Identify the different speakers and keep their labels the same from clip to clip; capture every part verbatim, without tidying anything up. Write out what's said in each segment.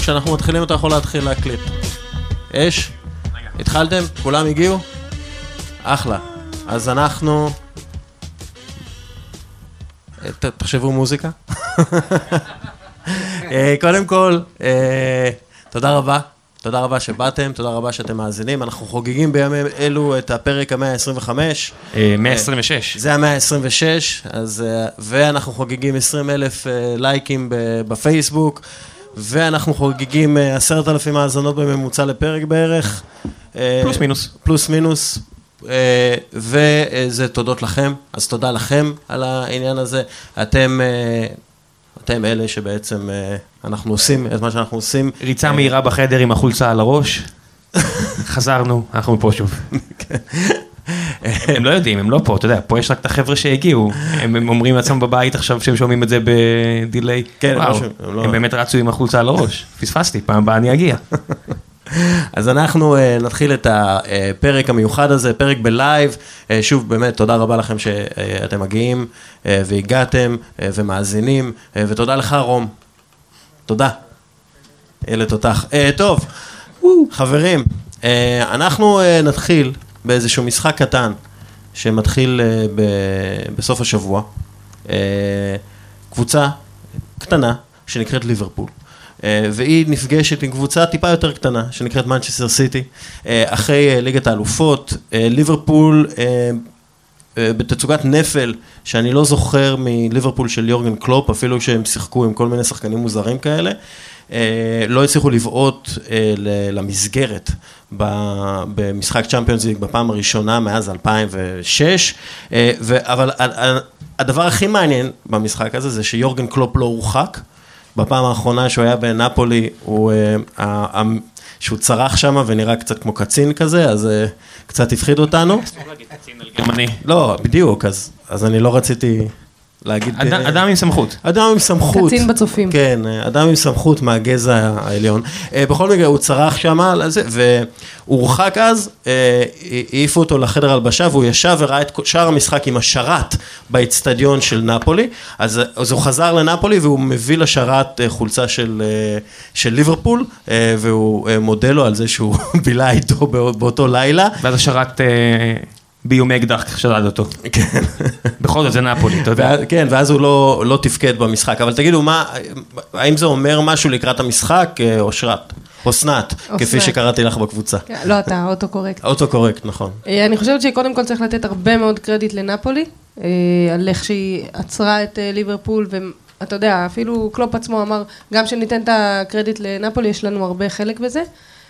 Speaker 1: כשאנחנו מתחילים אתה יכול להתחיל להקליט. אש? התחלתם? כולם הגיעו? אחלה. אז אנחנו... תחשבו מוזיקה. קודם כל, תודה רבה. תודה רבה שבאתם, תודה רבה שאתם מאזינים. אנחנו חוגגים בימים אלו את הפרק ה-מאה עשרים וחמש.
Speaker 2: מאה עשרים ושש.
Speaker 1: זה ה-מאה עשרים ושש, אז, ואנחנו חוגגים עשרים אלף לייקים בפייסבוק, ואנחנו חוגגים עשרת אלפים האזנות בממוצע לפרק בערך.
Speaker 2: פלוס מינוס.
Speaker 1: פלוס מינוס. וזה תודות לכם, אז תודה לכם על העניין הזה. אתם... אתם אלה שבעצם אנחנו עושים את מה שאנחנו עושים.
Speaker 2: ריצה מהירה בחדר עם החולצה על הראש. חזרנו, אנחנו מפה שוב. הם לא יודעים, הם לא פה, אתה יודע, פה יש רק את החבר'ה שהגיעו. הם אומרים לעצמם בבית עכשיו שהם שומעים את זה בדיליי. וואו, הם באמת רצו עם החולצה על הראש. פספסתי, פעם הבאה אני אגיע.
Speaker 1: אז אנחנו נתחיל את הפרק המיוחד הזה, פרק בלייב. שוב, באמת, תודה רבה לכם שאתם מגיעים והגעתם ומאזינים, ותודה לך, רום. תודה. אלה תותח. טוב, חברים, אנחנו נתחיל באיזשהו משחק קטן, שמתחיל בסוף השבוע. קבוצה קטנה, שנקראת ליברפול. והיא נפגשת עם קבוצה טיפה יותר קטנה, שנקראת מנצ'סטר סיטי, אחרי ליגת האלופות. ליברפול בתצוגת נפל, שאני לא זוכר מליברפול של יורגן קלופ, אפילו שהם שיחקו עם כל מיני שחקנים מוזרים כאלה, לא הצליחו לבעוט למסגרת במשחק צ'אמפיונס ליג בפעם הראשונה מאז אלפיים ושש, אבל הדבר הכי מעניין במשחק הזה זה שיורגן קלופ לא הורחק. בפעם האחרונה שהוא היה בנאפולי, הוא, שהוא צרח שם ונראה קצת כמו קצין כזה, אז קצת הפחיד אותנו. לא, בדיוק, אז, אז אני לא רציתי להגיד...
Speaker 2: אדם, אדם עם סמכות.
Speaker 1: אדם עם סמכות.
Speaker 3: קצין בצופים.
Speaker 1: כן, אדם עם סמכות מהגזע העליון. בכל מקרה, הוא צרח שם על זה, והוא הורחק אז, העיפו אותו לחדר הלבשה, והוא ישב וראה את שאר המשחק עם השרת באצטדיון של נאפולי, אז, אז הוא חזר לנאפולי, והוא מביא לשרת חולצה של, של ליברפול, והוא מודה לו על זה שהוא בילה איתו באותו לילה.
Speaker 2: ואז השרת... ביומי אקדח שדד אותו.
Speaker 1: כן.
Speaker 2: בכל זאת זה נאפולי, אתה יודע.
Speaker 1: כן, ואז הוא לא, לא תפקד במשחק. אבל תגידו, מה, האם זה אומר משהו לקראת המשחק, או שרת? אוסנת, כפי שקראתי לך בקבוצה.
Speaker 3: לא, אתה אוטו קורקט.
Speaker 1: אוטו קורקט, נכון.
Speaker 3: אני חושבת שקודם כל צריך לתת הרבה מאוד קרדיט לנאפולי, על איך שהיא עצרה את ליברפול, ואתה יודע, אפילו קלופ עצמו אמר, גם שניתן את הקרדיט לנאפולי, יש לנו הרבה חלק בזה.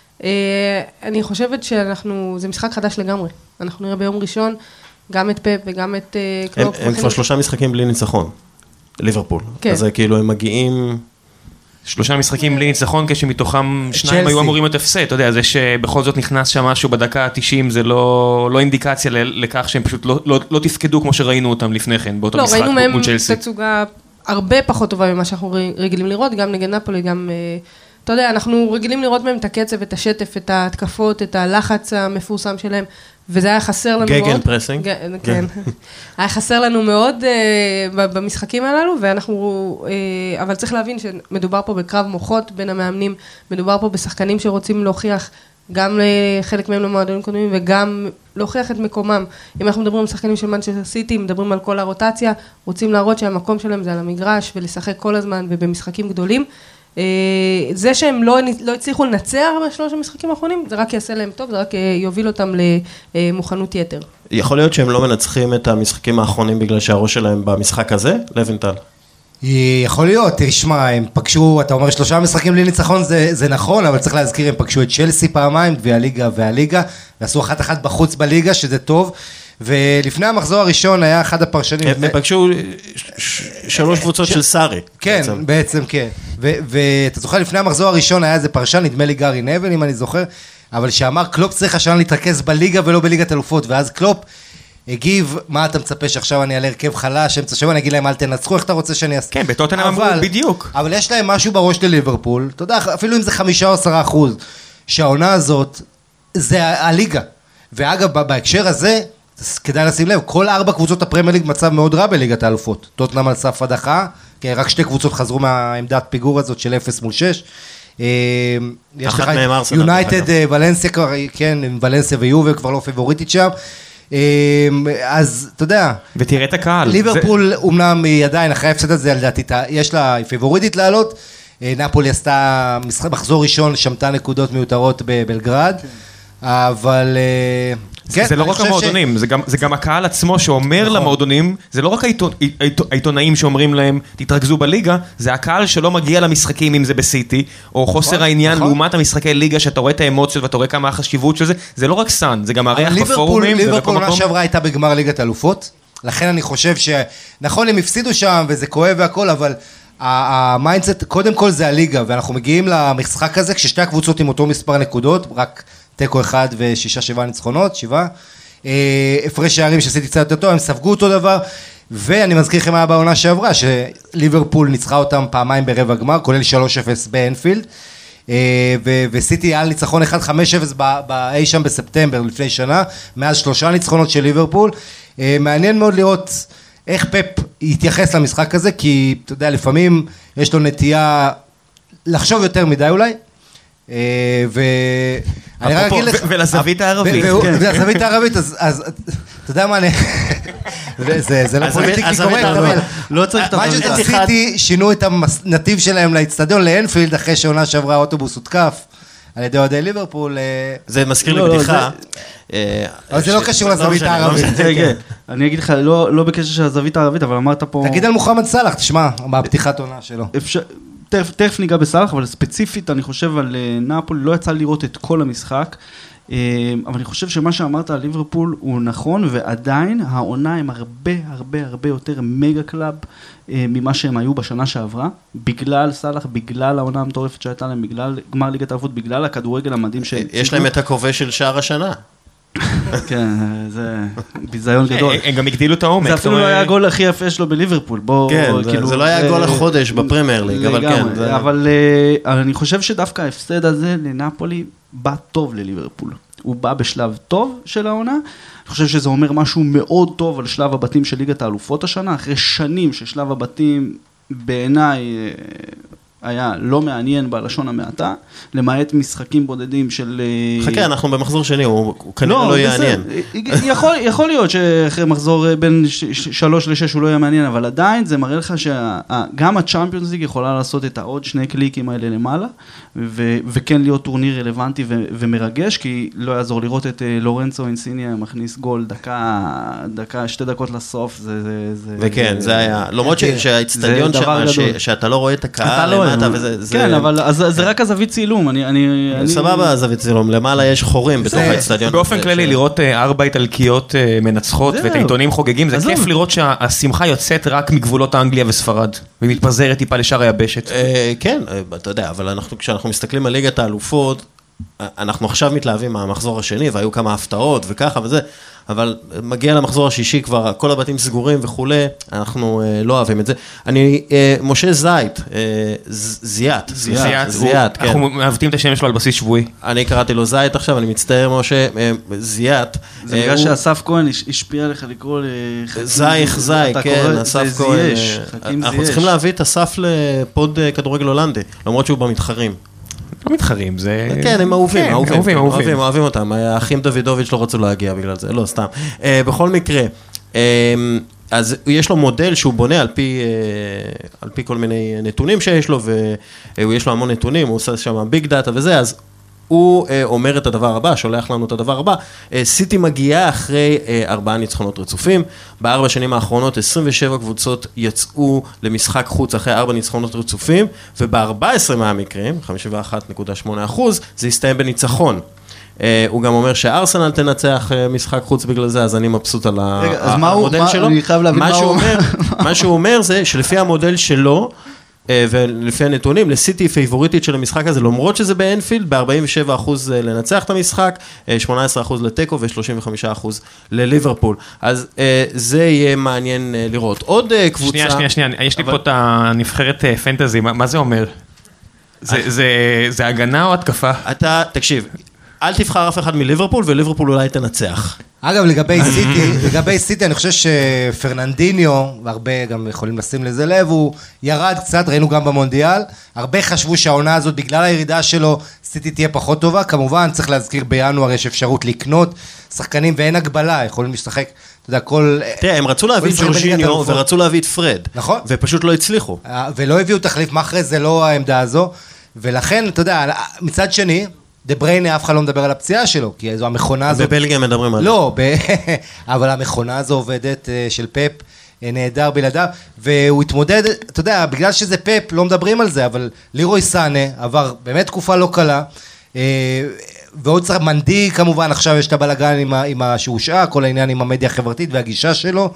Speaker 3: אני חושבת שאנחנו, זה משחק חדש לגמרי. אנחנו נראה ביום ראשון גם את פפ וגם את קלופ.
Speaker 1: הם כבר שלושה משחקים בלי ניצחון, ליברפול. אז כאילו הם מגיעים...
Speaker 2: שלושה משחקים בלי ניצחון, כשמתוכם שניים היו אמורים להיות הפסד. אתה יודע, זה שבכל זאת נכנס שם משהו בדקה ה-תשעים, זה לא אינדיקציה לכך שהם פשוט לא תפקדו כמו שראינו אותם לפני כן, באותו משחק מול צ'לסי.
Speaker 3: לא, ראינו מהם תצוגה הרבה פחות טובה ממה שאנחנו רגילים לראות, גם נגד נאפולי, גם... אתה יודע, אנחנו רגילים לראות מהם את הקצב, את השטף, את ההתקפות, את הלחץ המפורסם שלהם, וזה היה חסר לנו מאוד.
Speaker 1: גגן פרסינג.
Speaker 3: כן. היה חסר לנו מאוד במשחקים הללו, ואנחנו, אבל צריך להבין שמדובר פה בקרב מוחות בין המאמנים, מדובר פה בשחקנים שרוצים להוכיח גם לחלק מהם למועדונים קודמים, וגם להוכיח את מקומם. אם אנחנו מדברים על שחקנים של מנצ'סטר סיטי, מדברים על כל הרוטציה, רוצים להראות שהמקום שלהם זה על המגרש, ולשחק כל הזמן ובמשחקים גדולים. זה שהם לא, לא הצליחו לנצח בשלוש המשחקים האחרונים, זה רק יעשה להם טוב, זה רק יוביל אותם למוכנות יתר. יכול
Speaker 1: להיות שהם לא מנצחים את המשחקים האחרונים בגלל שהראש שלהם במשחק הזה, לוינטל?
Speaker 4: יכול להיות, תשמע, הם פגשו, אתה אומר שלושה משחקים בלי ניצחון, זה, זה נכון, אבל צריך להזכיר, הם פגשו את צ'לסי פעמיים, והליגה והליגה, ועשו אחת אחת בחוץ בליגה, שזה טוב, ולפני המחזור הראשון היה אחד הפרשנים.
Speaker 1: הם פגשו שלוש קבוצות של סארי.
Speaker 4: כן, בעצם כן. ואתה זוכר, לפני המחזור הראשון היה איזה פרשן, נדמה לי גארי נבל, אם אני זוכר, אבל שאמר, קלופ צריך השנה להתרכז בליגה ולא בליגת אלופות, ואז קלופ הגיב, מה אתה מצפה שעכשיו אני על הרכב חלש, אמצע שבוע, אני אגיד להם, אל תנצחו, איך אתה רוצה שאני אעשה?
Speaker 2: כן, בטוטנהאם אמרו בדיוק.
Speaker 4: אבל יש להם משהו בראש לליברפול, אתה יודע, אפילו אם זה חמישה או עשרה אחוז, שהעונה הזאת, זה הליגה. ואגב, בהקשר הזה, כדאי לשים לב, כל ארבע קבוצות הפרמייר ליג מצב מאוד רע בליגת האלופות. טוטנהאם על סף הדחה, כי רק שתי קבוצות חזרו מהעמדת פיגור הזאת של אפס מול שש.
Speaker 1: אחת מהם ארסנל.
Speaker 4: יונייטד, ולנסיה, כן, ולנסיה ויובה כבר לא פיבוריטית שם. אז אתה יודע,
Speaker 2: ותראה את הקהל.
Speaker 4: ליברפול אומנם היא עדיין, אחרי ההפסד הזה, לדעתי, יש לה פיבוריטית לעלות, נפולי עשתה מחזור ראשון, שמתה נקודות מיותרות בבלגרד, אבל...
Speaker 2: זה לא רק המועדונים, זה גם הקהל עצמו שאומר למועדונים, זה לא רק העיתונאים שאומרים להם, תתרכזו בליגה, זה הקהל שלא מגיע למשחקים אם זה בסיטי, או חוסר העניין לעומת המשחקי ליגה, שאתה רואה את האמוציות ואתה רואה כמה החשיבות של זה, זה לא רק סן, זה גם הריח בפורומים.
Speaker 4: ליברפול עונה שעברה הייתה בגמר ליגת אלופות, לכן אני חושב שנכון הם הפסידו שם וזה כואב והכל, אבל המיינדסט, קודם כל זה הליגה, ואנחנו מגיעים למשחק הזה, כששתי הקבוצות עם אותו מספר נקודות, רק טקו אחד ושישה שבעה ניצחונות, שבעה. הפרש שערים שעשיתי קצת יותר טוב, הם ספגו אותו דבר, ואני מזכיר לכם היה בעונה שעברה, שליברפול ניצחה אותם פעמיים ברבע גמר, כולל שלוש אפס באנפילד, וסיטי היה ניצחון אחד חמש אפס באי שם בספטמבר לפני שנה, מאז שלושה ניצחונות של ליברפול. מעניין מאוד לראות איך פפ יתייחס למשחק הזה, כי אתה יודע, לפעמים יש לו נטייה לחשוב יותר מדי אולי, ואני רק אגיד לך...
Speaker 2: ולזווית הערבית.
Speaker 4: ולזווית הערבית, אז אתה יודע מה אני... זה לא פוליטיקלי קורקט, אבל...
Speaker 1: לא צריך את
Speaker 4: מה שעשיתי, שינו את הנתיב שלהם לאצטדיון לאנפילד, אחרי שעונה שעברה האוטובוס הותקף, על ידי אוהדי ליברפול.
Speaker 1: זה מזכיר לי בדיחה.
Speaker 4: אבל זה לא קשור לזווית הערבית.
Speaker 5: אני אגיד לך, לא בקשר של הזווית הערבית, אבל אמרת פה...
Speaker 4: תגיד על מוחמד סלאח, תשמע, בפתיחת עונה שלו.
Speaker 5: תכף ניגע בסלאח, אבל ספציפית אני חושב על נאפולי, לא יצא לראות את כל המשחק, אבל אני חושב שמה שאמרת על ליברפול הוא נכון, ועדיין העונה הם הרבה הרבה הרבה יותר מגה קלאב ממה שהם היו בשנה שעברה, בגלל סלאח, בגלל העונה המטורפת שהייתה להם, בגלל גמר ליגת האלופות, בגלל הכדורגל המדהים ש...
Speaker 1: יש להם את הכובש של שער השנה.
Speaker 5: כן, זה ביזיון גדול.
Speaker 2: הם גם הגדילו את העומק.
Speaker 5: זה אפילו לא היה הגול הכי יפה שלו בליברפול.
Speaker 1: כן, זה לא היה גול החודש בפרמייר ליג, אבל כן.
Speaker 5: אבל אני חושב שדווקא ההפסד הזה לנאפולי בא טוב לליברפול. הוא בא בשלב טוב של העונה. אני חושב שזה אומר משהו מאוד טוב על שלב הבתים של ליגת האלופות השנה, אחרי שנים ששלב הבתים בעיניי היה לא מעניין בלשון המעטה, למעט משחקים בודדים של...
Speaker 1: חכה, אנחנו במחזור שני, הוא כנראה לא יעניין.
Speaker 5: יכול להיות שאחרי מחזור בין שלוש לשש הוא לא יהיה מעניין, אבל עדיין זה מראה לך שגם הצ'אמפיונס ליג יכולה לעשות את העוד שני קליקים האלה למעלה, וכן להיות טורניר רלוונטי ומרגש, כי לא יעזור לראות את לורנצו אינסיניה מכניס גול דקה, דקה, שתי דקות לסוף, זה...
Speaker 1: וכן, זה היה, למרות שהאצטדיון שאתה לא רואה את הקהל,
Speaker 5: כן, אבל זה רק הזווית צילום.
Speaker 1: סבבה, הזווית צילום. למעלה יש חורים בתוך האצטדיון.
Speaker 2: באופן כללי, לראות ארבע איטלקיות מנצחות ואת העיתונים חוגגים, זה כיף לראות שהשמחה יוצאת רק מגבולות האנגליה וספרד, ומתפזרת טיפה לשאר היבשת.
Speaker 1: כן, אתה יודע, אבל כשאנחנו מסתכלים על ליגת האלופות, אנחנו עכשיו מתלהבים מהמחזור השני, והיו כמה הפתעות וככה וזה, אבל מגיע למחזור השישי כבר, כל הבתים סגורים וכולי, אנחנו לא אוהבים את זה. אני, משה זית, זיית,
Speaker 2: זיית, זיית, כן. אנחנו מעוותים את השם שלו על בסיס שבועי.
Speaker 1: אני קראתי לו זית עכשיו, אני מצטער משה, זיית.
Speaker 5: זה בגלל שאסף כהן השפיע לך לקרוא
Speaker 1: זייך, זי, כן, אסף כהן. אנחנו צריכים להביא את אסף לפוד כדורגל הולנדי, למרות שהוא במתחרים.
Speaker 2: לא מתחרים, זה...
Speaker 1: כן, הם אהובים, אהובים, אהובים, אוהבים אותם. האחים דוידוביץ' לא רצו להגיע בגלל זה, לא, סתם. בכל מקרה, אז יש לו מודל שהוא בונה על פי, על פי כל מיני נתונים שיש לו, ויש לו המון נתונים, הוא עושה שם ביג דאטה וזה, אז הוא אומר את הדבר הבא, שולח לנו את הדבר הבא, סיטי מגיעה אחרי ארבעה ניצחונות רצופים, בארבע שנים האחרונות עשרים ושבע קבוצות יצאו למשחק חוץ אחרי ארבע ניצחונות רצופים, וב-ארבע עשרה מהמקרים, חמישים ואחת נקודה שמונה אחוז, זה הסתיים בניצחון. הוא גם אומר שארסנל תנצח משחק חוץ בגלל זה, אז אני מבסוט על המודל שלו. מה שהוא אומר זה שלפי המודל שלו, ולפי הנתונים, לסיטי פייבוריטית של המשחק הזה, למרות שזה באנפילד, ב-ארבעים ושבעה אחוז לנצח את המשחק, שמונה עשרה אחוז לטקו ו-שלושים וחמישה אחוז לליברפול. אז זה יהיה מעניין לראות. עוד קבוצה...
Speaker 2: שנייה, שנייה, שנייה, יש לי פה את הנבחרת פנטזי, מה זה אומר? זה הגנה או התקפה?
Speaker 1: אתה, תקשיב, אל תבחר אף אחד מליברפול, וליברפול אולי תנצח.
Speaker 4: אגב, לגבי סיטי, לגבי סיטי, אני חושב שפרננדיניו, והרבה גם יכולים לשים לזה לב, הוא ירד קצת, ראינו גם במונדיאל, הרבה חשבו שהעונה הזאת, בגלל הירידה שלו, סיטי תהיה פחות טובה, כמובן, צריך להזכיר בינואר, יש אפשרות לקנות שחקנים ואין הגבלה, יכולים לשחק, אתה יודע, כל...
Speaker 1: תראה, הם רצו להביא את ג'ורג'יניו ורצו להביא את פרד.
Speaker 4: נכון.
Speaker 1: ופשוט לא הצליחו.
Speaker 4: ולא הביאו תחליף מאחרי, זה לא העמדה הזו, ולכן, אתה יודע, מצד שני, דה בריינה, אף אחד לא מדבר על הפציעה שלו, כי זו המכונה הזו...
Speaker 1: בבלגיה מדברים על...
Speaker 4: לא, אבל המכונה הזו עובדת של פפ, נהדר בלעדיו, והוא התמודד, אתה יודע, בגלל שזה פפ, לא מדברים על זה, אבל לירוי סאנה עבר באמת תקופה לא קלה, ועוד צריך, מנדי כמובן, עכשיו יש את הבלגן עם השהושעה, כל העניין עם המדיה החברתית והגישה שלו,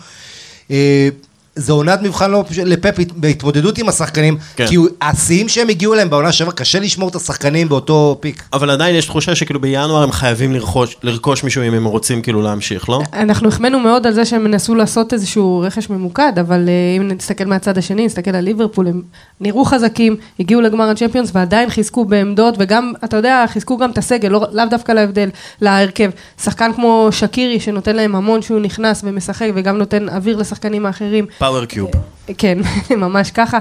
Speaker 4: זה עונת מבחן לפפ בהתמודדות עם השחקנים, כי השיאים שהם הגיעו אליהם בעונה שבע, קשה לשמור את השחקנים באותו פיק.
Speaker 1: אבל עדיין יש תחושה שכאילו בינואר הם חייבים לרכוש מישהו אם הם רוצים כאילו להמשיך, לא?
Speaker 3: אנחנו החמנו מאוד על זה שהם נסו לעשות איזשהו רכש ממוקד, אבל אם נסתכל מהצד השני, נסתכל על ליברפול, הם נראו חזקים, הגיעו לגמר הצ'מפיונס ועדיין חיזקו בעמדות, וגם, אתה יודע, חיזקו גם את הסגל, לאו דווקא להבדל, להרכב. שחקן כמו שקירי שנותן להם המון שהוא נכנס ומשחק וגם נותן אוויר לשחקנים האחרים.
Speaker 1: פאוור קיוב.
Speaker 3: כן, ממש ככה.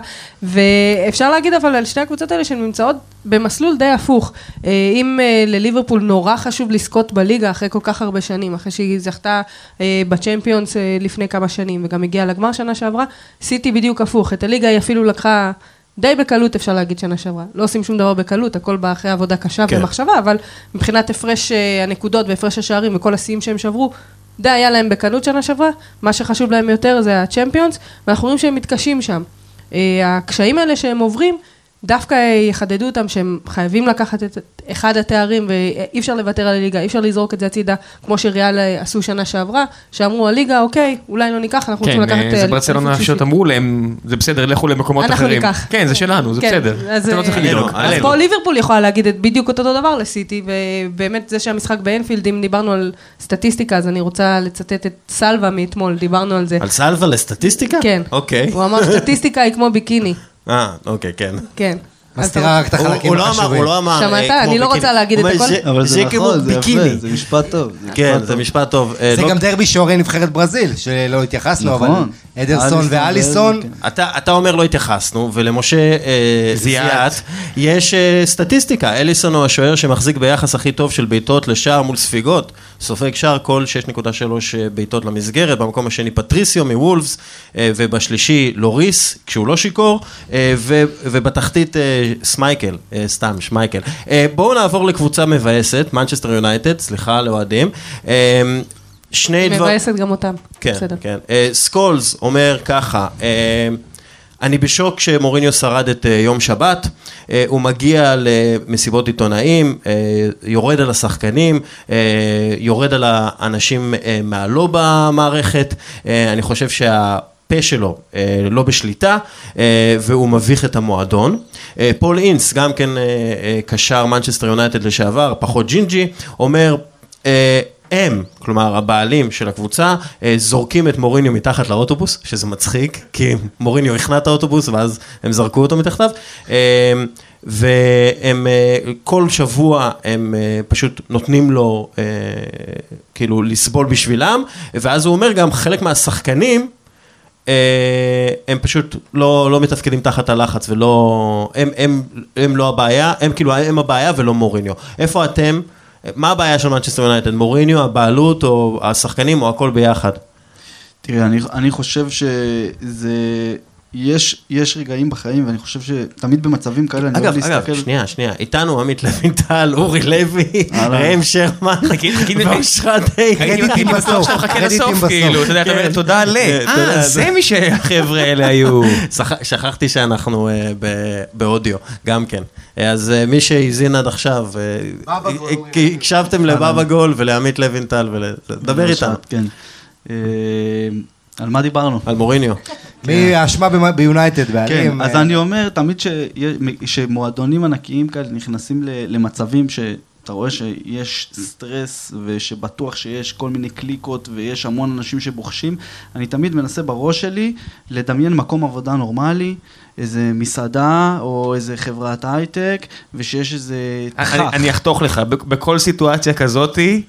Speaker 3: ואפשר להגיד אבל על שתי הקבוצות האלה שהן נמצאות במסלול די הפוך. אם לליברפול נורא חשוב לזכות בליגה אחרי כל כך הרבה שנים, אחרי שהיא זכתה בצ'מפיונס לפני כמה שנים וגם הגיעה לגמר שנה שעברה, סיטי בדיוק הפוך. את הליגה היא אפילו לקחה די בקלות, אפשר להגיד שנה שעברה. לא עושים שום דבר בקלות, הכל בא אחרי עבודה קשה ומחשבה, אבל מבחינת הפרש הנקודות והפרש השערים וכל השיאים שהם שברו, די היה להם בקלות שנה שעברה, מה שחשוב להם יותר זה הצ'מפיונס, ואנחנו רואים שהם מתקשים שם. הקשיים האלה שהם עוברים, דווקא יחדדו אותם שהם חייבים לקחת את אחד התארים, ואי אפשר לוותר על הליגה, אי אפשר לזרוק את זה הצידה, כמו שריאל עשו שנה שעברה, שאמרו הליגה, אוקיי, אולי לא ניקח, אנחנו רוצים לקחת...
Speaker 2: כן, זה ברצלונה פשוט אמרו להם, זה בסדר, לכו למקומות אחרים.
Speaker 3: אנחנו ניקח.
Speaker 2: כן, זה שלנו, זה בסדר. אתה לא צריך לדאוג.
Speaker 3: אז פה ליברפול יכולה להגיד בדיוק אותו דבר לסיטי, ובאמת זה שהמשחק באנפילד, אם דיברנו על סטטיסטיקה, אז אני רוצה לצטט את סלווה מאתמול, דיברנו על זה.
Speaker 1: על סלווה לסטטיסטיקה?
Speaker 3: כן.
Speaker 1: אוקיי.
Speaker 3: הוא אמר סטטיסטיקה היא כמו ביקיני.
Speaker 1: אה, אוקיי, כן.
Speaker 3: כן.
Speaker 4: מסתירה רק את החלקים החשובים.
Speaker 1: הוא לא אמר,
Speaker 3: שמעת? אני לא רוצה להגיד את הכל.
Speaker 5: אבל זה נכון, זה יפה, זה משפט טוב.
Speaker 1: כן, זה משפט טוב.
Speaker 4: זה גם דרבי שעורי נבחרת ברזיל, שלא התייחסנו, אבל אדרסון ואליסון.
Speaker 1: אתה אומר לא התייחסנו, ולמשה זיאת, יש סטטיסטיקה. אליסון הוא השוער שמחזיק ביחס הכי טוב של ביתות לשער מול ספיגות. סופג שער כל שש נקודה שלוש ביתות למסגרת, במקום השני פטריסיו מוולפס, ובשלישי לוריס, כשהוא לא שיקור, ובתחתית סמייקל, סתם, שמייקל. בואו נעבור לקבוצה מבאסת, מנצ'סטר יונייטד, סליחה, לאוהדים. שני דבר...
Speaker 3: מבאסת גם אותם.
Speaker 1: כן, כן. סקולס אומר ככה, אני בשוק שמוריניו שרד את יום שבת, הוא מגיע למסיבות עיתונאים, יורד על השחקנים, יורד על האנשים מעלו במערכת, אני חושב שה... פה שלו לא בשליטה, והוא מביך את המועדון. פול אינס, גם כן קשר מנצ'סטר יונייטד לשעבר, פחות ג'ינג'י, אומר, הם, כלומר הבעלים של הקבוצה, זורקים את מוריניו מתחת לאוטובוס, שזה מצחיק, כי מוריניו הכנע את האוטובוס, ואז הם זרקו אותו מתחתיו, והם כל שבוע הם פשוט נותנים לו כאילו לסבול בשבילם, ואז הוא אומר גם חלק מהשחקנים, הם פשוט לא, לא מתפקדים תחת הלחץ, ולא, הם, הם, הם לא הבעיה, הם כאילו, הם הבעיה ולא מוריניו. איפה אתם? מה הבעיה של מנצ'סטר יונייטד? מוריניו, הבעלות, או השחקנים, או הכל ביחד?
Speaker 5: תראה, אני, אני חושב שזה, יש, יש רגעים בחיים, ואני חושב שתמיד במצבים כאלה, אני אוהב להסתכל...
Speaker 1: אגב, שנייה, שנייה, איתנו עמית לוינטל, אורי לוי, ראם שרמן, ואושרת די.
Speaker 2: הייתי בסוף, חכה לסוף, כאילו, אתה יודע, תודה ל... אה, זה מי שהחבר'ה האלה היו.
Speaker 1: שכחתי שאנחנו באודיו, גם כן. אז מי שהזין עד עכשיו, הקשבתם לבאבא גול ולעמית לוינטל, ולדבר איתנו.
Speaker 5: כן. על מה דיברנו?
Speaker 1: על מוריניו.
Speaker 4: מי האשמה ביונייטד?
Speaker 5: כן, אז אני אומר, תמיד שמועדונים ענקיים כאלה נכנסים למצבים שאתה רואה שיש סטרס ושבטוח שיש כל מיני קליקות ויש המון אנשים שבוחשים, אני תמיד מנסה בראש שלי לדמיין מקום עבודה נורמלי, איזה מסעדה או איזה חברת הייטק, ושיש איזה תחך.
Speaker 2: אני אחתוך לך, בכל סיטואציה כזאתי,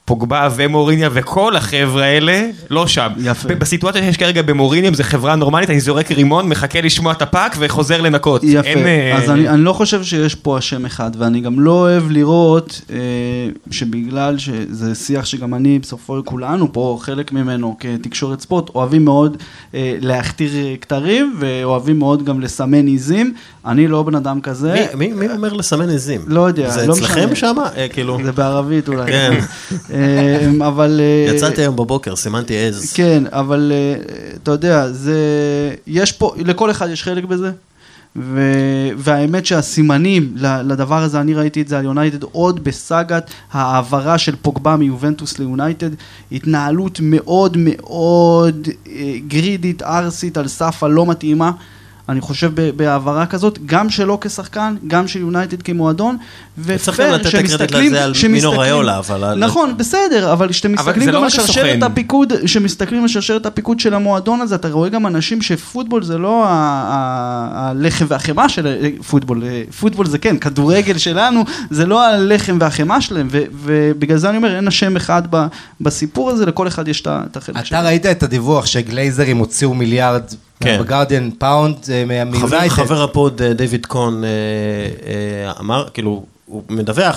Speaker 2: פוגבה ומוריניה וכל החבר'ה האלה, לא שם.
Speaker 5: יפה.
Speaker 2: בסיטואציה שיש כרגע במוריניה, זה חברה נורמלית, אני זורק רימון, מחכה לשמוע את הפאק וחוזר לנקות.
Speaker 5: יפה,
Speaker 2: אין,
Speaker 5: אז
Speaker 2: אה...
Speaker 5: אני, אני לא חושב שיש פה השם אחד, ואני גם לא אוהב לראות אה, שבגלל שזה שיח שגם אני, בסופו כולנו פה, חלק ממנו כתקשורת ספורט, אוהבים מאוד אה, להכתיר כתרים, ואוהבים מאוד גם לסמן עיזים. אני לא בן אדם כזה.
Speaker 1: מי, מי, מי אומר לסמן עיזים?
Speaker 5: לא יודע,
Speaker 1: זה
Speaker 5: לא
Speaker 1: אצלכם
Speaker 5: משנה.
Speaker 1: שמה? אה, כאילו...
Speaker 5: זה בערבית אולי.
Speaker 1: כן.
Speaker 5: אה, אבל... אה,
Speaker 1: יצאתי היום בבוקר, סימנתי עז.
Speaker 5: כן, אבל אה, אתה יודע, זה... יש פה, לכל אחד יש חלק בזה. ו... והאמת שהסימנים לדבר הזה, אני ראיתי את זה על יונייטד עוד בסגת העברה של פוגבה מיובנטוס ליונייטד, התנהלות מאוד מאוד גרידית, ארסית, על סף הלא מתאימה, אני חושב בהעברה כזאת, גם שלו כשחקן, גם של יונייטד כמועדון,
Speaker 1: ופייר שמסתכלים, שמסתכלים,
Speaker 5: נכון, בסדר, אבל כשאתם מסתכלים גם על שרשרת הפיקוד, שמסתכלים על שרשרת הפיקוד של המועדון הזה, אתה רואה גם אנשים שפוטבול זה לא הלחם והחמה של פוטבול, פוטבול זה כן, כדורגל שלנו, זה לא הלחם והחמה שלהם, ובגלל זה אני אומר, אין השם אחד בסיפור הזה, לכל אחד יש את החלק שלו.
Speaker 4: אתה ראית את הדיווח שגלייזרים הוציאו מיליארד בגרדיאן פאונד מיונייטד.
Speaker 1: חבר הפוד דיוויד קון אמר, כאילו, הוא מדווח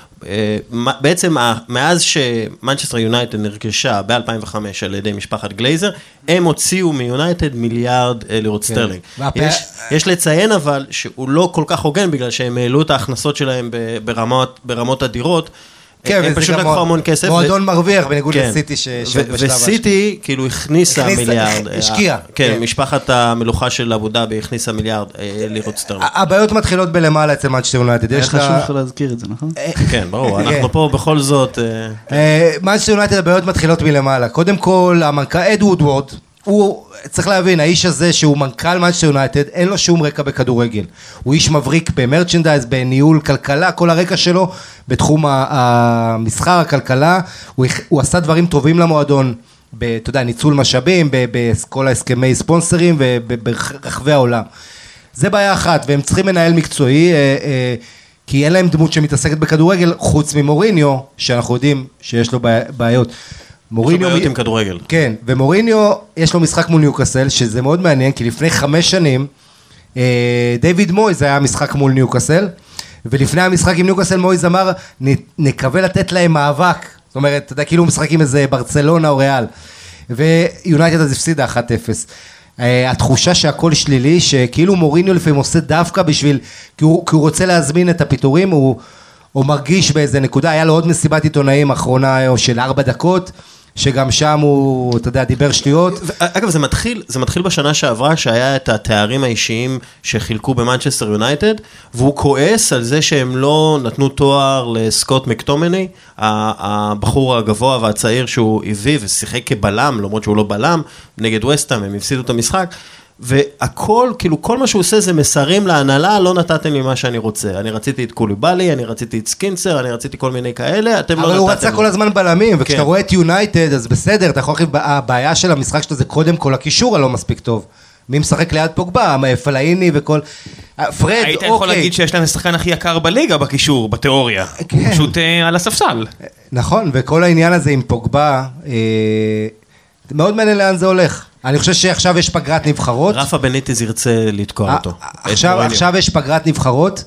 Speaker 1: שבעצם מאז שמנצ'סטר יונייטד נרכשה ב-אלפיים וחמש על ידי משפחת גלייזר, הם הוציאו מיונייטד מיליארד לירות סטרלינג. יש לציין אבל שהוא לא כל כך הוגן, בגלל שהם העלו את ההכנסות שלהם ברמות אדירות,
Speaker 4: כן, וזה גם מועדון מרוויח בניגוד לסיטי שבשלב השני.
Speaker 1: וסיטי כאילו הכניסה מיליארד.
Speaker 4: השקיעה.
Speaker 1: כן, משפחת המלוכה של אבו דאבי הכניסה מיליארד לירות סטרלינג.
Speaker 4: הבעיות מתחילות בלמעלה אצל מנצ'סטר יונייטד.
Speaker 5: היה חשוב לך להזכיר את זה, נכון?
Speaker 1: כן, ברור, אנחנו פה בכל זאת...
Speaker 4: מנצ'סטר יונייטד הבעיות מתחילות מלמעלה. קודם כל, המנכ"ל אד וודוורד, הוא, צריך להבין, האיש הזה שהוא מנכ"ל מנצ'סטר יונייטד, אין לו שום רקע בכדורגל. הוא איש מבריק במרצ'נדייז, בניהול כלכלה, כל הרקע שלו בתחום המסחר, הכלכלה, הוא, הוא עשה דברים טובים למועדון, אתה יודע, ניצול משאבים, בכל ההסכמי ספונסרים וברחבי העולם. זה בעיה אחת, והם צריכים מנהל מקצועי, כי אין להם דמות שמתעסקת בכדורגל, חוץ ממוריניו, שאנחנו יודעים שיש לו בעיות.
Speaker 1: מוריניו עם כדורגל.
Speaker 4: כן, ומוריניו יש לו משחק מול ניוקאסל, שזה מאוד מעניין, כי לפני חמש שנים, דיוויד מויז היה משחק מול ניוקאסל, ולפני המשחק עם ניוקאסל מויז אמר, נקווה לתת להם מאבק, זאת אומרת, אתה יודע, כאילו משחק עם איזה ברצלונה או ריאל, ויונייטד אז הפסידה אחת אפס. התחושה שהכל שלילי, שכאילו מוריניו לפעמים עושה דווקא בשביל, כי הוא, כי הוא רוצה להזמין את הפיתורים, הוא, הוא מרגיש באיזה נקודה, היה לו עוד מסיבת עיתונאים אחרונה של ארבע דקות, שגם שם הוא, אתה יודע, דיבר שטויות.
Speaker 1: אגב, זה מתחיל, זה מתחיל בשנה שעברה, שהיה את התארים האישיים שחילקו במנצ'סטר יונייטד, והוא כועס על זה שהם לא נתנו תואר לסקוט מקטומני, הבחור הגבוה והצעיר שהוא הביא ושיחק כבלם, למרות שהוא לא בלם, נגד ווסטהאם, הם הפסידו את המשחק, והכל, כאילו, כל מה שהוא עושה זה מסרים להנהלה, לא נתתם לי מה שאני רוצה. אני רציתי את קוליבאלי, אני רציתי את סקינסר, אני רציתי כל מיני כאלה, אתם לא נתתם לי.
Speaker 4: אבל הוא רצה כל הזמן בלמים, וכשאתה רואה את יונייטד, אז בסדר, אתה יכול להחליט, הבעיה של המשחק שלו זה קודם כל הקישור הלא מספיק טוב. מי משחק ליד פוגבה, פלאיני וכל... פרד, אוקיי.
Speaker 2: היית יכול להגיד שיש להם השחקן הכי יקר בליגה בקישור, בתיאוריה. הוא פשוט על הספסל.
Speaker 4: נכון, וכל העניין הזה עם פוגבה, מאוד מעניין לאן זה הולך. אני חושב שעכשיו יש פגרת נבחרות.
Speaker 1: רפה בניטיז ירצה לתקוע אותו.
Speaker 4: עכשיו, עכשיו יש פגרת נבחרות.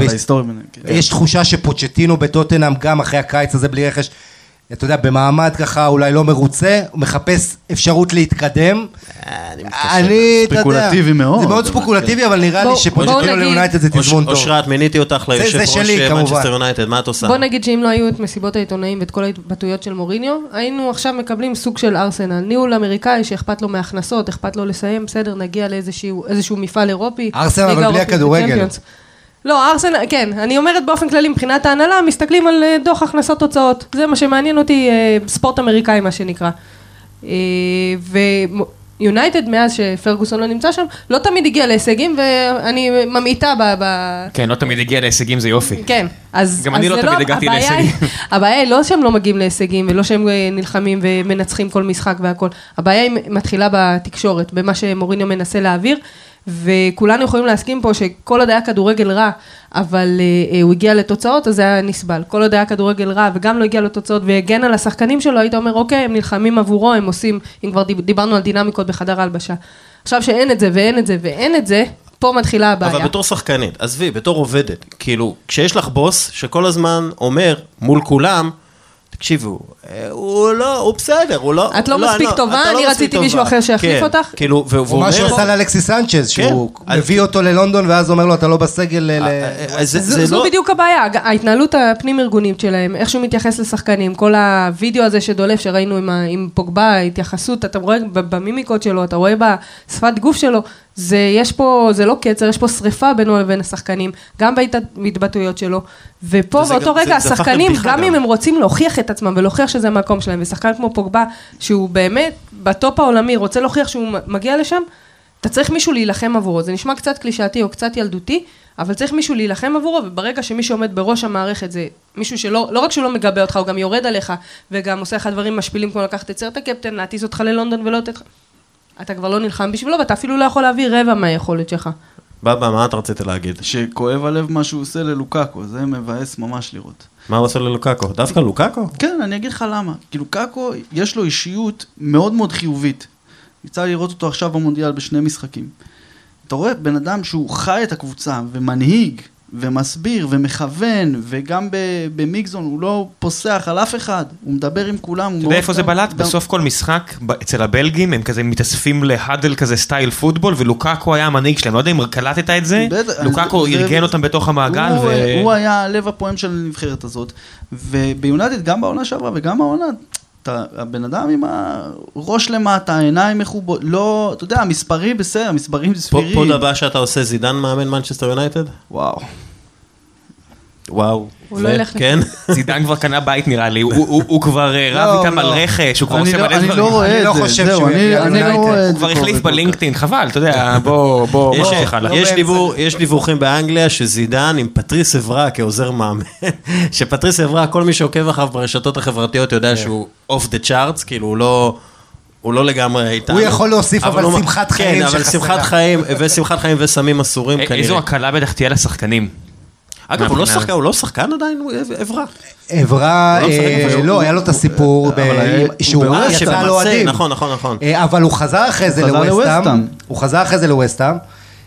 Speaker 4: יש תחושה שפוצ'טינו בטוטנהאם גם אחרי הקיץ הזה בלי רכש. אתה יודע, במעמד ככה אולי לא מרוצה, הוא מחפש אפשרות להתקדם. אני, אתה יודע,
Speaker 5: ספקולטיבי מאוד.
Speaker 4: זה מאוד ספקולטיבי, אבל נראה לי שפוצ'טינו ליונייטד זה תזמון טוב.
Speaker 1: אושרת, מיניתי אותך ליושב ראש מנצ'סטר יונייטד, מה את עושה?
Speaker 3: בוא נגיד שאם לא היו את מסיבות העיתונאים ואת כל ההתבטאויות של מוריניו, היינו עכשיו מקבלים סוג של ארסנל, ניהול אמריקאי שאכפת לו מהכנסות, אכפת לו לסיים, בסדר, נגיע לאיזשהו מפעל אירופי.
Speaker 4: ארסנל אבל בלי הכדורגל.
Speaker 3: לא, ארסנל, כן, אני אומרת באופן כללי, מבחינת ההנהלה, מסתכלים על דוח הכנסות תוצאות. זה מה שמעניין אותי, ספורט אמריקאי, מה שנקרא. ויונייטד, מאז שפרגוסון לא נמצא שם, לא תמיד הגיע להישגים, ואני ממעיטה ב...
Speaker 2: כן, לא תמיד הגיע להישגים, זה יופי.
Speaker 3: כן, אז,
Speaker 2: גם
Speaker 3: אז
Speaker 2: אני לא תמיד
Speaker 3: לא,
Speaker 2: הגעתי
Speaker 3: הבעיה
Speaker 2: להישגים.
Speaker 3: היא- הבעיה היא לא שהם לא מגיעים להישגים, ולא שהם נלחמים ומנצחים כל משחק והכל. הבעיה היא מתחילה בתקשורת, במה שמוריניו מנסה להעביר, וכולנו יכולים להסכים פה שכל עוד היה כדורגל רע, אבל uh, הוא הגיע לתוצאות, אז זה היה נסבל. כל עוד היה כדורגל רע, וגם לא הגיע לתוצאות, והגן על השחקנים שלו, היית אומר, אוקיי, הם נלחמים עבורו, הם עושים, אם כבר דיברנו על דינמיקות בחדר ההלבשה. עכשיו שאין את זה, ואין את זה, ואין את זה, פה מתחילה הבעיה.
Speaker 1: אבל בתור שחקנית, עזבי, בתור עובדת, כאילו, כשיש לך בוס שכל הזמן אומר מול כולם, תקשיבו, הוא לא, הוא בסדר, הוא לא...
Speaker 3: את לא מספיק טובה, אני רציתי מישהו אחר שיחליף אותך.
Speaker 1: כאילו, והוא אומר...
Speaker 4: או מה שהוא עשה לאלכסיס סנצ'ז, שהוא מביא אותו ללונדון, ואז אומר לו, אתה לא בסגל...
Speaker 3: זו בדיוק הבעיה, ההתנהלות הפנים-ארגונית שלהם, איך שהוא מתייחס לשחקנים, כל הוידאו הזה שדולף, שראינו עם פוגבה, ההתייחסות, אתה רואה במימיקות שלו, אתה רואה בשפת גוף שלו, זה, יש פה, זה לא קצר, יש פה שריפה בינו לבין השחקנים, גם בהתבטאויות שלו, ופה באותו רגע השחקנים, גם אם הם רוצים להוכיח את עצמם, ולהוכיח שזה המקום שלהם, ושחקן כמו פוגבה, שהוא באמת בטופ העולמי, רוצה להוכיח שהוא מגיע לשם, אתה צריך מישהו להילחם עבורו, זה נשמע קצת קלישאתי או קצת ילדותי, אבל צריך מישהו להילחם עבורו, וברגע שמישהו עומד בראש המערכת, זה מישהו שלא, לא רק שהוא לא מגבה אותך, הוא גם יורד עליך, וגם עושה לך דברים משפילים, כמו לקחת את סרט הקפטן, להטיס אותך ללונדון ולא תתח... אתה כבר לא נלחם בשבילו, ואתה אפילו לא יכול להביא רבע מהיכולת שלך.
Speaker 1: בבא, מה את רצית להגיד?
Speaker 5: שכואב הלב מה שהוא עושה ללוקאקו, זה מבאס ממש לראות.
Speaker 1: מה הוא עושה ללוקאקו? דווקא לוקאקו?
Speaker 5: כן, אני אגיד לך למה. כי לוקאקו, יש לו אישיות מאוד מאוד חיובית. יצא לראות אותו עכשיו במונדיאל בשני משחקים. אתה רואה בן אדם שהוא חי את הקבוצה, ומנהיג, ומסביר, ומכוון, וגם במיגזון הוא לא פוסח על אף אחד, הוא מדבר עם כולם.
Speaker 2: אתה יודע איפה זה בלט? בסוף כל משחק, אצל הבלגים, הם כזה מתאספים להדל כזה סטייל פוטבול, ולוקאקו היה המנהיג שלהם, לא יודע אם קלטת את זה, לוקאקו ארגן אותם בתוך המעגל.
Speaker 5: הוא היה הלב הפועם של הנבחרת הזאת, וביונתד גם בעונה שעברה וגם בעונה, הבן אדם עם הראש למטה, העיניים מחובות, לא, אתה יודע, המספרים בסדר, המספרים סבירים.
Speaker 1: פה דבר שאתה עושה, זידן מאמן מנצ'סטר יונייטד?
Speaker 5: וואו.
Speaker 1: וואו.
Speaker 3: הוא לא ילך
Speaker 1: כן?
Speaker 2: זידן כבר קנה בית נראה לי, הוא כבר רב איתם על רכש, הוא כבר עושה מלא דברים.
Speaker 5: אני לא רואה את זה, זהו, אני לא רואה את זה.
Speaker 2: הוא כבר החליף בלינקדאין, חבל, אתה יודע, בוא, בוא,
Speaker 1: יש דיווחים באנגליה שזידן עם פטריס אברה כעוזר מאמן, שפטריס אברה, כל מי שעוקב אחריו ברשתות החברתיות יודע שהוא off the charts, כאילו הוא לא... הוא לא לגמרי איתנו.
Speaker 4: הוא יכול להוסיף אבל שמחת חיים
Speaker 1: שחסרה. כן, אבל שמחת חיים, ושמחת חיים וסמים אסורים כנראה.
Speaker 2: איזו הקלה בטח תהיה לשחקנים.
Speaker 1: אגב, הוא לא שחקן, הוא לא שחקן עדיין, הוא אברה.
Speaker 4: אברה, לא, היה לו את הסיפור שהוא יצא לו עדים.
Speaker 1: נכון, נכון, נכון.
Speaker 4: אבל הוא חזר אחרי זה לווסטהאם. הוא חזר אחרי זה לווסטהאם.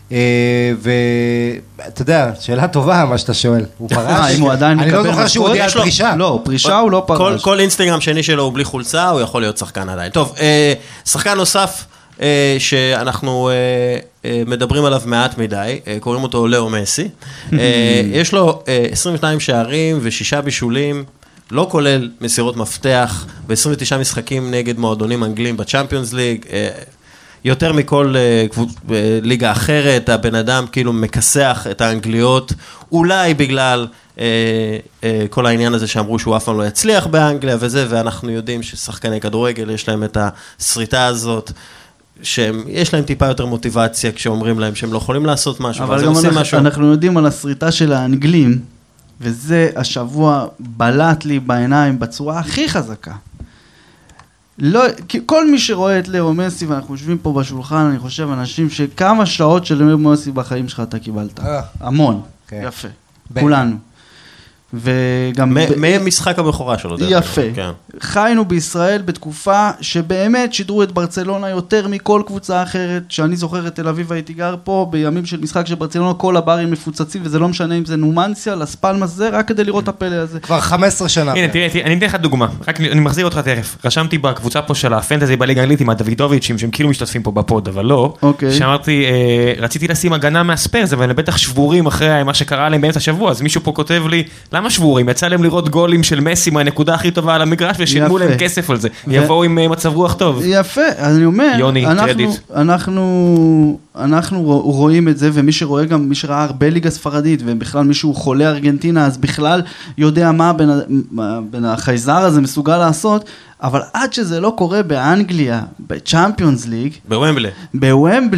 Speaker 4: ואתה יודע, שאלה טובה מה שאתה שואל. הוא פרש.
Speaker 5: אם הוא עדיין
Speaker 4: אני לא זוכר שהוא הודיע על פרישה.
Speaker 5: לא, פרישה הוא לא פרש.
Speaker 1: כל אינסטגרם שני שלו הוא בלי חולצה, הוא יכול להיות שחקן עדיין. טוב, שחקן נוסף שאנחנו מדברים עליו מעט מדי, קוראים אותו לאו מסי. יש לו עשרים ושניים שערים ושישה בישולים, לא כולל מסירות מפתח, ב-עשרים ותשעה משחקים נגד מועדונים אנגלים בצ'אמפיונס ליג, יותר מכל ליגה אחרת, הבן אדם כאילו מכסח את האנגליות, אולי בגלל כל העניין הזה שאמרו שהוא אף פעם לא יצליח באנגליה וזה, ואנחנו יודעים ששחקני כדורגל יש להם את הסריטה הזאת, שיש להם טיפה יותר מוטיבציה כשאומרים להם שהם לא יכולים לעשות משהו,
Speaker 5: אבל גם אנחנו, אנחנו יודעים על הסריטה של האנגלים, וזה השבוע בלט לי בעיניים בצורה הכי חזקה. לא, כל מי שרואה את לאו מסי, ואנחנו יושבים פה בשולחן, אני חושב, אנשים שכמה שעות של לאו מסי בחיים שלך אתה קיבלת. המון. יפה. כולנו. וגם...
Speaker 1: ממשחק הבכורה שלו.
Speaker 5: יפה. חיינו בישראל בתקופה שבאמת שידרו את ברצלונה יותר מכל קבוצה אחרת, שאני זוכר את תל אביב הייתי גר פה, בימים של משחק של ברצלונה, כל הברים מפוצצים, וזה לא משנה אם זה נומנסיה, לספלמס זה, רק כדי לראות את הפלא הזה.
Speaker 4: כבר חמש עשרה שנה.
Speaker 2: הנה, תראה, אני אתן לך דוגמה, רק אני מחזיר אותך תכף. רשמתי בקבוצה פה של הפנטזי בליגה האנגלית עם הדוידוביצ'ים, שהם כאילו משתתפים פה בפוד, אבל לא. שאמרתי, רציתי לשים הגנה מהספרס, אבל בטח שבורים אחרי מה שקרה להם באמצע השבוע, אז מישהו פה כותב לי, למה שבורים? יצא להם לראות גולים של מסי מהנקודה הכי טובה על המגרש ושילמו להם כסף על זה. יבואו עם מצב רוח טוב.
Speaker 5: יפה, אני אומר,
Speaker 2: יוני, קרדיט.
Speaker 5: אנחנו, אנחנו רואים את זה, ומי שרואה גם, מי שראה הרבה ליגה ספרדית, ובכלל מישהו חולה ארגנטינה, אז בכלל יודע מה בין החייזר הזה מסוגל לעשות, אבל עד שזה לא קורה באנגליה, בצ'אמפיונס ליג,
Speaker 1: בוומבלי.
Speaker 5: בוומבלי,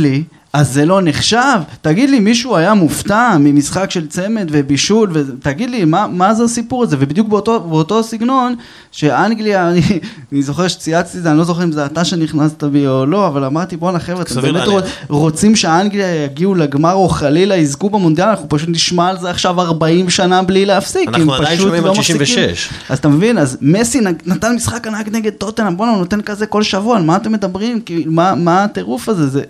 Speaker 5: אז זה לא נחשב? תגיד לי, מישהו היה מופתע ממשחק של צמד ובישול, ותגיד לי, מה, מה זה הסיפור הזה? ובדיוק באותו, באותו סגנון, שאנגליה, אני, אני זוכר שצייצתי את זה, אני לא זוכר אם זה אתה שנכנסת בי או לא, אבל אמרתי, בוא נחבר, אתם באמת רוצים שאנגליה יגיעו לגמר או חלילה, יזכו במונדיאל, אנחנו פשוט נשמע על זה עכשיו ארבעים שנה בלי להפסיק.
Speaker 1: אנחנו עדיין שומעים על שישים ושש.
Speaker 5: אז אתה מבין, אז מסי נתן משחק ענק נגד טוטנהאם, בוא נותן כזה כל שבוע, על מה אתם מדברים? מה, מה הטירוף הזה?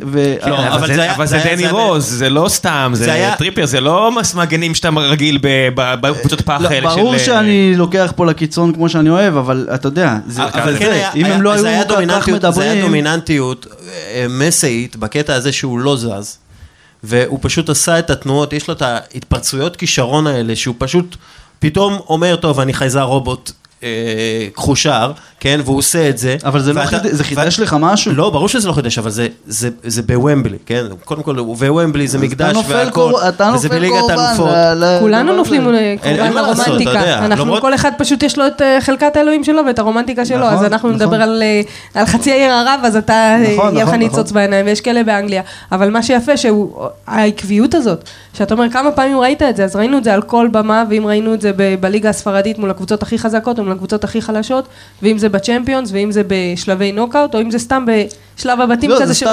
Speaker 2: אבל זה דני רוז, זה לא סתם, זה טריפר, זה לא מגנים שאתה רגיל בקבוצות פח האלה.
Speaker 5: ברור שאני לוקח פה לקיצון כמו שאני אוהב, אבל אתה יודע, אם הם לא היו כך מדברים...
Speaker 1: זה היה דומיננטיות מסאית בקטע הזה שהוא לא זז, והוא פשוט עשה את התנועות, יש לו את ההתפרצויות כישרון האלה, שהוא פשוט פתאום אומר, טוב, אני חייזר רובוט, קחו שער, כן, והוא עושה את זה.
Speaker 5: אבל זה, ואתה, לא חיד... זה חידש לך משהו?
Speaker 1: לא, ברור שזה לא חידש, אבל זה, זה, זה בוומבלי, כן? קודם כל, בוומבלי זה מקדש והכל, וזה בליגת אלופות.
Speaker 3: כולנו נופלים קורבן לרומנטיקה. אנחנו, כל אחד פשוט יש לו את חלקת האלוהים שלו ואת הרומנטיקה שלו, אז אנחנו נדבר על חצי העיר ערב, אז אתה, יהיה לך ניצוץ בעיניים, ויש כאלה באנגליה. אבל מה שיפה, שהעקביות הזאת, שאתה אומר כמה פעמים ראית את זה, אז ראינו את זה על כל במה, ואם ראינו את זה בליגה הספרדית מול הקבוצות הכי חזקות, מול הקבוצות הכי חלשות, ואם זה בצ'מפיונס, ואם זה בשלבי נוקאוט, או אם זה סתם בשלב הבתים כזה של...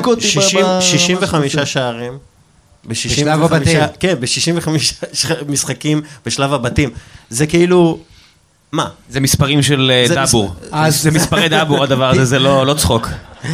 Speaker 1: שישים וחמישה שערים.
Speaker 4: בשלב הבתים.
Speaker 1: כן, ב-שישים וחמישה משחקים בשלב הבתים. זה כאילו... מה?
Speaker 2: זה מספרים של דאבור. זה מספרי דאבור הדבר הזה, זה לא צחוק.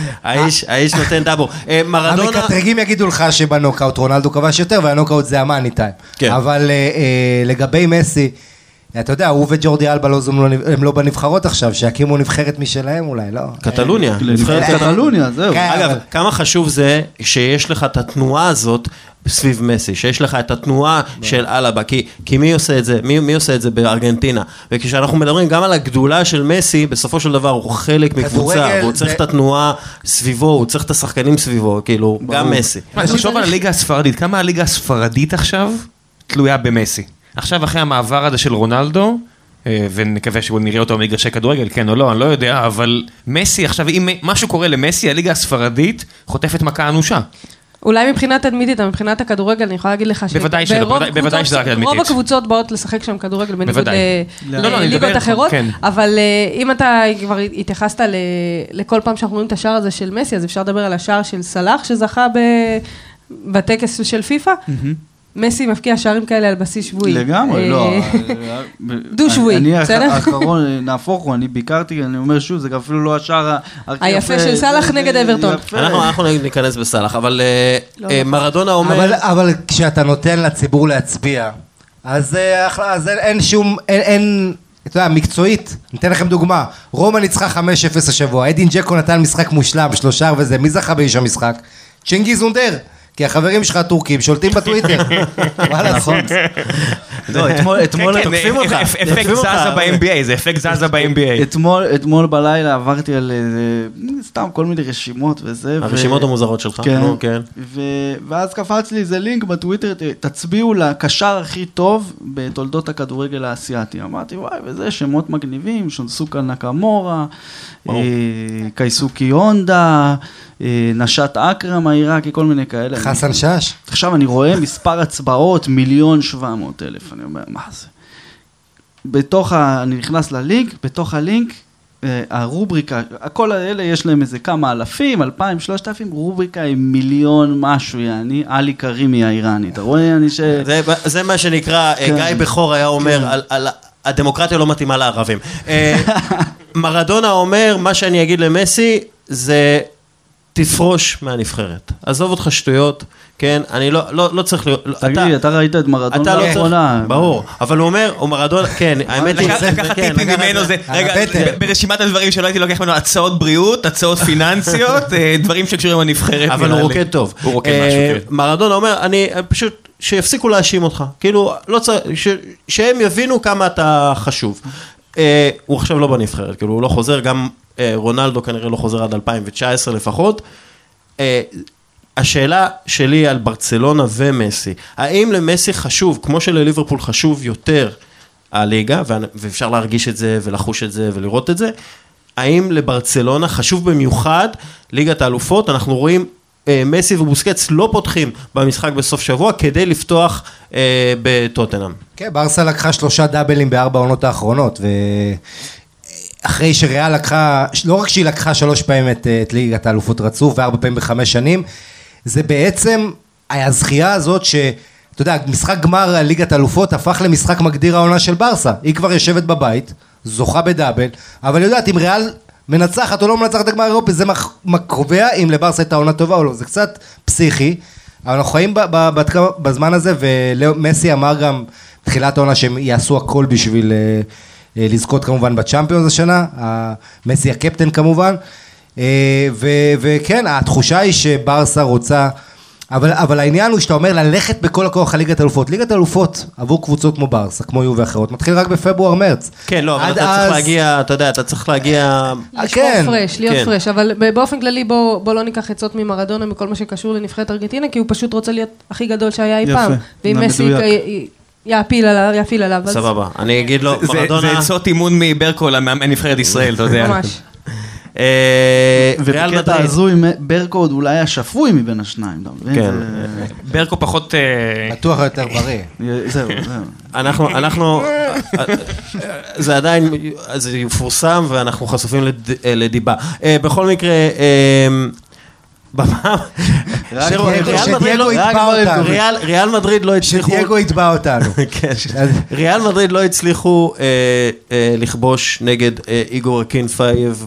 Speaker 1: האיש נותן דאבור. מרדונה...
Speaker 4: המקטרגים יגידו לך שבנוקאוט רונלדו כבש יותר, והנוקאוט זה המאני טיים. אבל לגבי מסי, אתה יודע, הוא וג'ורדי אלבה הם לא בנבחרות עכשיו, שיקימו נבחרת משלהם אולי, לא?
Speaker 1: קטלוניה.
Speaker 5: נבחרת קטלוניה, זהו.
Speaker 1: אגב, כמה חשוב זה שיש לך את התנועה הזאת סביב מסי, שיש לך את התנועה של אלבה, כי מי עושה את זה? מי עושה את זה בארגנטינה? וכשאנחנו מדברים גם על הגדולה של מסי, בסופו של דבר הוא חלק מקבוצה, והוא צריך את התנועה סביבו, הוא צריך את השחקנים סביבו, כאילו, גם מסי.
Speaker 2: תחשוב על הליגה הספרדית, כמה הליגה הספרדית עכשיו תלויה במסי? עכשיו אחרי המעבר הזה של רונלדו, ונקווה שהוא נראה אותו במגרשי כדורגל, כן או לא, אני לא יודע, אבל מסי, עכשיו אם משהו קורה למסי, הליגה הספרדית חוטפת מכה אנושה.
Speaker 3: אולי מבחינת תדמיתית, אבל מבחינת הכדורגל, אני יכולה להגיד לך ש...
Speaker 2: בוודאי שלא, בוודאי שזה רק תדמיתית.
Speaker 3: רוב הקבוצות באות לשחק שם כדורגל בניגוד לליגות אחרות, אבל אם אתה כבר התייחסת לכל פעם שאנחנו רואים את השער הזה של מסי, אז אפשר לדבר על השער של סלאח שזכה בטקס של פיפא. מסי מפקיע שערים כאלה על בסיס שבועי.
Speaker 5: לגמרי, לא.
Speaker 3: דו שבועי, בסדר?
Speaker 5: אני האחרון, נהפוך הוא, אני ביקרתי, אני אומר שוב, זה גם אפילו לא השער
Speaker 3: היפה של סלאח נגד אברטון.
Speaker 1: אנחנו ניכנס בסלאח, אבל מרדונה אומר...
Speaker 4: אבל כשאתה נותן לציבור להצביע, אז אין שום, אין... אתה יודע, מקצועית, ניתן לכם דוגמה, רומא ניצחה חמש אפס השבוע, אדין ג'קו נתן משחק מושלם, שלושה וזה, מי זכה באיש המשחק? צ'ינגיז אונדר. כי החברים שלך הטורקים שולטים בטוויטר. מה
Speaker 5: נכון. לא, אתמול...
Speaker 2: תוקפים אותך. אפקט זזה ב-אם בי איי, זה אפקט זזה ב-אם בי איי.
Speaker 5: אתמול בלילה עברתי על סתם כל מיני רשימות וזה.
Speaker 1: הרשימות המוזרות שלך.
Speaker 5: כן. ואז קפץ לי איזה לינק בטוויטר, תצביעו לקשר הכי טוב בתולדות הכדורגל האסייתי. אמרתי, וואי, וזה שמות מגניבים, שונסוקה נקמורה, קייסוקי הונדה, נשת אקרם העיראקי, כל מיני כאלה.
Speaker 4: חסן שש.
Speaker 5: עכשיו אני רואה מספר הצבעות, מיליון שבע מאות אלף, אני אומר, מה זה? בתוך ה... אני נכנס ללינק, בתוך הלינק, הרובריקה, הכל האלה יש להם איזה כמה אלפים, אלפיים, שלושת אלפים, רובריקה עם מיליון משהו, יעני, אלי קרימי האיראני, אתה רואה, יעני ש...
Speaker 1: זה מה שנקרא, גיא בכור היה אומר, על הדמוקרטיה לא מתאימה לערבים. מרדונה אומר, מה שאני אגיד למסי, זה... תפרוש מהנבחרת. עזוב אותך שטויות, כן? אני לא, לא, לא צריך להיות...
Speaker 5: תגיד לי, אתה ראית את מרדונה לאחרונה.
Speaker 1: ברור, אבל הוא אומר, הוא מרדונה, כן, האמת היא...
Speaker 2: לקחת טיפים ממנו זה, רגע, ברשימת הדברים שלא הייתי לוקח ממנו, הצעות בריאות, הצעות פיננסיות, דברים שקשורים לנבחרת.
Speaker 1: אבל הוא רוקד טוב.
Speaker 2: הוא רוקד משהו, כן.
Speaker 1: מרדונה אומר, אני פשוט, שיפסיקו להאשים אותך. כאילו, לא צריך, שהם יבינו כמה אתה חשוב. הוא עכשיו לא בנבחרת, כאילו, הוא לא חוזר גם... רונלדו כנראה לא חוזר עד אלפיים תשע עשרה לפחות. השאלה שלי על ברצלונה ומסי, האם למסי חשוב, כמו שלליברפול חשוב יותר הליגה, ואפשר להרגיש את זה ולחוש את זה ולראות את זה, האם לברצלונה חשוב במיוחד ליגת האלופות? אנחנו רואים מסי ובוסקץ לא פותחים במשחק בסוף שבוע, כדי לפתוח בטוטנהאם.
Speaker 4: כן, ברסה לקחה שלושה דאבלים בארבע העונות האחרונות, ואחרי שריאל לקחה, לא רק שהיא לקחה שלוש פעמים את, את ליגת האלופות רצוף, וארבע פעמים בחמש שנים, זה בעצם הזכייה הזאת ש... אתה יודע, משחק גמר ליגת האלופות הפך למשחק מגדיר העונה של ברסה. היא כבר יושבת בבית, זוכה בדאבל, אבל יודעת, אם ריאל מנצחת או לא מנצחת את הגמר האירופי, זה קובע אם לברסה הייתה עונה טובה או לא. זה קצת פסיכי, אבל אנחנו חיים בזמן הזה, ומסי אמר גם תחילת העונה שהם יעשו הכל בשביל לזכות כמובן בצ'אמפיונס השנה, מסי הקפטן כמובן, וכן, התחושה היא שברסה רוצה... אבל, אבל העניין הוא שאתה אומר ללכת בכל הכוח על ליגת אלופות. ליגת אלופות עבור קבוצות כמו ברסה, כמו יו ואחרות, מתחיל רק בפברואר מרץ.
Speaker 1: כן, לא, אבל אתה אז... צריך להגיע, אתה יודע, אתה צריך להגיע...
Speaker 3: לשמור פרש, להיות כן. פרש, אבל באופן כללי בוא, בוא לא ניקח עצות ממרדונה מכל מה שקשור לנבחרת ארגנטינה, כי הוא פשוט רוצה להיות הכי גדול שהיה אי פעם. ואם מסי יעפיל עליו, יעפיל עליו.
Speaker 1: סבבה, אני אגיד לו,
Speaker 2: מרדונה... זה עצות אימון מברקו לנבחרת ישראל, אתה יודע.
Speaker 3: ממש.
Speaker 5: ובקטע הזו עם ברקו אולי השפוי מבין השניים.
Speaker 2: ברקו פחות...
Speaker 4: בטוח יותר בריא.
Speaker 5: זהו, זהו.
Speaker 1: אנחנו, אנחנו, זה עדיין, זה יפורסם ואנחנו חשופים לדיבה. בכל מקרה, ריאל מדריד לא הצליחו...
Speaker 4: שדייגו יתבע אותנו.
Speaker 1: ריאל מדריד לא הצליחו לכבוש נגד איגור אקינפייב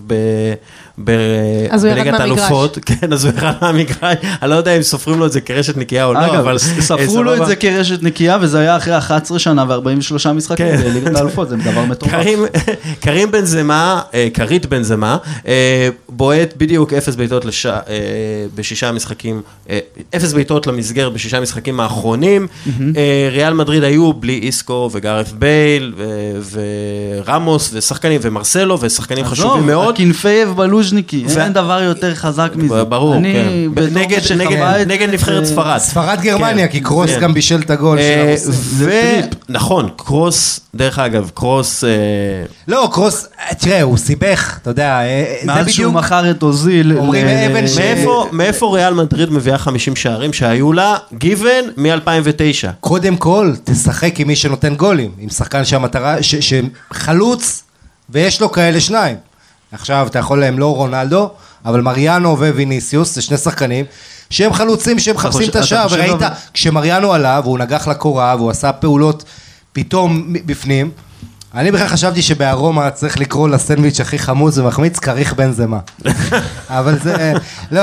Speaker 1: בליגת האלופות. כן, אז הוא ירד מהמגרש. אני לא יודע אם סופרים לו את זה כרשת נקייה או לא, אבל...
Speaker 5: ספרו לו את זה כרשת נקייה, וזה היה אחרי אחת עשרה שנה ו-ארבעים ושלושה משחקים בליגת האלופות, זה דבר מטורף.
Speaker 1: קרים בנזמה, קרית בנזמה, בועט בדיוק אפס בעיטות בשישה משחקים, אפס בעיטות למסגר בשישה משחקים האחרונים. ריאל מדריד היו בלי איסקו וגארף בייל ורמוס ושחקנים ומרסלו ושחקנים חשובים מאוד.
Speaker 5: הקינפייב בלוז'ניקי, אין דבר יותר חזק מזה.
Speaker 1: ברור, כן. נגד נבחרת ספרד.
Speaker 4: ספרד גרמניה, כי קרוס גם בישל את הגול.
Speaker 1: נכון, קרוס, דרך אגב, קרוס...
Speaker 4: לא, קרוס, תראה, הוא סיבך, אתה יודע,
Speaker 5: מאז שהוא מכר את אוזיל.
Speaker 1: מאיפה ריאל מדריד מביאה חמישים שערים שהיו לה גיוון מ-אלפיים ותשע?
Speaker 4: קודם כל, תשחק עם מי שנותן גולים, עם שחקן שהמטרה, שחלוץ, ויש לו כאלה שניים. עכשיו, אתה יכול להם לא רונלדו, אבל מריאנו וויניסיוס, זה שני שחקנים, שהם חלוצים, שהם חפשים את השער, וראית, כשמריאנו עלה, והוא נגח לקורה, והוא עשה פעולות פתאום בפנים, אני בכלל חשבתי שבארומה צריך לקרוא לסנדוויץ' הכי חמוץ ומחמיץ, כריך בנזמה. אבל זה, לא...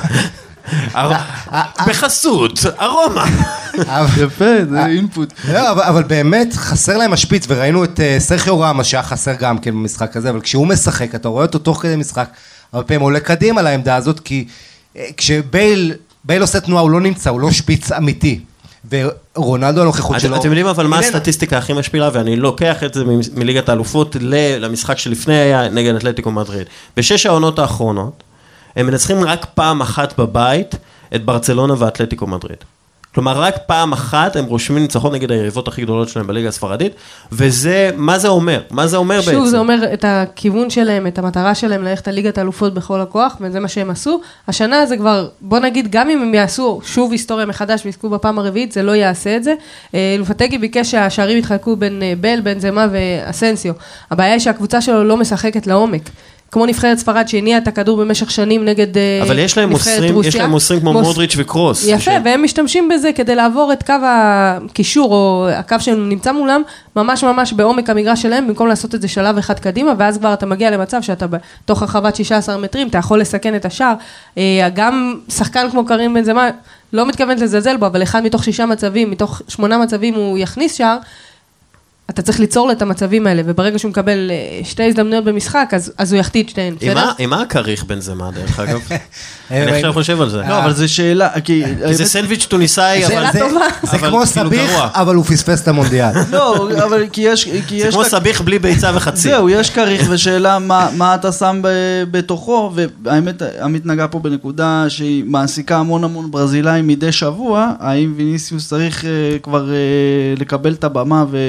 Speaker 1: בחסות, ארומה.
Speaker 5: יפה, זה אינפוט.
Speaker 4: לא, אבל באמת חסר להם השפיץ, וראינו את סרחיו רמוס שהיה חסר גם כן במשחק הזה, אבל כשהוא משחק, אתה רואה אותו תוך כדי משחק, הרבה פעמים עולה קדימה על העמדה הזאת, כי כשבייל עושה תנועה, הוא לא נמצא, הוא לא שפיץ אמיתי. ורונלדו הנוכחות שלו...
Speaker 1: אתם יודעים אבל מה הסטטיסטיקה הכי משפילה, ואני לוקח את זה מליגת האלופות למשחק שלפני היה נגד אתלטיקו מדריד. בשש העונות האחרונות, הם מנצחים רק פעם אחת בבית את ברצלונה ואתלטיקו מדריד. כלומר, רק פעם אחת הם רושמים ניצחון נגד היריבות הכי גדולות שלהם בליגה הספרדית, וזה, מה זה אומר? מה זה אומר בעצם?
Speaker 3: שוב, זה אומר את הכיוון שלהם, את המטרה שלהם ללכת לליגת האלופות בכל הכוח, וזה מה שהם עשו. השנה זה כבר, בוא נגיד, גם אם הם יעשו שוב היסטוריה מחדש ויזכו בפעם הרביעית, זה לא יעשה את זה. לופטגי ביקש שהשערים יתחלקו בין בל, בנזמה ואסנסיו. הבעיה היא שהקבוצה שלו לא משחקת לעומק. כמו נבחרת ספרד שהניעה את הכדור במשך שנים נגד נבחרת רוסיה.
Speaker 1: אבל יש להם מוסרים, יש להם מוסרים כמו מודריץ' וקרוס.
Speaker 3: יפה, והם משתמשים בזה כדי לעבור את קו הקישור, או הקו שנמצא מולם, ממש ממש בעומק המגרש שלהם, במקום לעשות את זה שלב אחד קדימה, ואז כבר אתה מגיע למצב שאתה בתוך הרחבת שישה עשר מטרים, אתה יכול לסכן את השער. גם שחקן כמו קרים בנזמה, לא מתכוונת לזלזל בו, אבל אחד מתוך שישה מצבים, מתוך שמונה מצבים הוא יכניס שער, אתה צריך ליצור לו את המצבים האלה, וברגע שהוא מקבל שתי הזדמנויות במשחק, אז, אז הוא יחטיא את שתיהן.
Speaker 1: עם מה הכריך בנזמה, דרך אגב? אני עכשיו חושב על זה.
Speaker 5: לא, אבל זה שאלה, כי...
Speaker 1: כי זה סנדוויץ' טוניסאי, אבל...
Speaker 3: שאלה טובה.
Speaker 4: זה כמו סביך, אבל הוא פספס את המונדיאל.
Speaker 5: לא, אבל כי יש...
Speaker 1: זה כמו סביך בלי ביצה וחצי.
Speaker 5: זהו, יש כריך, ושאלה מה אתה שם בתוכו, והאמת, עמית נגע פה בנקודה שהיא מעסיקה המון המון ברזילאים מדי שבוע, האם ויניסיוס צריך כבר לקבל את הבמה ולהיות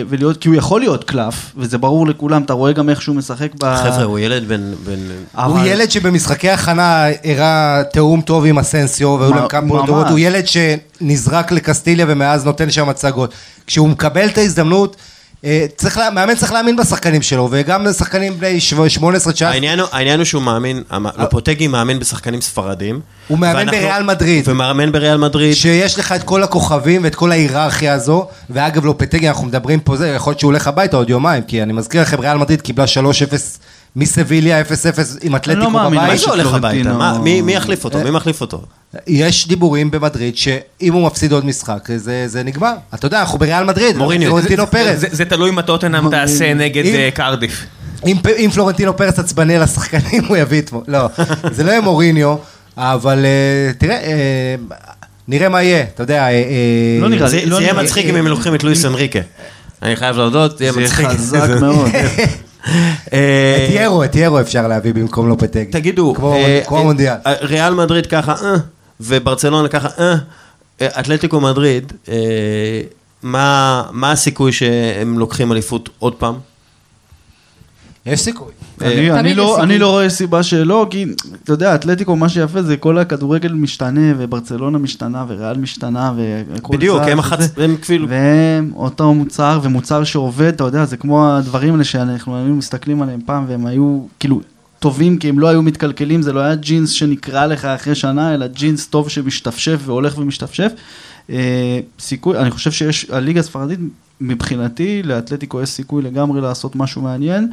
Speaker 5: כי הוא יכול להיות קלף, וזה ברור לכולם, אתה רואה גם איך שהוא משחק ב...
Speaker 1: חבר'ה, הוא ילד בן...
Speaker 4: הוא ילד שבמשחקי הכנה הראה תאום טוב עם אסנסיו, והיו להם כמה פעולות, הוא ילד שנזרק לקסטיליה ומאז נותן שם הצגות. כשהוא מקבל את ההזדמנות, מאמן צריך להאמין בשחקנים שלו, וגם לשחקנים בני שמונה עשרה תשע עשרה.
Speaker 1: העניין הוא שהוא מאמין, לופוטגי מאמין בשחקנים ספרדים.
Speaker 4: הוא מאמן בריאל מדריד.
Speaker 1: ומאמן בריאל מדריד.
Speaker 4: שיש לך את כל הכוכבים ואת כל ההיררכיה הזו, ואגב לופוטגי, אנחנו מדברים פה זה, יכול להיות שהוא הולך הביתה עוד יומיים, כי אני מזכיר לכם, ריאל מדריד קיבלה שלוש אפס מסביליה, אפס אפס עם אתלטיקו בבית.
Speaker 1: מה זה הולך הביתה? מי יחליף אותו? מי מחליף אותו?
Speaker 4: יש דיבורים במדריד שאם הוא מפסיד עוד משחק, זה נגמר. אתה יודע, אנחנו בריאל מדריד,
Speaker 1: פלורנטינו
Speaker 4: פרס.
Speaker 2: זה תלוי מה טוטנהאם תעשה נגד קרדיף.
Speaker 4: אם פלורנטינו פרס עצבני לשחקנים, הוא יביא את... לא, זה לא יהיה מוריניו, אבל תראה, נראה מה יהיה, אתה יודע...
Speaker 1: זה יהיה מצחיק אם הם לוקחים את לואיס אנריקה. אני חייב להודות, זה יהיה מצחיק.
Speaker 5: זה חזק מאוד.
Speaker 4: את ירו, את ירו אפשר להביא במקום לופוטגי.
Speaker 1: תגידו,
Speaker 4: כמו המונדיאל.
Speaker 1: ריאל מדריד ככה, וברצלונה ככה, אתלטיקו מדריד, מה הסיכוי שהם לוקחים אליפות עוד פעם?
Speaker 4: יש סיכוי.
Speaker 5: אני לא רואה סיבה שלא, כי אתה יודע, אתלטיקו, מה שיפה זה כל הכדורגל משתנה, וברצלונה משתנה, וריאל משתנה,
Speaker 1: בדיוק, הם כפילו.
Speaker 5: והם אותו מוצר, ומוצר שעובד, אתה יודע, זה כמו הדברים האלה שאנחנו היינו מסתכלים עליהם פעם, והם היו כאילו טובים, כי הם לא היו מתקלקלים, זה לא היה ג'ינס שנקרא לך אחרי שנה, אלא ג'ינס טוב שמשתפשף והולך ומשתפשף. סיכוי, אני חושב שיש, הליגה הספרדית, מבחינתי, לאתלטיקו יש סיכוי לגמרי לעשות משהו מעניין,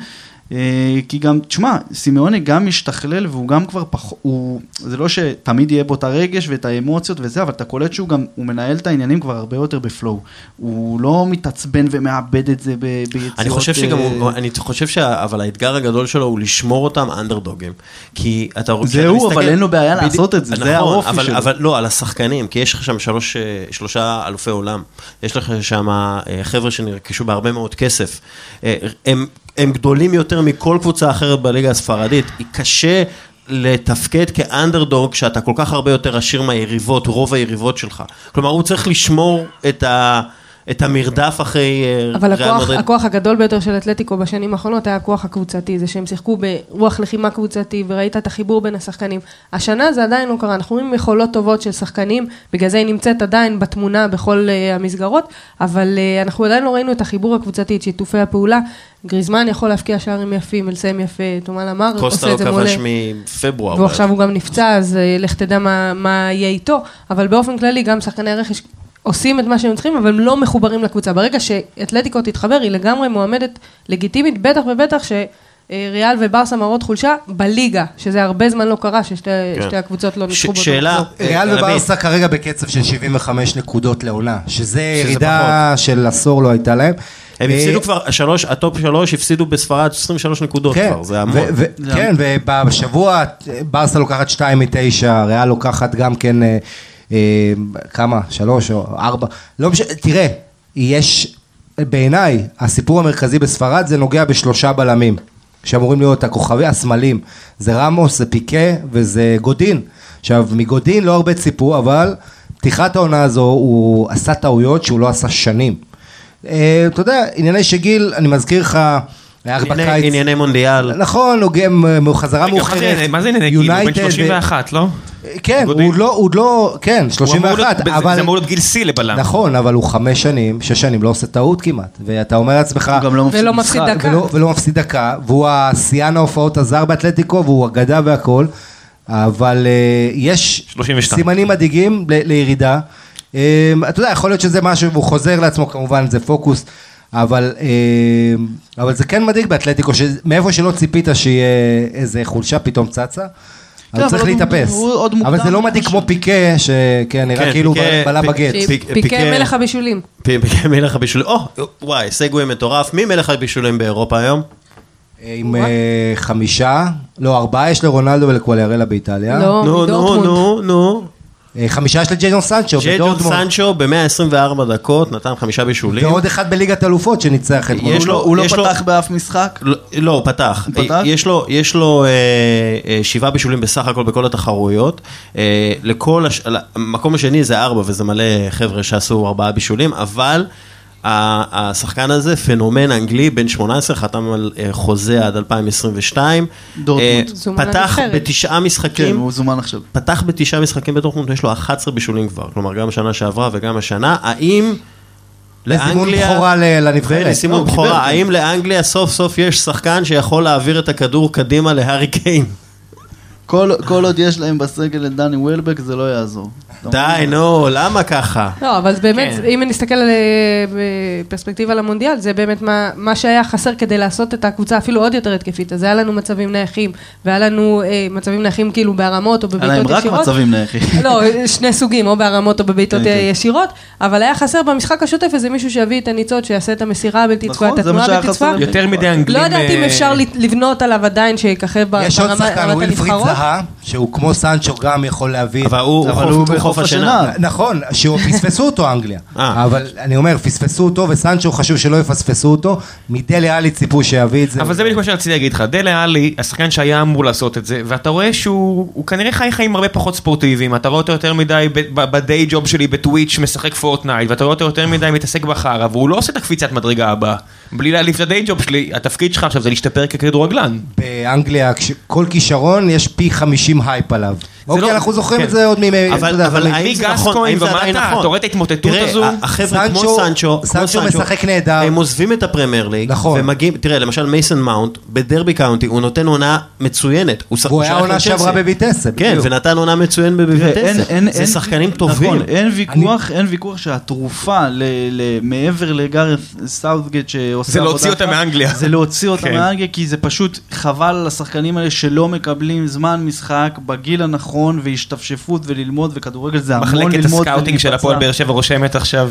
Speaker 5: כי גם, תשמע, סימאוני גם משתכלל, והוא גם כבר פחות, זה לא שתמיד יהיה בו את הרגש ואת האמוציות וזה, אבל אתה קולט שהוא גם, הוא מנהל את העניינים כבר הרבה יותר בפלואו, הוא לא מתעצבן ומאבד את זה ביציאות.
Speaker 1: אני חושב שגם, אני חושב ש... אבל האתגר הגדול שלו הוא לשמור אותם אנדרדוגים, כי אתה רוצה...
Speaker 5: זהו, אבל אין לו בעיה לעשות את זה, זה האופי שלו.
Speaker 1: אבל לא, על השחקנים, כי יש לך שם שלוש, שלושה אלופי עולם, יש לך שם חבר'ה שנרכשו בהרבה מאוד כסף, הם הם גדולים יותר מכל קבוצה אחרת בליגה הספרדית, היא קשה לתפקד כאנדרדוג, שאתה כל כך הרבה יותר עשיר מהיריבות, רוב היריבות שלך. כלומר, הוא צריך לשמור את ה... את המרדף אחרי
Speaker 3: אבל הכוח, הכוח הגדול ביותר של אתלטיקו בשנים האחרונות היה הכוח הקבוצתי, זה שהם שיחקו ברוח לחימה קבוצתי, וראית את החיבור בין השחקנים. השנה זה עדיין לא קרה, אנחנו רואים יכולות טובות של שחקנים, בגלל זה היא נמצאת עדיין בתמונה בכל uh, המסגרות, אבל uh, אנחנו עדיין לא ראינו את החיבור הקבוצתי, את שיתופי הפעולה. גריזמן יכול להפקיע שערים יפים, לסיים יפה, תומל אמר,
Speaker 1: קוסטה לא כבש מפברואר.
Speaker 3: ועכשיו הוא גם נפצע, אז uh, לך תדע מה, מה יהיה איתו, אבל באופן כללי גם שחקני הרכש עושים את מה שהם צריכים, אבל הם לא מחוברים לקבוצה. ברגע שאתלטיקו תתחבר, היא לגמרי מועמדת לגיטימית, בטח ובטח שריאל וברסה מראות חולשה בליגה, שזה הרבה זמן לא קרה, ששתי הקבוצות לא נצחו באותו מחזור.
Speaker 4: ריאל וברסה כרגע בקצב של שבעים וחמש נקודות לעונה, שזה ירידה של עשור לא הייתה להם.
Speaker 1: הם הפסידו כבר, הטופ שלוש הפסידו בספרד עשרים ושלוש נקודות כבר, זה המון.
Speaker 4: כן, ובשבוע ברסה לוקחת שתיים מתשע, ריאל לוקחת גם כן... כמה, שלוש או ארבע, לא משנה, תראה, יש, בעיניי, הסיפור המרכזי בספרד זה נוגע בשלושה בלמים, שאמורים להיות הכוכבי הסמלים, זה רמוס, זה פיקה וזה גודין. עכשיו, מגודין לא הרבה ציפו, אבל פתיחת העונה הזו, הוא עשה טעויות שהוא לא עשה שנים. אתה יודע, ענייני שגיל, אני מזכיר לך,
Speaker 1: ענייני מונדיאל.
Speaker 4: נכון, הוא חזרה מאוחרת.
Speaker 2: מה זה ענייני גיל? הוא בן שלושים ואחת, לא?
Speaker 4: כן, הוא לא, כן, שלושים ואחת.
Speaker 2: זה אמור להיות גיל סי לבלם.
Speaker 4: נכון, אבל הוא חמש שנים, שש שנים, לא עושה טעות כמעט. ואתה אומר לעצמך...
Speaker 3: ולא מפסיד דקה.
Speaker 4: ולא מפסיד דקה, והוא השיאן ההופעות הזר באתלטיקו, והוא אגדה והכל, אבל יש סימנים מדאיגים לירידה. אתה יודע, יכול להיות שזה משהו, והוא חוזר לעצמו, כמובן, זה פוקוס. אבל, אבל זה כן מדאיג באתלטיקו, מאיפה שלא ציפית שיהיה איזה חולשה פתאום צצה, אבל צריך להתאפס. אבל זה לא מדאיג כמו פיקה, שכן, נראה כאילו בלה בגט.
Speaker 3: פיקה מלך הבישולים.
Speaker 1: פיקה מלך הבישולים. או, וואי, סגווי מטורף. מי מלך הבישולים באירופה היום?
Speaker 4: עם חמישה, לא, ארבעה יש לרונלדו ולקואליארלה באיטליה.
Speaker 3: לא, מדורטמונד.
Speaker 1: נו, נו, נו.
Speaker 4: חמישה יש לג'יידון סנצ'ו.
Speaker 1: ג'יידון סנצ'ו ב-מאה עשרים וארבע דקות נתן חמישה בישולים.
Speaker 4: ועוד אחד בליגת אלופות שניצח את
Speaker 5: מולו. הוא לא פתח באף משחק?
Speaker 1: לא, הוא פתח. יש לו שבעה בישולים בסך הכל בכל התחרויות. המקום השני זה ארבע, וזה מלא חבר'ה שעשו ארבעה בישולים, אבל השחקן הזה, פנומן אנגלי, בן שמונה עשרה, חתם על חוזה עד אלפיים עשרים ושתיים.
Speaker 5: דורטמונד.
Speaker 1: פתח בתשעה משחקים.
Speaker 5: כן, הוא זומן עכשיו.
Speaker 1: פתח בתשעה משחקים בדורטמונד, יש לו אחת עשרה בישולים כבר, כלומר גם השנה שעברה וגם השנה. האם
Speaker 4: לסימון בכורה לנבחרת.
Speaker 1: לסימון בכורה, האם לאנגליה סוף סוף יש שחקן שיכול להעביר את הכדור קדימה להארי קיין?
Speaker 5: כל עוד יש להם בסגל את דני וולבק, זה לא יעזור.
Speaker 1: די, נו, למה ככה?
Speaker 3: לא, אבל באמת, אם נסתכל בפרספקטיבה על המונדיאל, זה באמת מה שהיה חסר כדי לעשות את הקבוצה אפילו עוד יותר התקפית. אז היה לנו מצבים נייחים, והיה לנו מצבים נייחים כאילו בהרמות או בביתות ישירות.
Speaker 5: היה להם רק מצבים נייחים.
Speaker 3: לא, שני סוגים, או בהרמות או בביתות ישירות, אבל היה חסר במשחק השוטף איזה מישהו שיביא את הניצות, שיעשה את המסירה הבלתי צפויה, את התנועה הבלתי צפויה.
Speaker 2: יותר מדי אנגלים.
Speaker 3: לא יודעת אם אפשר לבנות עליו עדיין שיככב ברמת הנבחרות.
Speaker 4: יש עוד שחקן, ווילפריד זהה, שהוא כמו סנצ'ו גם יכול להביא.
Speaker 1: אבל הוא בחוף השנה.
Speaker 4: נכון, שפספסו אותו אנגליה. אבל אני אומר, פספסו אותו, וסנצ'ו חשוב שלא יפספסו אותו. מדלה אלי ציפו שיביא את זה.
Speaker 2: אבל זה בדיוק מה שרציתי להגיד לך. דלה אלי, השחקן שהיה אמור לעשות את זה, ואתה רואה שהוא כנראה חי חיים הרבה פחות ספורטיביים. אתה רואה אותו יותר מדי בדיי ג'וב שלי בטוויץ' משחק פורטנייט, ואתה רואה אותו יותר מדי מתעסק בחרה, והוא לא עושה את הקפיצת מדרגה הבאה. בלי להעליב את הדיי ג'וב שלי, התפקיד שלך עכשיו זה להשתפר ככדורגלן.
Speaker 4: באנגליה, כל כישרון יש פי חמישים הייפ עליו. אוקיי, אנחנו זוכרים את זה עוד מימי...
Speaker 2: אבל האם זה נכון? האם זה עדיין נכון? אתה רואה את ההתמוטטות הזו?
Speaker 1: החבר'ה כמו סנצ'ו,
Speaker 4: סנצ'ו משחק נהדר.
Speaker 1: הם עוזבים את הפרמייר ליג, ומגיעים, תראה, למשל מייסון מאונט, בדרבי קאונטי, הוא נותן עונה מצוינת.
Speaker 4: הוא היה עונה שעברה בביטסה.
Speaker 1: כן, ונתן עונה מצוין בביטסה. זה שחקנים טובים.
Speaker 5: אין ויכוח, אין ויכוח שהתרופה מעבר לגארת סאות'גייט שעושה...
Speaker 2: זה להוציא אותה מאנגליה.
Speaker 5: זה להוציא אותה מאנגליה, כי זה פשוט חבל לשחקנים האלה שלא מקבלים זמן משחק בגיל הנכון והשתפשפות וללמוד, וכדורגל זה המון ללמוד.
Speaker 2: מחלקת הסקאוטינג של הפועל באר שבע רושמת עכשיו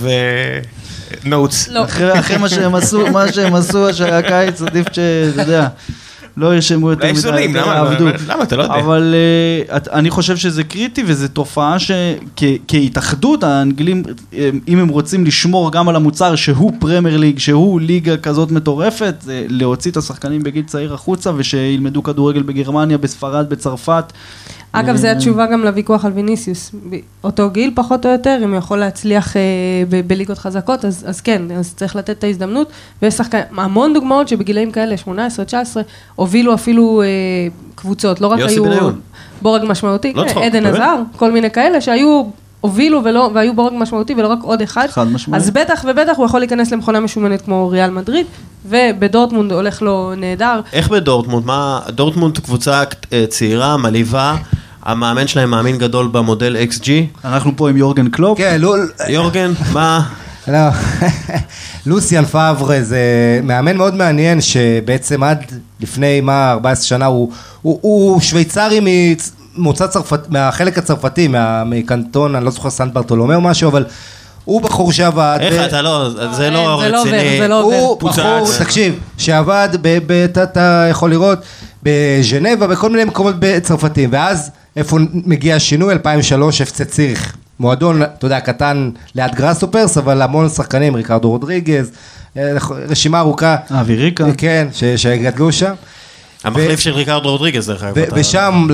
Speaker 2: נוטס.
Speaker 5: אחרי מה שהם עשו, מה שהם עשו הקיץ, עדיף שאתה יודע, לא ירשמו יותר
Speaker 2: מדי. זולים, למה אתה לא יודע?
Speaker 5: אבל אני חושב שזה קריטי, וזו תופעה שכהתאחדות, האנגלים, אם הם רוצים לשמור גם על המוצר שהוא פרמייר ליג, שהוא ליגה כזאת מטורפת, להוציא את השחקנים בגיל צעיר החוצה, ושילמדו כדורגל בגרמניה, בספרד, בצרפת.
Speaker 3: אגב, זו התשובה גם לוויכוח על ויניסיוס. אותו גיל, פחות או יותר, אם הוא יכול להצליח בליגות חזקות, אז כן, אז צריך לתת את ההזדמנות. ויש שחקנים, המון דוגמאות שבגילאים כאלה, שמונה עשרה תשע עשרה, הובילו אפילו קבוצות, לא רק היו בורג משמעותי, עדן עזר, כל מיני כאלה שהיו, הובילו והיו בורג משמעותי, ולא רק עוד אחד. אז בטח ובטח הוא יכול להיכנס למכונה משומנת כמו ריאל מדריד, ובדורטמונד הולך לו נהדר.
Speaker 1: איך בדורטמונד? מה, דורטמונד קבוצה צעירה, מלאיבה, המאמן שלהם מאמין גדול במודל אקס ג'י.
Speaker 5: אנחנו פה עם יורגן קלופ.
Speaker 4: כן, לא...
Speaker 1: יורגן, מה?
Speaker 4: לא, לוסיאן פאבר זה מאמן מאוד מעניין, שבעצם עד לפני מה, ארבע עשרה שנה, הוא, הוא, הוא שוויצרי ממוצא צרפת, מהחלק הצרפתי, מקנטון, אני לא זוכר סנט ברטולומא או משהו, אבל הוא בחור שעבד...
Speaker 1: איך אתה לא, זה לא רציני.
Speaker 3: זה לא עובר.
Speaker 4: הוא בחור, תקשיב, שעבד, אתה יכול לראות, בז'נבה, בכל מיני מקומות בצרפתים, ואז איפה מגיע השינוי? אלפיים ושלוש, אף סי ציריך. מועדון, אתה יודע, קטן ליד גראסופרס, אבל המון שחקנים, ריקרדו רודריגז, רשימה ארוכה.
Speaker 5: אבי ריקה.
Speaker 4: כן, שגדלו שם.
Speaker 1: המחליף של ריקרדו רודריגז, דרך אגב.
Speaker 4: ושם...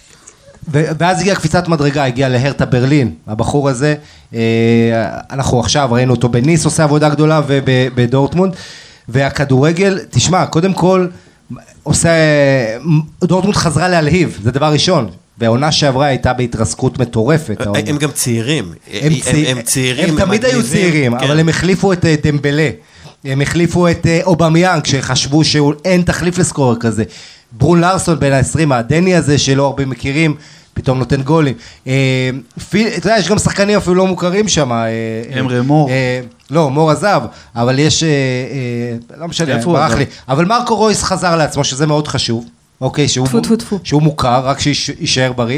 Speaker 4: ואז הגיעה קפיצת מדרגה, הגיע להרטה ברלין, הבחור הזה, אנחנו עכשיו ראינו אותו בניס, עושה עבודה גדולה, ובדורטמונד, והכדורגל, תשמע, קודם כל, עושה, דורטמונד חזרה להלהיב, זה דבר ראשון, והעונה שעברה הייתה בהתרסקות מטורפת.
Speaker 1: הם גם צעירים, הם צעירים,
Speaker 4: הם תמיד היו צעירים, אבל הם החליפו את דמבלה, הם החליפו את אובמיאנג, שחשבו שאין תחליף לסקורר כזה, ברון לארסון בין ה-עשרים, הדני הזה שלא הרבה מכירים, פתאום נותן גולים. אתה יודע, יש גם שחקנים אפילו לא מוכרים שם.
Speaker 5: אמרי מור.
Speaker 4: לא, מור עזב, אבל יש, לא משנה, ברח לי. אבל מרקו רויס חזר לעצמו, שזה מאוד חשוב. אוקיי, שהוא מוכר, רק שישאר בריא.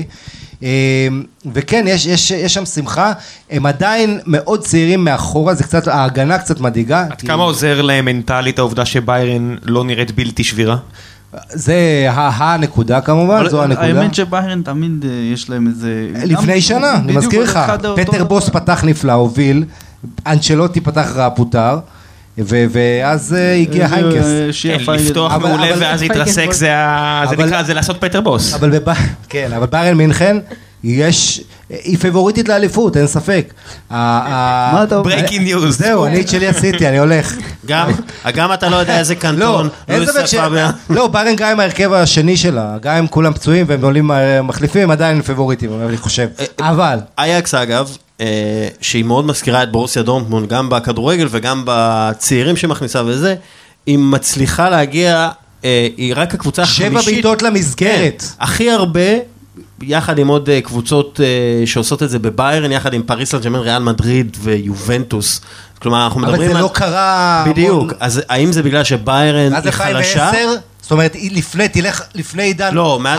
Speaker 4: וכן, יש, יש, יש שם שמחה, הם עדיין מאוד צעירים מאחורה, זה קצת, ההגנה קצת מדאיגה.
Speaker 2: עד כמה עוזר להם מנטלית העובדה שביירן לא נראית בלתי שבירה?
Speaker 4: זה הנקודה כמובן, זו הנקודה.
Speaker 5: האמת שביירן תמיד יש להם איזה...
Speaker 4: לפני שנה, אני מזכיר לך, פטר בוס פתח נפלא, הוביל, אנצ'לוטי פתח רע פוטר, ואז הגיע היינקס.
Speaker 2: לפתוח מעולה ואז להתרסק, זה נקרא, זה לעשות פטר בוס.
Speaker 4: כן, אבל ביירן מינכן, יש, היא פייבוריטית לאליפות, אין ספק.
Speaker 5: מה אתה אומר?
Speaker 2: Breaking news.
Speaker 4: זהו, אני את שלי עשיתי, אני הולך.
Speaker 1: גם, גם אתה לא יודע איזה קנטון,
Speaker 4: אין ספק ש... לא, ביירן גם עם ההרכב השני שלה, גם אם כולם פצועים והם עולים מחליפים, הם עדיין פייבוריטים, אני חושב. אבל...
Speaker 1: אייקס אגב, שהיא מאוד מזכירה את ברוסיה דורטמונד, גם בכדורגל וגם בצעירים שמכניסה וזה, היא מצליחה להגיע, היא רק הקבוצה החמישית.
Speaker 4: שבע בעיטות למסגרת.
Speaker 1: הכי הרבה, יחד עם עוד קבוצות שעושות את זה בביירן, יחד עם פריס סן ז'רמן, ריאל מדריד ויובנטוס. כלומר, אנחנו מדברים על...
Speaker 4: אבל זה לא קרה...
Speaker 1: בדיוק. אז האם זה בגלל שביירן היא חלשה?
Speaker 4: זאת אומרת, לפני, תלך לפני עידן...
Speaker 1: לא, מאז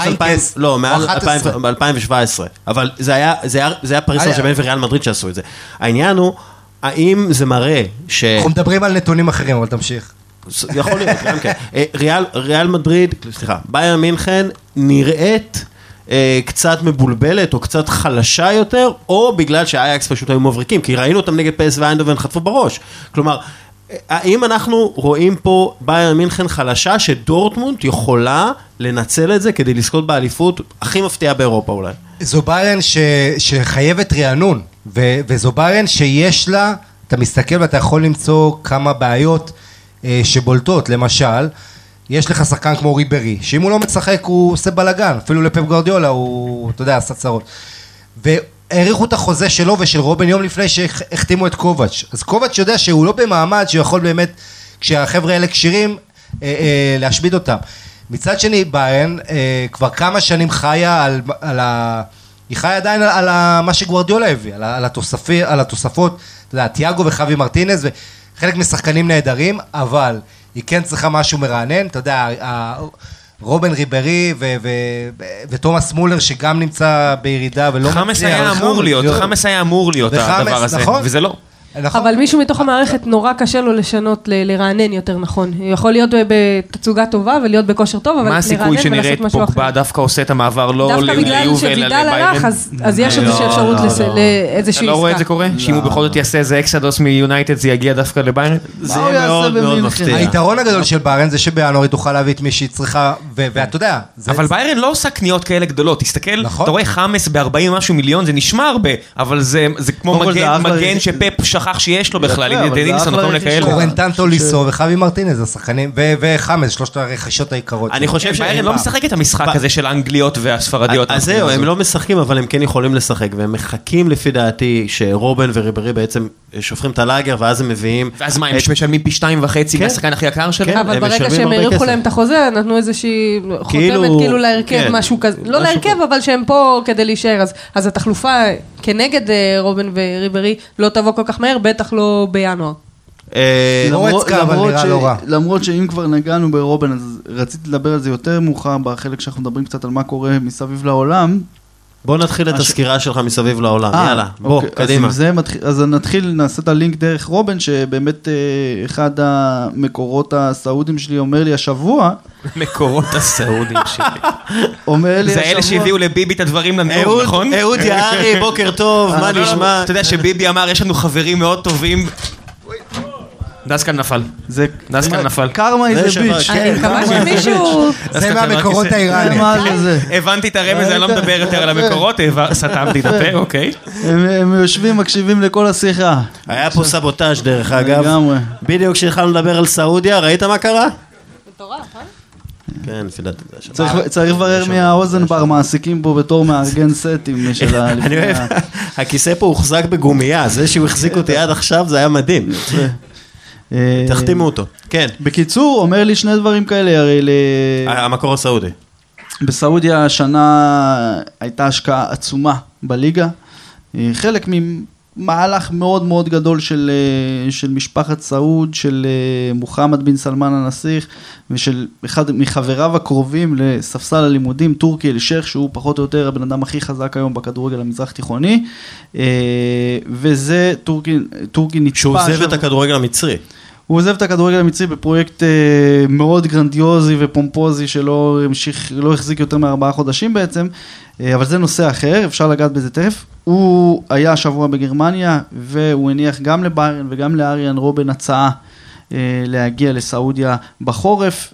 Speaker 1: אלפיים שבע עשרה. אבל זה היה, זה היה, זה היה פריס סן ז'רמן וריאל מדריד שעשו את זה. העניין הוא, האם זה מראה ש...
Speaker 4: אנחנו מדברים על נתונים אחרים, אבל תמשיך.
Speaker 1: יכול להיות, גם כן. ריאל, ריאל מדריד, סליחה, ביירן מינכן נראית קצת מבולבלת או קצת חלשה יותר, או בגלל שהאייקס פשוט היו מבריקים, כי ראינו אותם נגד פי אס וי איינדהובן חטפו בראש. כלומר, האם אנחנו רואים פה ביירן מינכן חלשה שדורטמונד יכולה לנצל את זה כדי לזכות באליפות הכי מפתיעה באירופה אולי?
Speaker 4: זו ביירן ש... שחייבת רענון, ו... וזו ביירן שיש לה, אתה מסתכל ואתה יכול למצוא כמה בעיות אה, שבולטות, למשל, יש לך שחקן כמו ריברי, שאם הוא לא מצחק הוא עושה בלגן, אפילו לפפ גוארדיולה הוא, אתה יודע, עשה צרות. והעריכו את החוזה שלו ושל רובן יום לפני שהחתימו את קובץ'. אז קובץ' יודע שהוא לא במעמד שיכול באמת, כשהחבר'ה האלה קשירים, אה, אה, להשביד אותם. מצד שני, ביירן אה, כבר כמה שנים חיה על, על ה... היא חיה עדיין על, על ה, מה שגוארדיולה הביא, על, על, התוספי, על התוספות, אתה יודע, תיאגו וחווי מרטינז, וחלק משחקנים נהדרים, אבל היא כן צריכה משהו מרענן, אתה יודע, רובן ריברי ותומאס מולר שגם נמצא בירידה ולא מצליח.
Speaker 2: חמאס היה אמור להיות, חמאס היה אמור להיות הדבר הזה, וזה לא.
Speaker 3: אבל מישהו מתוך המערכת נורא קשה לו לשנות, לרענן יותר נכון. יכול להיות בתצוגה טובה ולהיות בכושר טוב, אבל
Speaker 2: מה הסיכוי שנראית פוגבה דווקא עושה את המעבר לא ליובל אלא לביירן?
Speaker 3: דווקא בגלל שווידל הלך, אז יש איזושהי אפשרות לאיזושהי עסקה.
Speaker 2: אתה לא רואה את זה קורה? שאם הוא בכל זאת יעשה איזה אקסדוס מיונייטד זה יגיע דווקא לביירן?
Speaker 1: זה מאוד מאוד מפתיע.
Speaker 4: היתרון הגדול של ביירן זה שבינואר היא תוכל להביא את מי שהיא צריכה, ואתה יודע.
Speaker 2: אבל ביירן לא עושה קניות כאלה גדולות. תסתכל, אתה רואה חמאס ב-ארבעים משהו מיליון, זה נשמע הרבה, אבל זה כמו מגן שפפ שכח שיש לו בכלל, עם דנינסון או כל מיני כאלה.
Speaker 4: קורנטן טוליסו וחווי מרטינז, השחקנים, וחמאס, שלושת הרכישות העיקרות.
Speaker 2: אני חושב שביירן לא משחק את המשחק הזה של האנגליות והספרדיות.
Speaker 1: אז זהו, הם לא משחקים, אבל הם כן יכולים לשחק, והם מחכים לפי דעתי שרובן וריברי בעצם שופכים את הלאגר, ואז הם מביאים...
Speaker 2: ואז מה, הם משלמים פי שתיים וחצי מהשחקן הכי יקר שלהם?
Speaker 3: אבל ברגע שהם העריכו להם את החוזה, נתנו איזושהי חותמת כאילו להרכב, משהו כזה, לא להרכב, אבל שהם פה כדי להישאר, אז התחלופה כנגד רובן וריברי לא תבוא כל כך מהר, בטח לא בינואר.
Speaker 5: למרות שאם כבר נגענו ברובן, אז רציתי לדבר על זה יותר מאוחר, בחלק שאנחנו מדברים קצת על מה קורה מסביב לעולם.
Speaker 1: בוא נתחיל את הסקירה שלך מסביב לעולם, יאללה, בוא, קדימה.
Speaker 5: אז נתחיל, נעשה את הלינק דרך רובן, שבאמת אחד המקורות הסעודים שלי אומר לי השבוע,
Speaker 2: מקורות הסעודים שלי.
Speaker 5: אומר לי
Speaker 2: השבוע. זה אלה שהביאו לביבי את הדברים לנאום, נכון?
Speaker 1: אהוד יערי, בוקר טוב, מה נשמע?
Speaker 2: אתה יודע שביבי אמר, יש לנו חברים מאוד טובים. דסקן נפל. דסקן נפל.
Speaker 5: קרמה איזה ביץ'.
Speaker 3: אני מקווה שמישהו...
Speaker 4: זה מהמקורות האיראנים.
Speaker 2: הבנתי את הרמז, אני לא מדבר יותר על המקורות, סתמתי את הפה, אוקיי.
Speaker 5: הם יושבים, מקשיבים לכל השיחה.
Speaker 1: היה פה סבוטאז' דרך אגב. בדיוק כשהתחלנו לדבר על סעודיה, ראית מה קרה?
Speaker 3: מטורף, אה?
Speaker 1: כן, פילדת.
Speaker 5: צריך לברר מהאוזנבר מעסיקים פה בתור מארגן סטים של ה...
Speaker 1: אני אוהב, הכיסא פה הוחזק בגומייה, זה שהוא החזיק אותי עד עכשיו, זה היה מדהים. תחתימו אותו, כן.
Speaker 5: בקיצור, אומר לי שני דברים כאלה, הרי ל...
Speaker 1: המקור הסעודי.
Speaker 5: בסעודיה השנה הייתה השקעה עצומה בליגה, חלק ממהלך מאוד מאוד גדול של, של משפחת סעוד, של מוחמד בן סלמן הנסיך, ושל אחד מחבריו הקרובים לספסל הלימודים, טורקי אל-שייח, שהוא פחות או יותר הבן אדם הכי חזק היום בכדורגל המזרח תיכוני, וזה טורקי, טורקי נצפה...
Speaker 1: שהוא עוזב את הכדורגל המצרי.
Speaker 5: הוא עוזב את הכדורגל המצרי בפרויקט מאוד גרנדיוזי ופומפוזי, שלא המשיך, לא החזיק יותר מארבעה חודשים בעצם, אבל זה נושא אחר, אפשר לגעת בזה תכף. הוא היה שבוע בגרמניה, והוא הניח גם לביירן וגם לאריאן רובן הצעה להגיע לסעודיה בחורף,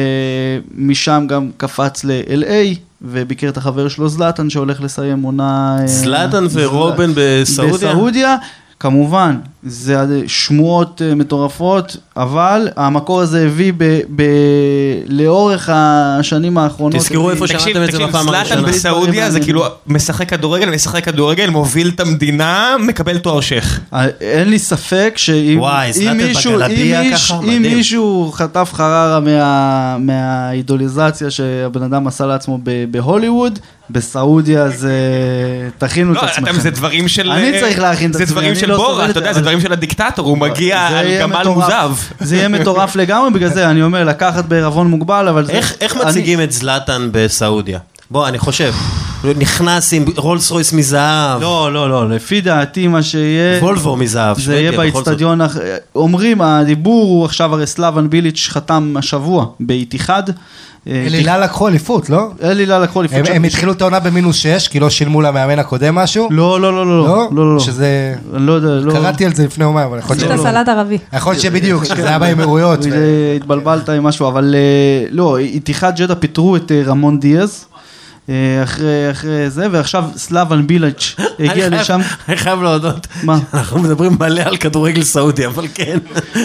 Speaker 5: ומשם גם קפץ ל-אל איי, וביקר את החבר שלו זלאטן, שהולך לסיים עונה...
Speaker 1: זלאטן ורובן בסעודיה?
Speaker 5: בסעודיה. כמובן, זה שמועות מטורפות, אבל המקור הזה הביא ב, ב, לאורך השנים האחרונות.
Speaker 1: תזכרו איפה שמעתם את זה בפעם הראשונה.
Speaker 2: זלאטן בסעודיה זה כאילו משחק כדורגל, משחק כדורגל, מוביל את המדינה, מקבל תואר שייח.
Speaker 5: אין לי ספק שאם
Speaker 1: וואי, זלאטן בגלביה ככה, מדהים.
Speaker 5: אם מישהו חטף חררה מה, מהאידוליזציה שהבן אדם עשה לעצמו בהוליווד, בסעודיה זה... תכינו את עצמכם.
Speaker 2: לא, זה דברים של...
Speaker 5: אני צריך להכין את עצמי.
Speaker 2: זה דברים של בורה, אתה יודע, זה דברים של הדיקטטור, הוא מגיע על גמל מוזב.
Speaker 5: זה יהיה מטורף לגמרי, בגלל זה אני אומר, לקחת בערבון מוגבל, אבל זה...
Speaker 1: איך מציגים את זלאטן בסעודיה? בוא, אני חושב, נכנס עם רולס רויס מזהב.
Speaker 5: לא, לא, לא, לפי דעתי מה שיהיה...
Speaker 1: וולבו מזהב,
Speaker 5: זה יהיה באצטדיון, אומרים, הדיבור הוא עכשיו הרי סלאבן ביליץ' חתם השבוע באיתיחד.
Speaker 4: אלילה לקחו אליפות, לא?
Speaker 5: אלילה לקחו אליפות.
Speaker 4: הם התחילו את העונה במינוס שש, כי לא שילמו למאמן הקודם משהו?
Speaker 5: לא, לא, לא, לא.
Speaker 4: לא? לא, שזה...
Speaker 5: לא יודע, לא.
Speaker 4: קראתי על זה לפני יומיים, אבל יכול להיות
Speaker 3: יש את הסלט ערבי.
Speaker 4: יכול להיות שבדיוק, שזה היה באמירויות.
Speaker 5: התבלבלת עם משהו, אבל לא, איתיחד ג'דה פיטרו את רמון דיאז. אחרי, אחרי זה, ועכשיו סלאבן ביליץ' הגיע לשם.
Speaker 1: אני חייב להודות.
Speaker 5: מה?
Speaker 1: אנחנו מדברים מלא על כדורגל סעודי, אבל כן.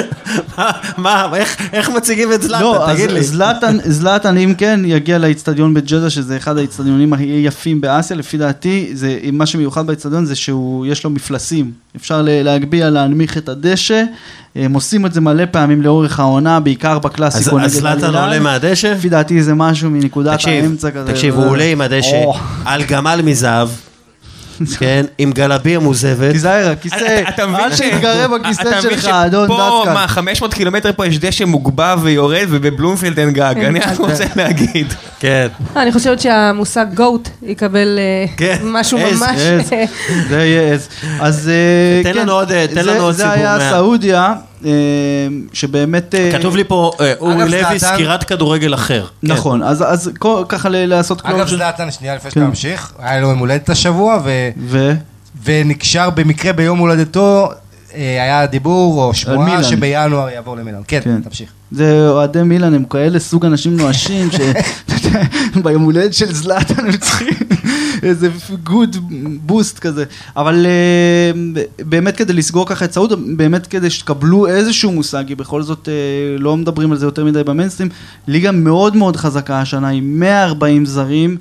Speaker 1: מה, איך מציגים את זלאטן? תגיד לי.
Speaker 5: זלאטן, זלאטן, אם כן, יגיע לאצטדיון בג'דה, שזה אחד האצטדיונים הכי יפים באסיה, לפי דעתי, זה, מה שמיוחד באצטדיון זה שהוא, יש לו מפלסים. אפשר להגביה, להנמיך את הדשא, הם עושים את זה מלא פעמים לאורך העונה, בעיקר בקלאסיקו נגד
Speaker 1: הלילה. אז זלאטן עולה מהדשא?
Speaker 5: לפי דעתי זה משהו מנקודת האמצע כזה.
Speaker 1: תקשיב, הוא עולה עם הדשא, על גמל מזהב, כן, עם גלביה מוזבת.
Speaker 5: תיזהר, הכיסא, אל תתגרה בכיסא שלך, אדון דסקל.
Speaker 2: פה, מה, חמש מאות קילומטר פה יש דשא מוגבע ויורד, ובבלומפילד אין גג. אני רק רוצה להגיד.
Speaker 1: כן.
Speaker 3: אני חושבת שהמושג גוט יקבל משהו ממש...
Speaker 5: זה יהיה עז. אז
Speaker 1: תן לנו עוד סיפור.
Speaker 5: זה היה סעודיה. שבאמת...
Speaker 1: כתוב לי פה, אורי לוי, סקירת כדורגל אחר.
Speaker 5: נכון, אז ככה לעשות קלום.
Speaker 4: אגב, זלאטן, שנייה לפני שאתה ממשיך, היה לו יום הולדת השבוע, ונקשר במקרה ביום הולדתו, היה דיבור או שמועה שבינואר יעבור למילאן. כן, תמשיך.
Speaker 5: זה אוהדי מילאן, הם כאלה סוג אנשים נואשים, שביום הולדת של זלאטן הם צריכים איזה גוד בוסט כזה. אבל באמת כדי לסגור ככה את סעודיה, באמת כדי שתקבלו איזשהו מושג, כי בכל זאת לא מדברים על זה יותר מדי במיינסטרים, ליגה מאוד מאוד חזקה השנה, עם מאה וארבעים זרים,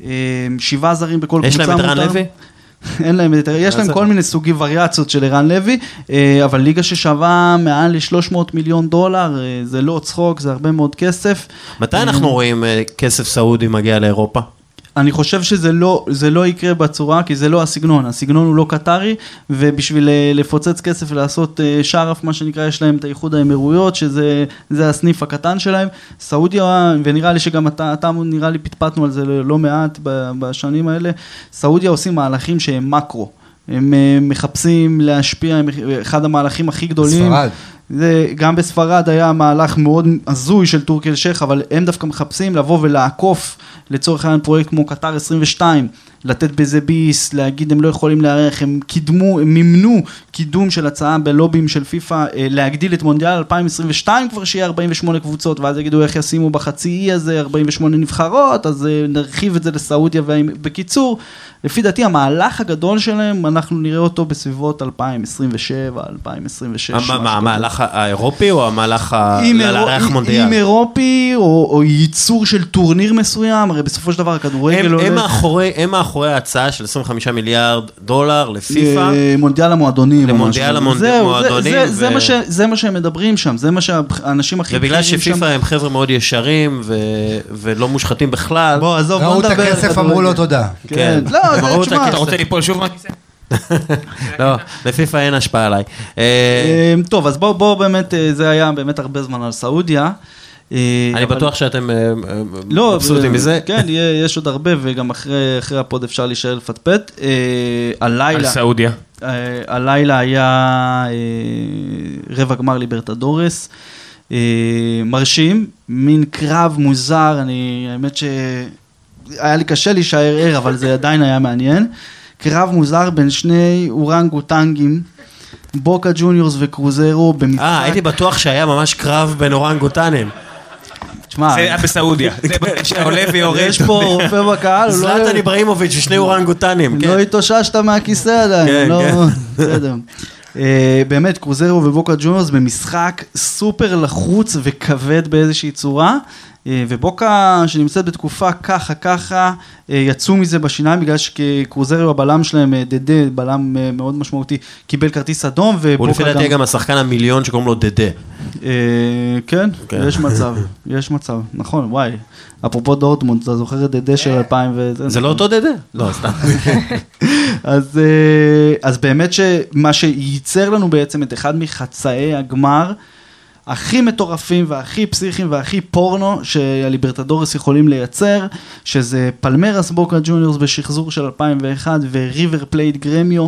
Speaker 5: שבעה זרים בכל קבוצה.
Speaker 1: יש להם את רן לוי?
Speaker 5: אין להם, יש להם כל מיני סוגי וריאציות של ערן לוי, אבל ליגה ששווה מעל ל-שלוש מאות מיליון דולר, זה לא צחוק, זה הרבה מאוד כסף.
Speaker 1: מתי אנחנו רואים כסף סעודי מגיע לאירופה?
Speaker 5: אני חושב שזה לא, זה לא יקרה בצורה, כי זה לא הסגנון, הסגנון הוא לא קטרי, ובשביל לפוצץ כסף ולעשות שרף, מה שנקרא, יש להם את האיחוד האמירויות, שזה זה הסניף הקטן שלהם, סעודיה, ונראה לי שגם אתה, אתה נראה לי פטפטנו על זה לא מעט בשנים האלה, סעודיה עושים מהלכים שהם מקרו, הם מחפשים להשפיע, אחד המהלכים הכי גדולים. ספרד. זה, גם בספרד היה מהלך מאוד הזוי של טורקי אל-שייח, אבל הם דווקא מחפשים לבוא ולעקוף לצורך העניין פרויקט כמו קטר עשרים ושתיים, לתת בזה ביס, להגיד הם לא יכולים להערך, הם קידמו, הם מימנו קידום של הצעה בלובים של פיפה, להגדיל את מונדיאל אלפיים עשרים ושתיים כבר שיהיה ארבעים ושמונה קבוצות, ואז יגידו איך ישימו בחצי אי הזה ארבעים ושמונה נבחרות, אז נרחיב את זה לסעודיה, ובקיצור, לפי דעתי המהלך הגדול שלהם, אנחנו נראה אותו בסביבות אלפיים עשרים ושבע, אלפיים עשרים ושש.
Speaker 1: מה, המהלך האירופי או המהלך ללארח מונדיאל?
Speaker 5: אם אירופי או ייצור של טורניר מסוים, הרי בסופו של דבר הכדורגל
Speaker 1: הם מאחורי, הם מאחורי ההצעה של עשרים וחמישה מיליארד דולר לפיפה.
Speaker 5: מונדיאל המועדונים.
Speaker 1: למונדיאל המועדונים.
Speaker 5: זה מה שהם מדברים שם, זה מה שהאנשים הכי...
Speaker 1: ובגלל שפיפה הם חבר'ה מאוד ישרים ולא מושחתים בכלל.
Speaker 5: בוא, עזוב,
Speaker 4: ראו את הכסף, אמרו לו תודה.
Speaker 5: כן. לא, זה תשמע.
Speaker 2: אתה רוצה ליפול שוב מהכיסא?
Speaker 1: לא, לפיפה אין השפעה עליי.
Speaker 5: טוב, אז בואו באמת, זה היה באמת הרבה זמן על סעודיה.
Speaker 1: אני בטוח שאתם מבסוטים מזה.
Speaker 5: כן, יש עוד הרבה, וגם אחרי הפוד אפשר להישאר לפטפט.
Speaker 2: על סעודיה.
Speaker 5: הלילה היה רבע גמר ליברטדורס. מרשים, מין קרב מוזר, אני, האמת שהיה לי קשה להישאר ער, אבל זה עדיין היה מעניין. קרב מוזר בין שני אורנגוטנגים, בוקה ג'וניורס וקרוזרו במשחק.
Speaker 1: אה, הייתי בטוח שהיה ממש קרב בין אורנגוטנים.
Speaker 5: תשמע,
Speaker 2: זה היה בסעודיה, שעולה ויורד.
Speaker 5: יש פה רופא בקהל,
Speaker 1: זלאטן איברהימוביץ' ושני אורנגוטנים.
Speaker 5: לא התאוששת מהכיסא עדיין, לא, בסדר. באמת, קרוזרו ובוקה ג'וניורס במשחק סופר לחוץ וכבד באיזושהי צורה, ובוקה שנמצאת בתקופה ככה ככה, יצאו מזה בשיניים, בגלל שקרוזרו הבלם שלהם, דדה, בלם מאוד משמעותי, קיבל כרטיס אדום,
Speaker 1: הוא לפי דעתי גם השחקן המיליון שקוראים לו דדה.
Speaker 5: כן, יש מצב, יש מצב, נכון, וואי. אפרופו דורטמונד, אתה זוכר את דדה של אלפיים ו...
Speaker 1: זה לא אותו דדה? לא, סתם.
Speaker 5: אז, אז באמת שמה שייצר לנו בעצם את אחד מחצאי הגמר, הכי מטורפים והכי פסיכיים והכי פורנו שהליברטדורס יכולים לייצר, שזה פלמרס בוקה ג'וניורס בשחזור של אלפיים ואחת וריבר פלייט גרמיו.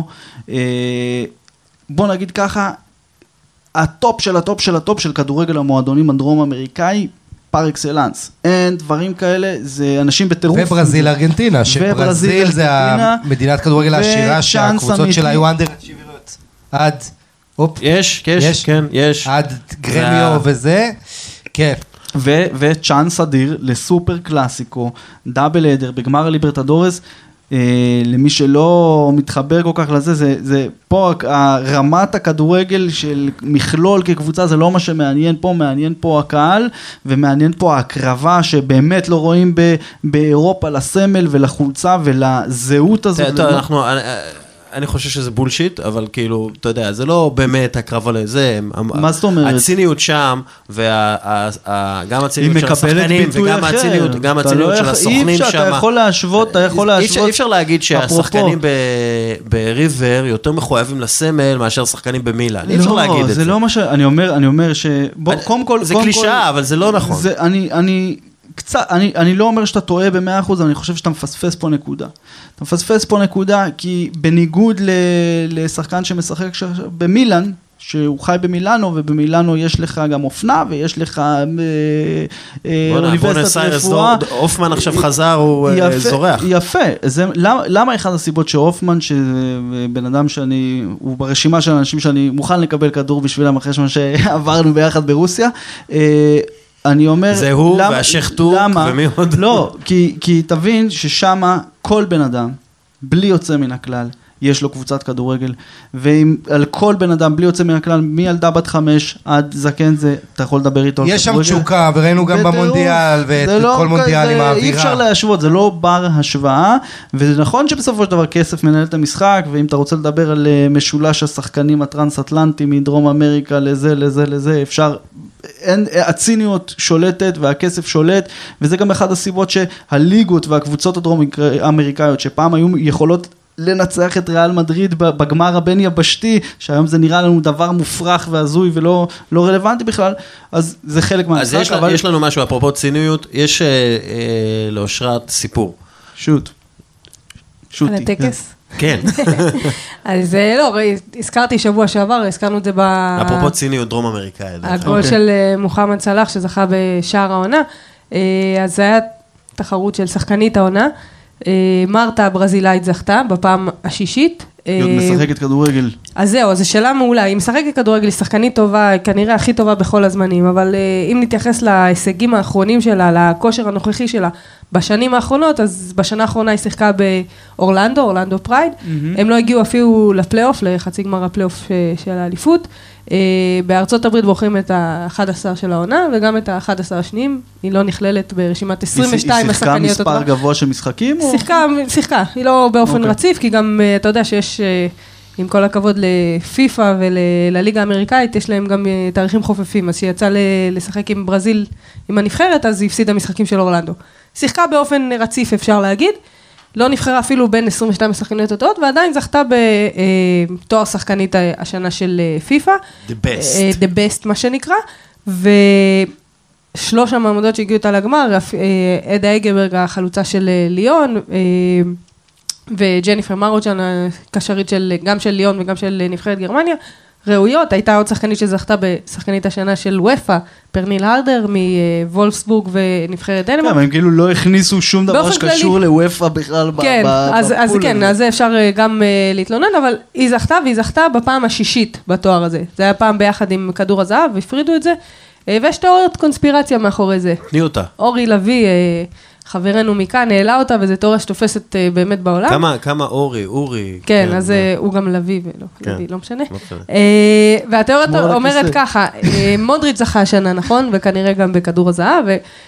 Speaker 5: בוא נגיד ככה, הטופ של הטופ של הטופ של כדורגל המועדונים הדרום אמריקאי, פר אקסלנס. אין דברים כאלה, זה אנשים בטירוף.
Speaker 4: וברזיל ארגנטינה, שברזיל זה המדינת כדורגל העשירה שהקבוצות שלה היו אנדר שבעיות. עד, אופ.
Speaker 1: יש, יש, כן, יש.
Speaker 4: עד גרמיו וזה, כן.
Speaker 5: וצ'אנס אדיר לסופר קלאסיקו, דאבל אדר בגמר הליברטדורס, למי שלא מתחבר כל כך לזה, זה, זה פה רמת הכדורגל של מכלול כקבוצה, זה לא מה שמעניין פה, מעניין פה הקהל, ומעניין פה ההקרבה שבאמת לא רואים ב, באירופה לסמל ולחולצה ולזהות הזאת.
Speaker 1: טוב, אנחנו... אני חושב שזה בולשיט, אבל כאילו, אתה יודע, זה לא באמת הקרבה לזה.
Speaker 5: מה זאת אומרת?
Speaker 1: הציניות שם, וגם הציניות של השחקנים, וגם הציניות של הסוכנים שם.
Speaker 5: אתה יכול להשוות, אתה יכול להשוות.
Speaker 1: אי אפשר להגיד שהשחקנים בריבר יותר מחויבים לסמל מאשר שחקנים במילאן. אי אפשר להגיד את זה.
Speaker 5: זה לא מה ש... אני אומר, אני אומר ש...
Speaker 1: זה קלישאה, אבל זה לא נכון.
Speaker 5: אני... קצת, אני, אני לא אומר שאתה טועה במאה אחוז, אבל אני חושב שאתה מפספס פה נקודה. אתה מפספס פה נקודה, כי בניגוד ל, לשחקן שמשחק במילאן, שהוא חי במילאנו, ובמילאנו יש לך גם אופנה, ויש לך אוניברסיטת רפואה.
Speaker 1: אופמן עכשיו חזר, הוא זורח.
Speaker 5: יפה. זה, למה, למה אחד הסיבות שאופמן, שבן אדם שאני, הוא ברשימה של אנשים שאני מוכן לקבל כדור בשבילם, אחרי שמה שעברנו ביחד ברוסיה, אני אומר,
Speaker 1: זה הוא והשייך טורק ומי עוד?
Speaker 5: לא, כי, כי תבין ששמה כל בן אדם, בלי יוצא מן הכלל, יש לו קבוצת כדורגל, ועל כל בן אדם, בלי יוצא מן הכלל, מילדה בת חמש עד זקן זה, אתה יכול לדבר איתו על כדורגל.
Speaker 4: יש שם תשוקה, וראינו גם במונדיאל, ואת כל מונדיאל עם האווירה.
Speaker 5: אי אפשר להשוות, זה לא בר השוואה, וזה נכון שבסופו של דבר כסף מנהל את המשחק, ואם אתה רוצה לדבר על משולש השחקנים הטרנס-אטלנטי, מדרום אמריקה לזה, לזה, לזה, אפשר... אין, הציניות שולטת והכסף שולט, וזה גם אחד הסיבות שהליגות והקבוצות הדרום אמריקאיות, שפעם היו יכולות לנצח את ריאל מדריד בגמר הבין יבשתי, שהיום זה נראה לנו דבר מופרך והזוי ולא לא רלוונטי בכלל, אז זה חלק מהמשחק.
Speaker 1: אז יש, אבל... יש לנו משהו, אפרופו ציניות, יש אה, אה, לאושרת סיפור.
Speaker 5: שוט. שוטי.
Speaker 3: על הטקס?
Speaker 1: כן.
Speaker 3: אז לא, הזכרתי שבוע שעבר, הזכרנו את זה ב...
Speaker 1: אפרופו ציניות דרום אמריקאי.
Speaker 3: הגול של מוחמד סלאח שזכה בשער העונה, אז זה היה תחרות של שחקנית העונה, מרתה הברזילאית זכתה בפעם השישית.
Speaker 5: היא עוד משחקת כדורגל.
Speaker 3: אז זהו, זו שאלה מעולה, היא משחקת כדורגל, היא שחקנית טובה, כנראה הכי טובה בכל הזמנים, אבל אם נתייחס להישגים האחרונים שלה, לכושר הנוכחי שלה, בשנים האחרונות, אז בשנה האחרונה היא שיחקה באורלנדו, אורלנדו פרייד, הם לא הגיעו אפילו לפלייאוף, לחצי גמר הפלייאוף של האליפות, בארצות הברית בוחרים את ה-אחד עשר של העונה, וגם את ה-אחד עשר השניים, היא לא נכללת ברשימת עשרים ושתיים השחקניות.
Speaker 5: היא שיחקה מספר גבוה של משחקים?
Speaker 3: שיחקה, שיחקה, היא לא באופן רציף, כי גם אתה יודע שיש, עם כל הכבוד לפיפה ולליגה האמריקאית, יש להם גם תאריכים חופפים, אז שהיא יצאה לשחק עם ברזיל, עם הנבחרת, אז היא הפסידה משחקים של אורלנדו. שיחקה באופן רציף, אפשר להגיד, לא נבחרה אפילו בין עשרים ושתיים השחקניות הטובות, ועדיין זכתה בתואר שחקנית השנה של פיפה.
Speaker 1: The best.
Speaker 3: The best, מה שנקרא. ושלוש המעמדות שהגיעו אותה לגמר, עדה אגברג, החלוצה של ליון, וג'ניפר מרוצ'ן, הקשרית של, גם של ליון וגם של נבחרת גרמניה, ראויות, הייתה עוד שחקנית שזכתה בשחקנית השנה של וופה, פרניל הרדר מוולפסבורג ונבחרת דנמרק.
Speaker 5: כן, הם כאילו לא הכניסו שום דבר שקשור לוופה בכלל בפול.
Speaker 3: כן, אז כן, אז אפשר גם להתלונן, אבל היא זכתה, והיא זכתה בפעם השישית בתואר הזה. זה היה פעם ביחד עם כדור הזהב, והפרידו את זה, ויש תיאוריות קונספירציה מאחורי זה.
Speaker 1: תני אותה.
Speaker 3: אורי לוי, חברנו מכאן, העלה אותה, וזו תיאוריה שתופסת באמת בעולם.
Speaker 1: כמה, כמה אורי, אורי.
Speaker 3: כן, אז הוא גם לוי, ולא, לוי, לא משנה. והתיאוריה אומרת ככה, מודריץ' זכה השנה, נכון? וכנראה גם בכדור הזהב,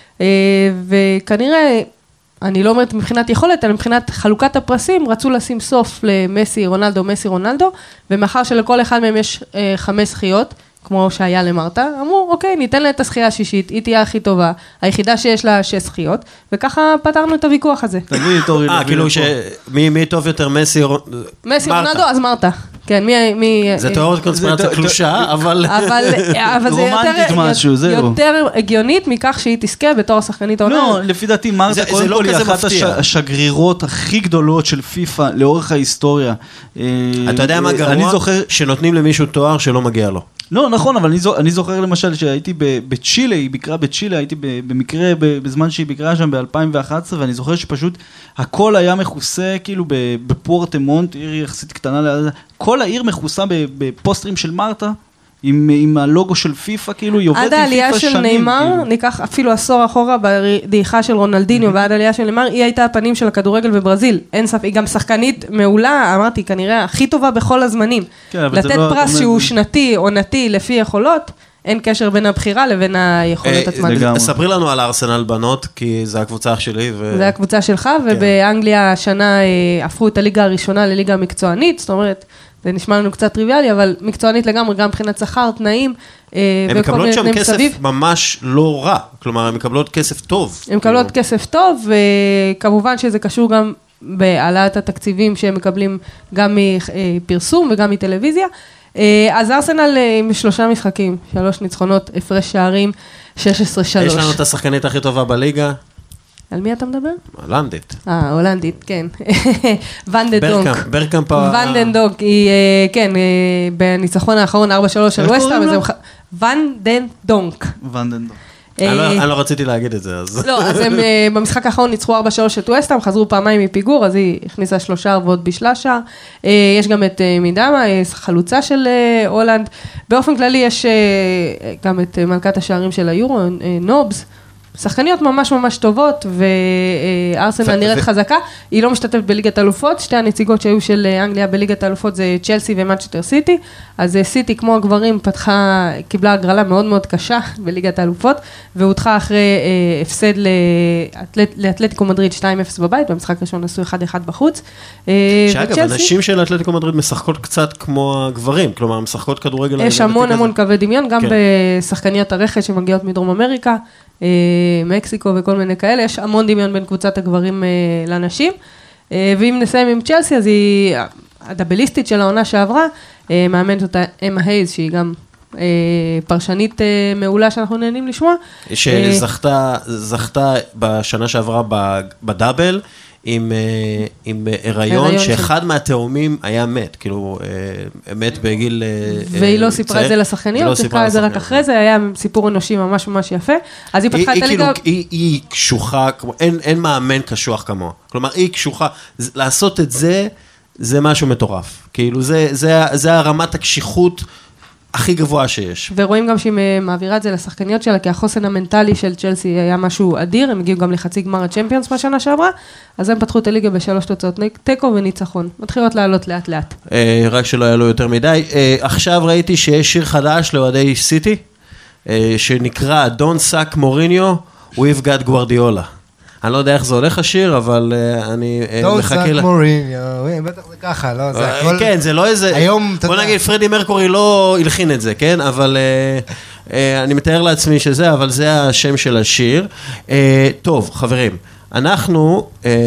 Speaker 3: וכנראה, אני לא אומרת מבחינת יכולת, אלא מבחינת חלוקת הפרסים, רצו לשים סוף למסי, רונלדו, מסי, רונלדו, ומאחר שלכל אחד מהם יש חמש זכיות, כמו שהיה למרתה, אמרו, אוקיי, ניתן לה את הזכייה השישית, היא תהיה הכי טובה, היחידה שיש לה שש זכיות, וככה פתרנו את הוויכוח הזה.
Speaker 5: תביא את אורי.
Speaker 1: אה, כאילו שמי טוב יותר, מסי,
Speaker 3: מסי, רונלדו, אז מרתה. כן, מי...
Speaker 1: זה תיאוריות קונספירציה קלושה, אבל...
Speaker 3: אבל זה יותר הגיונית מכך שהיא תזכה בתור השחקנית העונה.
Speaker 5: לא, לפי דעתי, מרתה קודם כל היא אחת השגרירות הכי גדולות של פיפה לאורך ההיסטוריה.
Speaker 1: אתה יודע מה גרוע? שנותנים למישהו תואר שלא מגיע לו.
Speaker 5: לא, נכון, אבל אני זוכר למשל שהייתי בצ'ילה, היא ביקרה בצ'ילה, הייתי במקרה, בזמן שהיא ביקרה שם ב-אלפיים ואחת עשרה, ואני זוכר שפשוט הכל היה מכוסה, כאילו בפורטמונט, עיר יחסית קטנה, כל העיר מכוסה בפוסטרים של מרתה, עם, עם הלוגו של פיפה, כאילו היא עובדת עם פיפה שנים.
Speaker 3: עד העלייה של ניימר, כאילו. ניקח אפילו עשור אחורה בדעיכה של רונלדיניו, mm-hmm. ועד העלייה של ניימר, היא הייתה הפנים של הכדורגל בברזיל. אין ספק, היא גם שחקנית מעולה, אמרתי, כנראה הכי טובה בכל הזמנים. כן, לתת לא פרס שהוא זה... שנתי, עונתי, לפי יכולות, אין קשר בין הבחירה לבין היכולות עצמן.
Speaker 1: ספרי לנו על ארסנל בנות, כי זה הקבוצה שלי. ו...
Speaker 3: זה הקבוצה שלך, ובאנגליה השנה הפכו את הליגה הראשונה לליגה מקצוענית, זאת אומרת, זה נשמע לנו קצת טריוויאלי, אבל מקצוענית לגמרי, גם מבחינת שכר, תנאים,
Speaker 1: הן מקבלות שם כסף ממש לא רע, כלומר, הן מקבלות כסף טוב.
Speaker 3: הן מקבלות כסף טוב, וכמובן שזה קשור גם בהעלאת התקציבים שהם מקבלים גם מפרסום וגם מטלוויזיה. אז ארסנל עם שלושה משחקים, שלוש ניצחונות, הפרש שערים, שש עשרה שלוש.
Speaker 1: יש לנו את השחקנית הכי טובה בליגה.
Speaker 3: על מי אתה מדבר?
Speaker 1: הולנדית.
Speaker 3: אה, הולנדית, כן. ונדנדונק.
Speaker 1: ברקאמפ, ברקאמפ.
Speaker 3: ונדנדונק, היא, כן, בניצחון האחרון ארבע שלוש של ווסטהאם, ונדנדונק.
Speaker 5: ונדנדונק.
Speaker 1: אני לא רציתי להגיד את זה, אז...
Speaker 3: לא, אז הם במשחק האחרון ניצחו ארבע שלוש את ווסטהאם, חזרו פעמיים מפיגור, אז היא הכניסה שלושה ועוד בישלה שער. יש גם את מידמה, חלוצה של הולנד. באופן כללי יש גם את מלכת השערים של היורו, נובס. שחקניות ממש ממש טובות, וארסנל נראית חזקה, היא לא משתתפת בליגת האלופות, שתי הנציגות שהיו של אנגליה בליגת האלופות זה צ'לסי ומנצ'סטר סיטי, אז סיטי כמו הגברים פתחה, קיבלה הגרלה מאוד מאוד קשה בליגת האלופות, והודחה אחרי הפסד לאתלטיקו מדריד שתיים אפס בבית, במשחק ראשון עשו אחד אחד בחוץ.
Speaker 1: שאגב, הנשים של אתלטיקו מדריד משחקות קצת כמו הגברים, כלומר, משחקות כדורגל...
Speaker 3: יש המון המון קווי דמיון, גם בשחקניות הרכש שמגיעות מדרום אמריקה, מקסיקו וכל מיני כאלה, יש המון דמיון בין קבוצת הגברים לנשים, ואם נסיים עם צ'לסי, אז היא הדאבליסטית של העונה שעברה, מאמנת אותה אמה הייז, שהיא גם פרשנית מעולה שאנחנו נהנים לשמוע.
Speaker 1: שזכתה זכתה בשנה שעברה בדאבל, עם, עם הריון, שאחד מהתאומים היה מת, כאילו, מת בגיל...
Speaker 3: והיא לא סיפרה את זה לשחקניות, סיפרה את זה רק אחרי זה, היה סיפור אנושי ממש ממש יפה, אז היא פתחה את הליגה...
Speaker 1: היא קשוחה, אין מאמן קשוח כמוה, כלומר, היא קשוחה, לעשות את זה, זה משהו מטורף, כאילו, זה הרמת הקשיחות הכי גבוה שיש.
Speaker 3: ורואים גם שהיא מעבירה את זה לשחקניות שלה, כי החוסן המנטלי של צ'לסי היה משהו אדיר, הם הגיעו גם לחצי גמר הצ'מפיונס בשנה שעברה, אז הם פתחו את הליגה בשלוש תוצאות תיקו וניצחון. מתחילות לעלות לאט לאט.
Speaker 1: רק שלא היה לו יותר מדי. עכשיו ראיתי שיש שיר חדש לאוהדי סיטי, שנקרא Don't Suck Mourinho, We've Got Guardiola. אני לא יודע איך זה הולך השיר, אבל אני מחכה לה...
Speaker 4: Don't Suck Mourinho, בטח זה ככה, לא? זה הכל...
Speaker 1: כן, זה לא איזה... היום, בוא נגיד, פרדי מרקורי לא הלחין את זה, כן? אבל אני מתאר לעצמי שזה, אבל זה השם של השיר. טוב, חברים, אנחנו...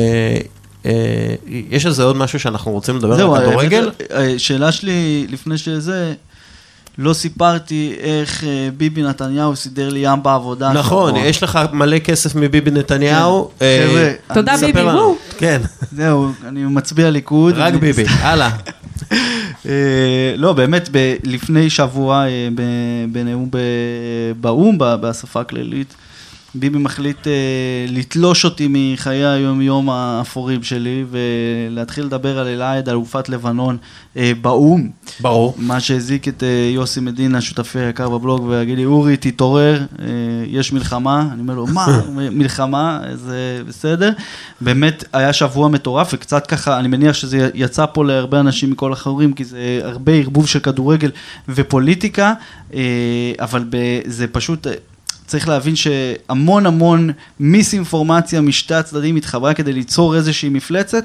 Speaker 1: יש איזה עוד משהו שאנחנו רוצים לדבר על כדורגל?
Speaker 5: שאלה שלי, לפני שזה... לא סיפרתי איך ביבי נתניהו סידר לי ים בעבודה.
Speaker 1: נכון, יש לך מלא כסף מביבי נתניהו.
Speaker 3: תודה ביבי, בואו.
Speaker 1: כן.
Speaker 5: זהו, אני מצביע ליכוד.
Speaker 1: רק ביבי, הלאה.
Speaker 5: לא, באמת, לפני שבוע, בנאום באום, באספה הכללית, ביבי מחליט לתלוש אותי מחיי היום-יום האפורים שלי, ולהתחיל לדבר על אלעד, אלופת לבנון, באום.
Speaker 1: ברור.
Speaker 5: מה שהזיק את יוסי מדינה, שותפי היקר בבלוג, והגיד לי, אורי, תתעורר, יש מלחמה. אני אומר לו, מה? מלחמה? זה בסדר. באמת היה שבוע מטורף, וקצת ככה, אני מניח שזה יצא פה להרבה אנשים מכל החורים, כי זה הרבה ערבוב של כדורגל ופוליטיקה, אבל זה פשוט... צריך להבין שהמון המון מיס-אינפורמציה משתי הצדדים התחברה כדי ליצור איזושהי מפלצת,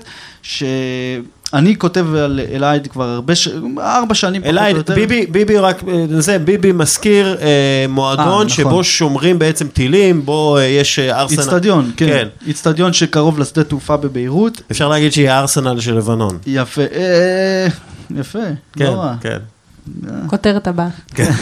Speaker 5: שאני כותב על אלעד כבר הרבה, ארבע שנים פחות או יותר.
Speaker 1: ביבי, ביבי רק, זה, ביבי מזכיר אה, מועדון אה, נכון. שבו שומרים בעצם טילים, בו אה, יש ארסנל.
Speaker 5: איצטדיון, כן. כן. איצטדיון שקרוב לשדה תעופה בביירות.
Speaker 1: אפשר להגיד שהיא הארסנל של לבנון.
Speaker 5: יפה, אה, יפה,
Speaker 1: כן,
Speaker 5: לא רע.
Speaker 1: כן.
Speaker 3: כותרת הבאה.
Speaker 1: כן.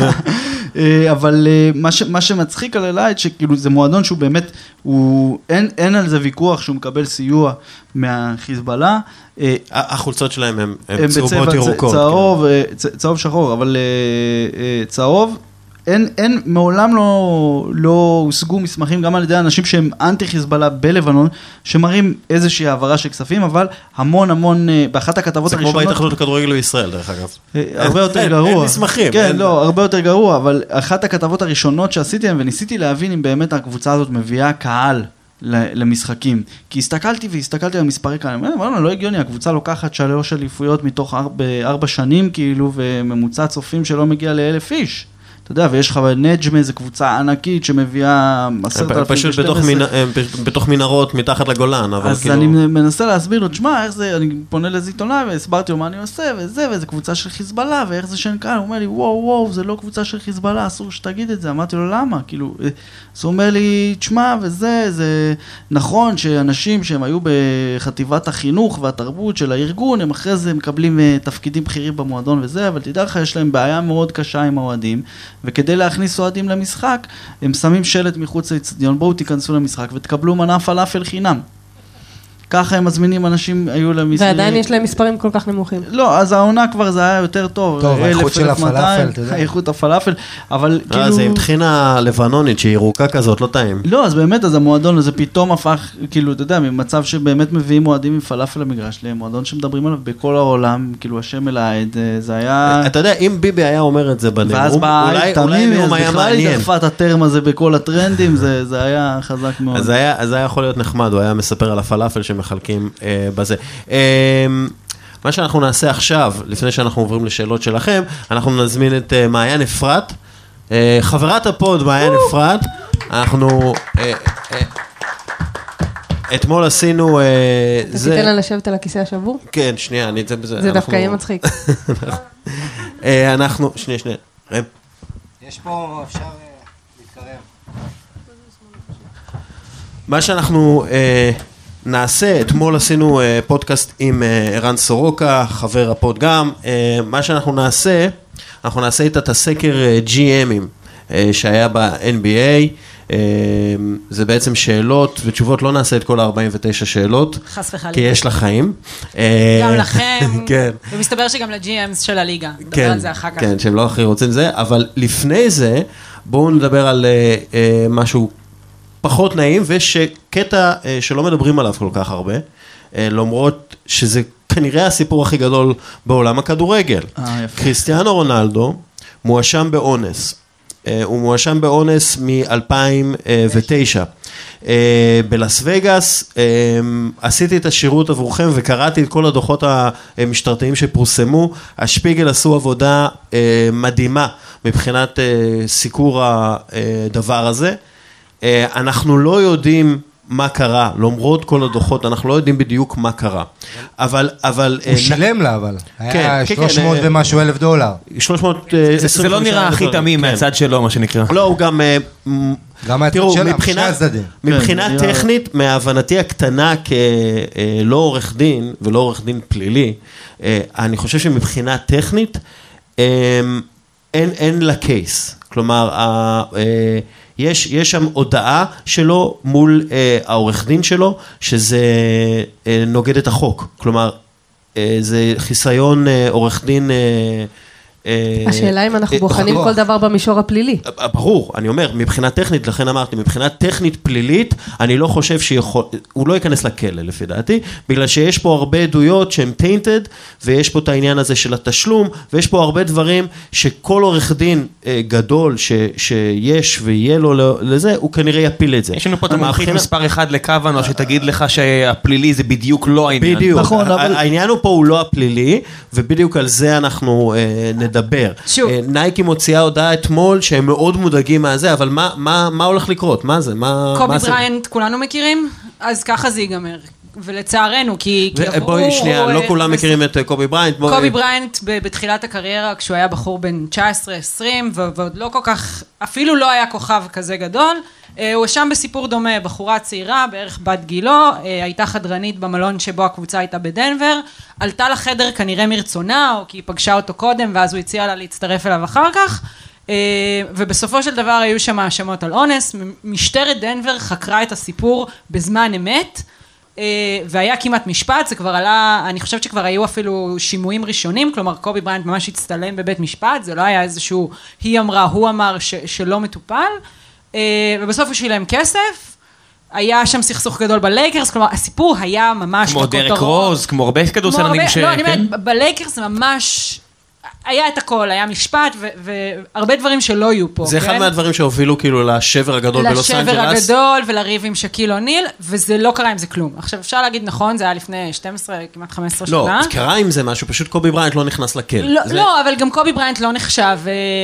Speaker 5: אבל מה, ש, מה שמצחיק על אלעד, שכאילו זה מועדון שהוא באמת, הוא, אין, אין על זה ויכוח שהוא מקבל סיוע מהחיזבאללה.
Speaker 1: החולצות שלהם הם, הם,
Speaker 5: הם
Speaker 1: צהובות ירוקות.
Speaker 5: צהוב, כן. צהוב שחור, אבל צהוב, אין, אין, מעולם לא, לא הושגו מסמכים גם על ידי אנשים שהם אנטי חיזבאללה בלבנון, שמראים איזושהי העברה של כספים, אבל המון המון, באחת הכתבות הראשונות...
Speaker 1: זה כמו בהתאחדות לכדורגל בישראל, דרך אגב.
Speaker 5: הרבה יותר גרוע.
Speaker 1: אין מסמכים.
Speaker 5: כן, לא, הרבה יותר גרוע, אבל אחת הכתבות הראשונות שעשיתי, וניסיתי להבין אם באמת הקבוצה הזאת מביאה קהל למשחקים. כי הסתכלתי והסתכלתי על מספרי קהל, אמרנו, לא הגיוני, הקבוצה לוקחת שלוש אליפויות מתוך ארבע שנים, כאילו, וממוצע צופים שלא מגיע לאלף איש. אתה יודע, ויש לך נג'מה, זו קבוצה ענקית שמביאה עשרת אלפים ושתים עשרה.
Speaker 1: פשוט בתוך מנהרות מתחת לגולן, אבל
Speaker 5: אז אני מנסה להסביר לו, תשמע, איך זה, אני פונה לזיתונאי והסברתי לו מה אני עושה, וזה, וזה קבוצה של חיזבאללה, ואיך זה שאין קהל, הוא אומר לי, וואו, וואו, זה לא קבוצה של חיזבאללה, אסור שתגיד את זה. אמרתי לו, למה? כאילו, אז הוא אומר לי, תשמע, וזה, זה נכון שאנשים שהם היו בחטיבת החינוך והתרבות של הארגון, הם אחרי זה מקבלים תפקידים בכירים במועדון וזה, אבל תדע לך, יש להם בעיה מאוד קשה עם האוהדים, וכדי להכניס אוהדים למשחק, הם שמים שלט מחוץ לאצטדיון, בואו תיכנסו למשחק ותקבלו מנה פלאפל חינם. ככה הם מזמינים אנשים, היו להם...
Speaker 3: ועדיין יש להם מספרים כל כך נמוכים.
Speaker 5: לא, אז העונה כבר זה היה יותר טוב.
Speaker 4: טוב, האיכות של הפלאפל, אתה יודע.
Speaker 5: האיכות הפלאפל, אבל כאילו...
Speaker 1: זה עם תחינה לבנונית שהיא ירוקה כזאת, לא טעים.
Speaker 5: לא, אז באמת, אז המועדון הזה פתאום הפך, כאילו, אתה יודע, ממצב שבאמת מביאים מועדים עם פלאפל למגרש, למועדון שמדברים עליו בכל העולם, כאילו, השם אלעד, זה היה...
Speaker 1: אתה יודע, אם ביבי היה אומר את זה בנאום,
Speaker 5: ואז אולי נאום היה מעניין. בכלל דחפה את הטרם הזה בכל הטרנדים, זה היה חזק מאוד.
Speaker 1: אז זה היה יכול להיות נחמד, הוא היה מספר על הפלאפל שמחלקים בזה. מה שאנחנו נעשה עכשיו, לפני שאנחנו עוברים לשאלות שלכם, אנחנו נזמין את מעיין אפרת, חברת הפוד מעיין אפרת, אנחנו אתמול עשינו...
Speaker 3: אתה תיתן לה לשבת על הכיסא השבור?
Speaker 1: כן, שנייה, אני אצא בזה.
Speaker 3: זה דווקא יהיה מצחיק.
Speaker 1: אנחנו, שנייה, שנייה.
Speaker 4: יש פה, אפשר להתקרב.
Speaker 1: מה שאנחנו... נעשה, אתמול עשינו פודקאסט עם ערן סורוקה, חבר הפוד גם, מה שאנחנו נעשה, אנחנו נעשה איתה את הסקר ג'י אמים שהיה ב-אן בי איי, זה בעצם שאלות ותשובות, לא נעשה את כל ה-ארבעים ותשע שאלות,
Speaker 6: חס וחלילה.
Speaker 1: כי יש לה חיים.
Speaker 6: גם לכם,
Speaker 1: כן.
Speaker 6: ומסתבר שגם לג'י אמס של הליגה, נדבר
Speaker 1: כן,
Speaker 6: על זה אחר כך.
Speaker 1: כן, שהם לא הכי רוצים זה, אבל לפני זה, בואו נדבר על משהו פחות נעים, ויש קטע שלא מדברים עליו כל כך הרבה, למרות שזה כנראה הסיפור הכי גדול בעולם הכדורגל. קריסטיאנו רונלדו מואשם באונס. הוא מואשם באונס מ-אלפיים ותשע. בלאס וגאס, עשיתי את השירות עבורכם וקראתי את כל הדוחות המשטרתיים שפורסמו. השפיגל עשו עבודה מדהימה מבחינת סיקור הדבר הזה. אנחנו לא יודעים מה קרה, למרות כל הדוחות, אנחנו לא יודעים בדיוק מה קרה. אבל, אבל...
Speaker 4: הוא שילם לה, אבל. היה שלוש מאות ומשהו אלף דולר.
Speaker 1: שלוש מאות...
Speaker 2: זה לא נראה הכי תמים מהצד שלו, מה שנקרא.
Speaker 1: לא, הוא גם...
Speaker 4: גם מהצד שלה, משני הצדדים.
Speaker 1: מבחינה טכנית, מהבנתי הקטנה כלא עורך דין, ולא עורך דין פלילי, אני חושב שמבחינה טכנית, אין לה קייס. כלומר, יש, יש שם הודעה שלו מול אה, העורך דין שלו, שזה אה, נוגד את החוק. כלומר, זה חיסיון עורך דין...
Speaker 3: השאלה אם אנחנו בוחנים כל דבר במישור הפלילי.
Speaker 1: ברור, אני אומר, מבחינה טכנית, לכן אמרתי, מבחינה טכנית פלילית, אני לא חושב שיכול, הוא לא ייכנס לכלא, לפי דעתי, בגלל שיש פה הרבה עדויות שהן tainted, ויש פה את העניין הזה של התשלום, ויש פה הרבה דברים שכל עורך דין גדול שיש ויהיה לו לזה, הוא כנראה יפיל את זה.
Speaker 2: יש לנו פה את המומחית מספר אחד לכוון, שתגיד לך שהפלילי זה בדיוק לא העניין.
Speaker 1: בדיוק, העניין הוא פה הוא לא הפלילי, ובדיוק על זה אנחנו נדבר. דבר. נייקי מוציאה הודעה אתמול שהם מאוד מודאגים מהזה, אבל מה, מה, מה הולך לקרות? מה זה? מה,
Speaker 6: קובי
Speaker 1: מה
Speaker 6: בריינט, כולנו מכירים? אז ככה זה ייגמר. ולצערנו, כי...
Speaker 1: בואי שנייה, לא כולם מכירים את קובי בריינט.
Speaker 6: קובי בריינט בתחילת הקריירה, כשהוא היה בחור בן תשע עשרה עשרים, ועוד לא כל כך, אפילו לא היה כוכב כזה גדול, הוא שם בסיפור דומה, בחורה צעירה, בערך בת גילו, הייתה חדרנית במלון שבו הקבוצה הייתה בדנבר, עלתה לחדר כנראה מרצונה, או כי היא פגשה אותו קודם, ואז הוא הציע לה להצטרף אליו אחר כך, ובסופו של דבר היו שם האשמות על אונס, משטרת דנבר חקרה את הסיפור בזמן אמת, והיה כמעט משפט, זה כבר עלה, אני חושבת שכבר היו אפילו שימועים ראשונים, כלומר קובי בריינט ממש הצטלם בבית משפט, זה לא היה איזשהו, היא אמרה, הוא אמר ש, שלא מטופל, ובסוף הוא שילם כסף, היה שם סכסוך גדול בלייקרס, כלומר הסיפור היה ממש...
Speaker 2: כמו דרק רוז, כמו הרבה כדורסלנים ש...
Speaker 6: לא, אני אומרת, בלייקרס זה ממש... היה את הכל, היה משפט, והרבה דברים שלא יהיו פה.
Speaker 1: זה אחד מהדברים שהובילו כאילו לשבר הגדול בלוס אנג'לס.
Speaker 6: לשבר הגדול ולריב עם שקיל אוניל, וזה לא קרה עם זה כלום. עכשיו אפשר להגיד נכון, זה היה לפני שתים עשרה, כמעט חמש עשרה שנה.
Speaker 1: לא, קרה עם זה משהו, פשוט קובי בריינט לא נכנס לכלא.
Speaker 6: לא, אבל גם קובי בריינט לא נחשב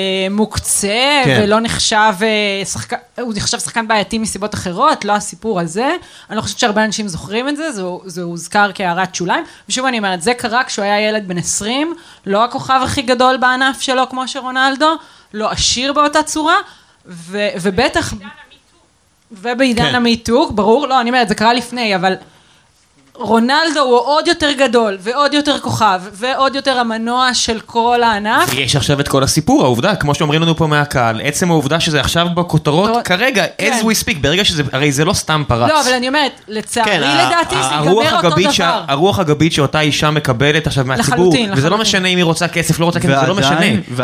Speaker 6: מוקצה, ולא נחשב שחקן, הוא נחשב שחקן בעייתי מסיבות אחרות, לא הסיפור הזה. אני לא חושבת שהרבה אנשים זוכרים את זה, זה הוזכר כהערת שוליים. ושוב אני אומרת, זה קרה כשהוא היה ילד בן עשרים, לא הכוכב הכי גדול בענף שלו כמו שרונלדו, לא עשיר באותה צורה, ו- ובטח... ובעידן המיתוג, ברור, לא, אני אומרת, זה קרה לפני, אבל רונלדו הוא עוד יותר גדול, ועוד יותר כוכב, ועוד יותר המנוע של כל הענף.
Speaker 2: יש עכשיו את כל הסיפור, העובדה, כמו שאומרים לנו פה מהקהל, עצם העובדה שזה עכשיו בכותרות, כרגע, as we speak, ברגע שזה, הרי זה לא סתם פרץ.
Speaker 6: לא, אבל אני אומרת, לצערי לדעתי, זה ייגמר אותו דבר.
Speaker 2: הרוח הגבית שאותה אישה מקבלת עכשיו מהציבור, וזה לא משנה אם היא רוצה כסף, לא רוצה כסף, זה לא משנה.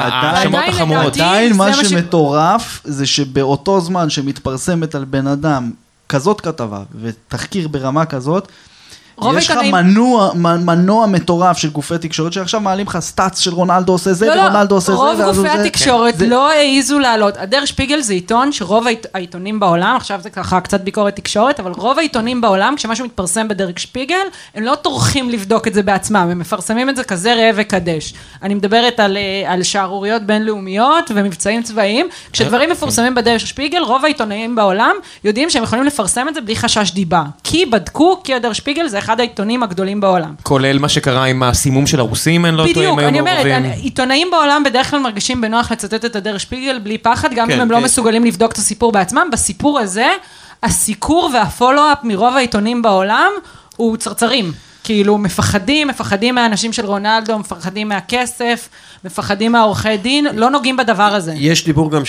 Speaker 5: ועדיין מה שמטורף, זה שבאותו זמן שמתפרסמת על בן אדם כזאת כתבה, ותחקיר ברמה כזאת, יש לך מנוע, מנוע מטורף של גופי תקשורת, שעכשיו מעלים לך סטאצ של רונלדו עושה זה, ורונלדו עושה זה.
Speaker 6: רוב גופי התקשורת לא העיזו לעלות. הדר שפיגל זה עיתון שרוב העיתונים בעולם, עכשיו זה ככה קצת ביקורת תקשורת, אבל רוב העיתונים בעולם, כשמשהו מתפרסם בדר שפיגל, הם לא טורחים לבדוק את זה בעצמם, הם מפרסמים את זה כזה ראה וקדש. אני מדברת על, על שערוריות בינלאומיות ומבצעים צבאיים. כשדברים מפורסמים בדר שפיגל, רוב העיתונאים בעולם יודעים שהם יכולים לפרסם את זה בלי חשש דיבה. כי בדקו, כי הדר שפיגל זה אחד העיתונים הגדולים בעולם.
Speaker 2: כולל מה שקרה עם הסימום של הרוסים, אין לא טועים
Speaker 6: בדיוק, אני אומרת, עיתונאים בעולם בדרך כלל מרגישים בנוח לצטט את הדר שפיגל בלי פחד, גם אם הם לא מסוגלים לבדוק את הסיפור בעצמם. בסיפור הזה, הסיקור והפולו-אפ מרוב העיתונים בעולם הוא צרצרים. כאילו מפחדים, מפחדים מהאנשים של רונלדו, מפחדים מהכסף, מפחדים מהעורכי דין, לא נוגעים בדבר הזה.
Speaker 1: יש דיבור גם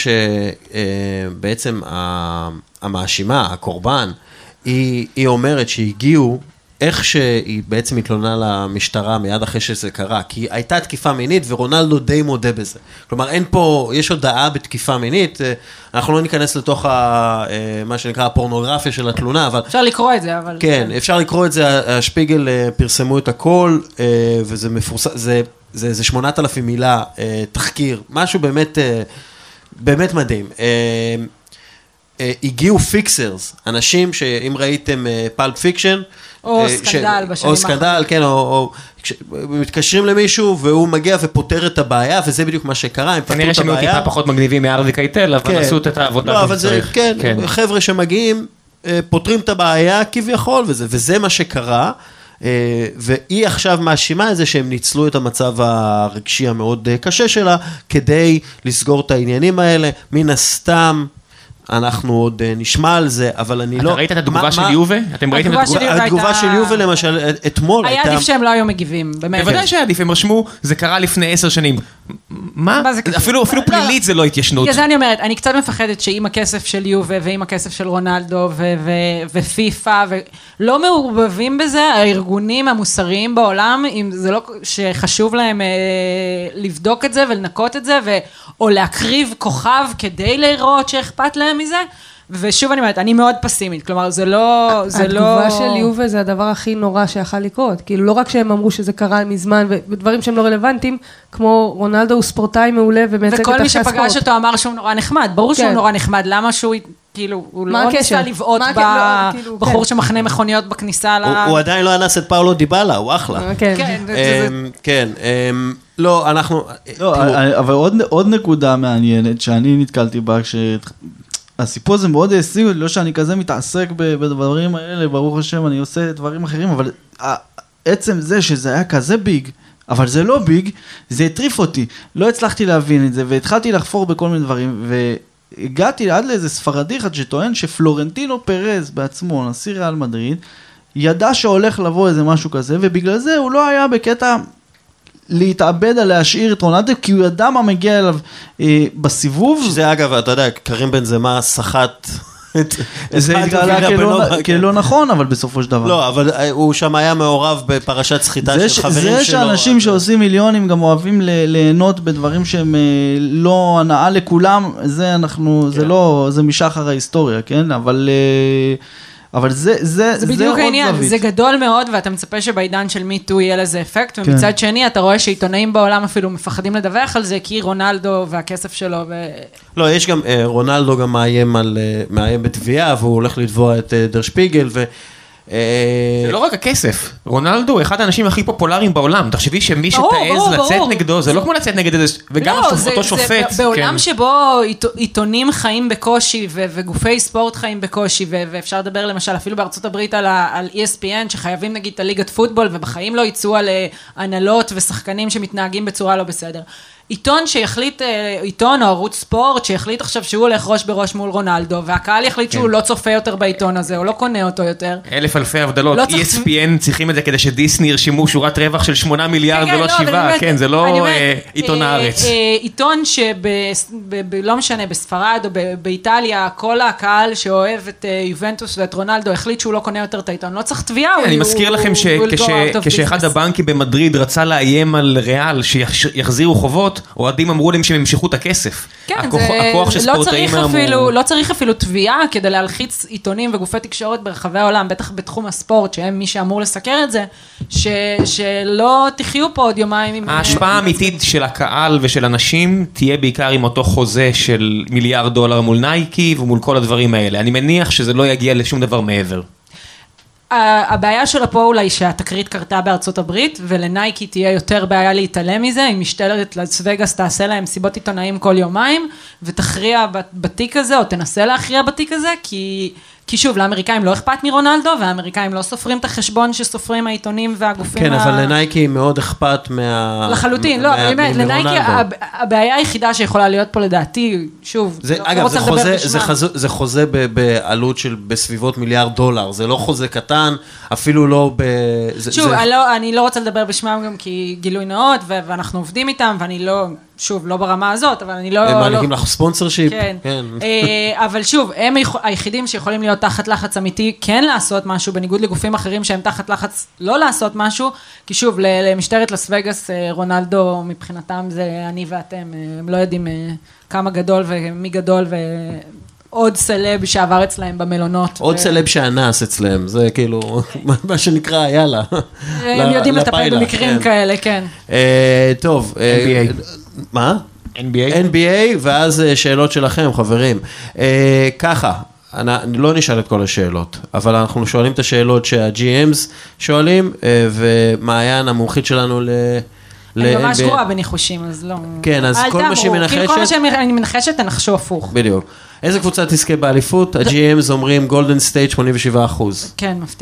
Speaker 1: שבעצם המאשימה, הקורבן, היא, היא אומרת שהגיעו, איך שהיא בעצם התלונה למשטרה מיד אחרי שזה קרה, כי הייתה תקיפה מינית ורונלדו די מודה בזה. כלומר, אין פה, יש הודעה בתקיפה מינית, אנחנו לא ניכנס לתוך ה, מה שנקרא הפורנוגרפיה של התלונה, אבל...
Speaker 6: אפשר לקרוא את זה, אבל...
Speaker 1: כן, אפשר לקרוא את זה, השפיגל פרסמו את הכל, וזה מפורסם, זה, זה, זה שמונת אלפים מילה, תחקיר, משהו באמת, באמת מדהים. הגיעו פיקסרס, אנשים שאם ראיתם פלפ פיקשן,
Speaker 6: או סקנדל בשנים
Speaker 1: או סקנדל, כן, או מתקשרים למישהו והוא מגיע ופותר את הבעיה, וזה בדיוק מה שקרה, הם פתרו את הבעיה.
Speaker 2: כנראה שהם טיפה פחות מגניבים מארווי קייטל, אבל עשו את העבודה.
Speaker 1: לא, אבל זה, כן, חבר'ה שמגיעים, פותרים את הבעיה כביכול, וזה מה שקרה, והיא עכשיו מאשימה את זה שהם ניצלו את המצב הרגשי המאוד קשה שלה, כדי לסגור את העניינים האלה, מן הסתם, אנחנו עוד נשמע על זה, אבל אני לא...
Speaker 2: אתה ראית את התגובה של יובה? אתם ראיתם את
Speaker 1: התגובה של יובה למשל, אתמול
Speaker 6: היה עדיף שהם לא היו מגיבים, באמת.
Speaker 2: בוודאי שהיה עדיף, הם רשמו, זה קרה לפני עשר שנים. מה?
Speaker 6: מה זה קשור?
Speaker 2: אפילו אפילו
Speaker 6: לא,
Speaker 2: פלילית זה לא התיישנות.
Speaker 6: בגלל זה אני אומרת, אני קצת מפחדת שעם הכסף של יובה ועם הכסף של רונלדו ו- ו- ופיפה, ולא מעורבבים בזה הארגונים המוסריים בעולם, אם זה לא שחשוב להם אה, לבדוק את זה ולנקות את זה, ו- או להקריב כוכב כדי לראות שאכפת להם מזה, ושוב אני אומרת, אני מאוד פסימית, כלומר זה לא... זה
Speaker 3: התגובה
Speaker 6: לא...
Speaker 3: של יובה זה הדבר הכי נורא שיכל לקרות, כאילו לא רק שהם אמרו שזה קרה מזמן, ודברים שהם לא רלוונטיים, כמו רונלדו הוא ספורטאי מעולה ומייצג את
Speaker 6: וכל מי
Speaker 3: אחרי הספורט.
Speaker 6: שפגש אותו אמר שהוא נורא נחמד, ברור שהוא
Speaker 3: כן.
Speaker 6: נורא נחמד, למה שהוא, כאילו, הוא
Speaker 3: מה
Speaker 6: לא
Speaker 3: הקשר?
Speaker 6: ניסה לבעוט
Speaker 3: מה הקשר? לא, כאילו,
Speaker 6: בבחור
Speaker 3: כן.
Speaker 6: שמחנה מכוניות בכניסה ל...
Speaker 1: הוא הוא עדיין לא אנס את פאולו דיבאלה, הוא אחלה.
Speaker 3: כן.
Speaker 6: כן, זה- זה-
Speaker 1: אמ, כן, אמ, לא, אנחנו...
Speaker 5: לא,
Speaker 1: תראו,
Speaker 5: אבל עוד, עוד נקודה מעניינת שאני נתקלתי בה, כשהסיפור הזה מאוד העסיק, לא שאני כזה מתעסק בדברים האלה, ברוך השם, אני עושה דברים אחרים, אבל עצם זה שזה היה כזה ביג, אבל זה לא ביג, זה הטריף אותי. לא הצלחתי להבין את זה, והתחלתי לחפור בכל מיני דברים, והגעתי עד לאיזה ספרדי אחד שטוען שפלורנטינו פרז בעצמו, נשיא ריאל מדריד, ידע שהולך לבוא איזה משהו כזה, ובגלל זה הוא לא היה בקטע להתאבד על להשאיר את רונלדו, כי הוא ידע מה מגיע אליו אה, בסיבוב.
Speaker 1: שזה אגב, אתה יודע, קרים בן זמה סחט... את-
Speaker 5: זה
Speaker 1: את
Speaker 5: התגלה
Speaker 1: וילה
Speaker 5: כלא-
Speaker 1: בנובה, כן.
Speaker 5: כלא נכון, אבל בסופו של דבר.
Speaker 1: לא, אבל הוא שם היה מעורב בפרשת סחיטה
Speaker 5: זה,
Speaker 1: של
Speaker 5: ש-
Speaker 1: חברים שלו.
Speaker 5: זה שאנשים
Speaker 1: אז-
Speaker 5: שעושים מיליונים גם אוהבים ל- ליהנות בדברים שהם אה, לא הנאה לכולם, זה אנחנו, זה לא, זה משחר ההיסטוריה, כן? אבל, אה, אבל זה, זה,
Speaker 6: זה בדיוק
Speaker 5: עוד
Speaker 6: העניין,
Speaker 5: זווית.
Speaker 6: זה גדול מאוד, ואתה מצפה שבעידן של מיטו יהיה לזה אפקט,
Speaker 5: כן.
Speaker 6: ומצד שני אתה רואה שעיתונאים בעולם אפילו מפחדים לדווח על זה, כי רונלדו והכסף שלו, ו...
Speaker 1: לא, יש גם, אה, רונלדו גם מאיים על, אה, מאיים בתביעה, והוא הולך לתבוע את אה, דר שפיגל, ו... אה,
Speaker 2: זה לא רק הכסף, רונלדו הוא אחד האנשים הכי פופולריים בעולם, תחשבי שמי
Speaker 6: ברור,
Speaker 2: שתעז
Speaker 6: ברור,
Speaker 2: לצאת
Speaker 6: ברור.
Speaker 2: נגדו, זה לא כמו לצאת נגד איזה, וגם
Speaker 6: לא,
Speaker 2: השופ-
Speaker 6: זה-
Speaker 2: אותו
Speaker 6: זה
Speaker 2: שופט,
Speaker 6: בעולם
Speaker 2: כן.
Speaker 6: שבו עיתו- עיתונים חיים בקושי ו- וגופי ספורט חיים בקושי, ו- ואפשר לדבר למשל אפילו בארצות הברית על, ה- על E S P N שחייבים נגיד את הליגת פוטבול, ובחיים לא יצאו על אה, הנהלות ושחקנים שמתנהגים בצורה לא בסדר. עיתון שיחליט, אה, עיתון או ערוץ ספורט שיחליט עכשיו שהוא הולך ראש בראש מול רונלדו, והקהל יחליט שהוא לא צופה יותר בעיתון הזה, או לא קונה אותו יותר.
Speaker 2: אלף אלפי הבדלות,
Speaker 6: לא
Speaker 2: E
Speaker 6: צריך-
Speaker 2: S P N צריכים את זה כדי שדיסני ירשימו שורת רווח של שמונה מיליארד
Speaker 6: כן,
Speaker 2: ולא
Speaker 6: לא, אבל
Speaker 2: שבעה,
Speaker 6: באמת,
Speaker 2: כן, זה לא
Speaker 6: אני אומרת,
Speaker 2: אה, עיתון
Speaker 6: אה,
Speaker 2: הארץ.
Speaker 6: אה, עיתון שלא משנה, בספרד או ב- באיטליה, כל הקהל שאוהב את אה, יובנטוס ואת רונלדו החליט שהוא לא קונה יותר את העיתון, לא צריך תביעה.
Speaker 2: כן,
Speaker 6: הוא-
Speaker 2: אני מזכיר
Speaker 6: הוא-
Speaker 2: לכם
Speaker 6: הוא will go out of
Speaker 2: שכשאחד
Speaker 6: business.
Speaker 2: הבנקים במדריד רצה לאיים על ריאל שיחזירו חובות, אוהדים אמרו להם שהם ימשכו את הכסף.
Speaker 6: כן,
Speaker 2: הכוח-
Speaker 6: זה
Speaker 2: הכוח של
Speaker 6: לא
Speaker 2: ספורטאים
Speaker 6: צריך
Speaker 2: היום הוא-
Speaker 6: אפילו, לא צריך אפילו תביעה כדי להלחיץ עיתונים וגופי תקשורת ברחבי העולם, בטח בתחום הספורט, שהם מי שאמור לסקר את זה, ש, שלא תחיו פה עוד יומיים עם...
Speaker 2: ההשפעה האמיתית של הקהל ושל אנשים תהיה בעיקר עם אותו חוזה של מיליארד דולר מול נייקי ומול כל הדברים האלה. אני מניח שזה לא יגיע לשום דבר מעבר.
Speaker 6: הבעיה שלה פה אולי שהתקרית קרתה בארצות הברית, ולנייקי תהיה יותר בעיה להתעלם מזה, אם משטרת לס וגאס תעשה להם סיבות עיתונאים כל יומיים, ותכריע בתיק הזה, או תנסה להכריע בתיק הזה, כי, כי שוב, לאמריקאים לא אכפת מרונלדו, והאמריקאים לא סופרים את החשבון שסופרים העיתונים והגופים
Speaker 1: כן,
Speaker 6: ה...
Speaker 1: אבל לנייקי מאוד אכפת מה...
Speaker 6: לחלוטין,
Speaker 1: מה-
Speaker 6: לא,
Speaker 1: מה-
Speaker 6: באמת,
Speaker 1: מרונלדו.
Speaker 6: לנייקי, הב- הבעיה היחידה שיכולה להיות פה לדעתי, שוב,
Speaker 1: זה,
Speaker 6: לא
Speaker 1: אגב,
Speaker 6: רוצה
Speaker 1: זה
Speaker 6: לדבר
Speaker 1: חוזה,
Speaker 6: בשמם.
Speaker 1: זה, חוזה, זה חוזה ב, בעלות של בסביבות מיליארד דולר, זה לא חוזה קטן, אפילו לא ב... זה,
Speaker 6: שוב,
Speaker 1: זה...
Speaker 6: אני לא, אני לא רוצה לדבר בשמם גם כי גילוי נאות, ו- ואנחנו עובדים איתם, ואני לא, שוב, לא ברמה הזאת, אבל אני לא...
Speaker 1: הם
Speaker 6: לא...
Speaker 1: מעניקים לך ספונסר שיפ?
Speaker 6: כן.
Speaker 1: כן.
Speaker 6: אה, אבל שוב, הם היכ- היחידים שיכולים להיות תחת לחץ אמיתי, כן לעשות משהו, בניגוד לגופים אחרים שהם תחת לחץ לא לעשות משהו, כי שוב, ל- למשטרת לס וגאס, אה, רונלדו מבחינתם זה אני ואתם, אה, הם לא יודעים אה, כמה גדול ומי גדול, ועוד סלב שעבר אצלהם במלונות.
Speaker 1: עוד
Speaker 6: ו-
Speaker 1: סלב שאנס אצלם, זה כאילו, מה שנקרא, יאללה.
Speaker 6: הם יודעים לטפל במקרים כאלה, כן.
Speaker 1: אה, טוב. אה,
Speaker 2: N B A.
Speaker 1: מה?
Speaker 2: N B A.
Speaker 1: N B A, ואז אה, שאלות שלכם, חברים. אה, ככה, אני לא נשאל את כל השאלות, אבל אנחנו שואלים את השאלות שה-G Ms שואלים, אה, ומעיין המומחית שלנו ל...
Speaker 6: אני ממש
Speaker 1: ל-N B A.
Speaker 6: גרועה בניחושים, אז לא...
Speaker 1: כן, אז
Speaker 6: אל
Speaker 1: כל מה שהיא
Speaker 6: תאמרו, כאילו כל מה
Speaker 1: מנחשת-
Speaker 6: שאני מנחשת, תנחשו הפוך.
Speaker 1: בדיוק. איזה קבוצה תזכה באליפות? ה-G Ms אומרים גולדן סטייט שמונים ושבעה אחוז.
Speaker 6: כן, מפתיע.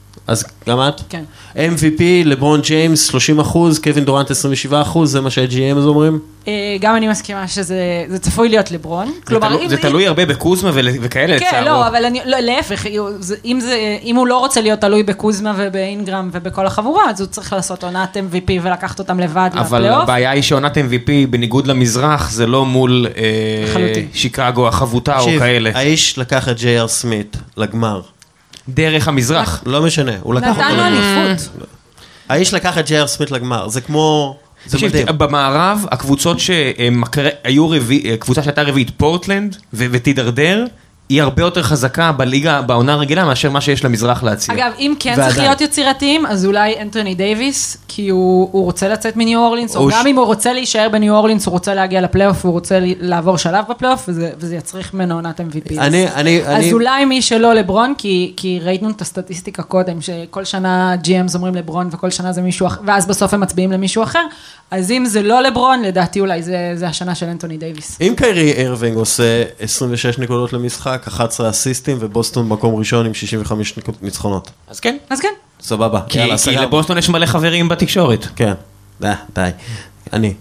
Speaker 1: אז גם את?
Speaker 6: כן.
Speaker 1: אם וי פי, לברון ג'יימס, שלושים אחוז, קווין דורנט, עשרים ושבעה אחוז, זה מה שה-ג'י אמס אומרים?
Speaker 6: גם אני מסכימה שזה צפוי להיות לברון.
Speaker 2: זה תלוי הרבה בקוזמה וכאלה, לצערו.
Speaker 6: כן, לא, אבל להפך, אם הוא לא רוצה להיות תלוי בקוזמה ובאינגרם ובכל החבורה, אז הוא צריך לעשות עונת אם וי פי ולקחת אותם לבד לפלייאוף.
Speaker 2: אבל הבעיה היא שעונת אם וי פי, בניגוד למזרח, זה לא מול שיקגו, החבותה או כאלה.
Speaker 1: האיש לקח את ג'יי אר סמית לגמר.
Speaker 2: דרך המזרח.
Speaker 1: לא משנה, הוא לקח אותו.
Speaker 6: נתן לו אליפות.
Speaker 1: האיש לקח את ג'יי אר סמית לגמר, זה כמו... זה מדהים.
Speaker 2: במערב, הקבוצות שהיו רביעית, קבוצה שהייתה רביעית, פורטלנד ותידרדר, היא הרבה יותר חזקה בליגה, בעונה הרגילה, מאשר מה שיש למזרח להציע.
Speaker 6: אגב, אם כן צריך להיות יצירתיים, אז אולי אנתוני דייביס, כי הוא רוצה לצאת מניו אורלינס, או גם אם הוא רוצה להישאר בניו אורלינס, הוא רוצה להגיע לפלייאוף, הוא רוצה לעבור שלב בפלייאוף, וזה יצריך ממנו עונת אם וי פי. אז אולי מי שלא לברון, כי ראינו את הסטטיסטיקה קודם, שכל שנה ג'י אמס אומרים לברון, וכל שנה זה מישהו אחר, ואז בסוף הם מצביעים למישהו אחר, אז אם זה לא לברון, לדעתי אולי זה השנה של אנתוני דייביס.
Speaker 1: אם קיירי אירווינג עושה עשרים ושש נקודות למשחק, אחת עשרה אסיסטים, ובוסטון מקום ראשון עם שישים וחמש ניצחונות.
Speaker 2: אז כן.
Speaker 6: אז כן.
Speaker 1: סבבה.
Speaker 2: כי לבוסטון יש מלא חברים בתקשורת.
Speaker 1: כן. די, די. אני.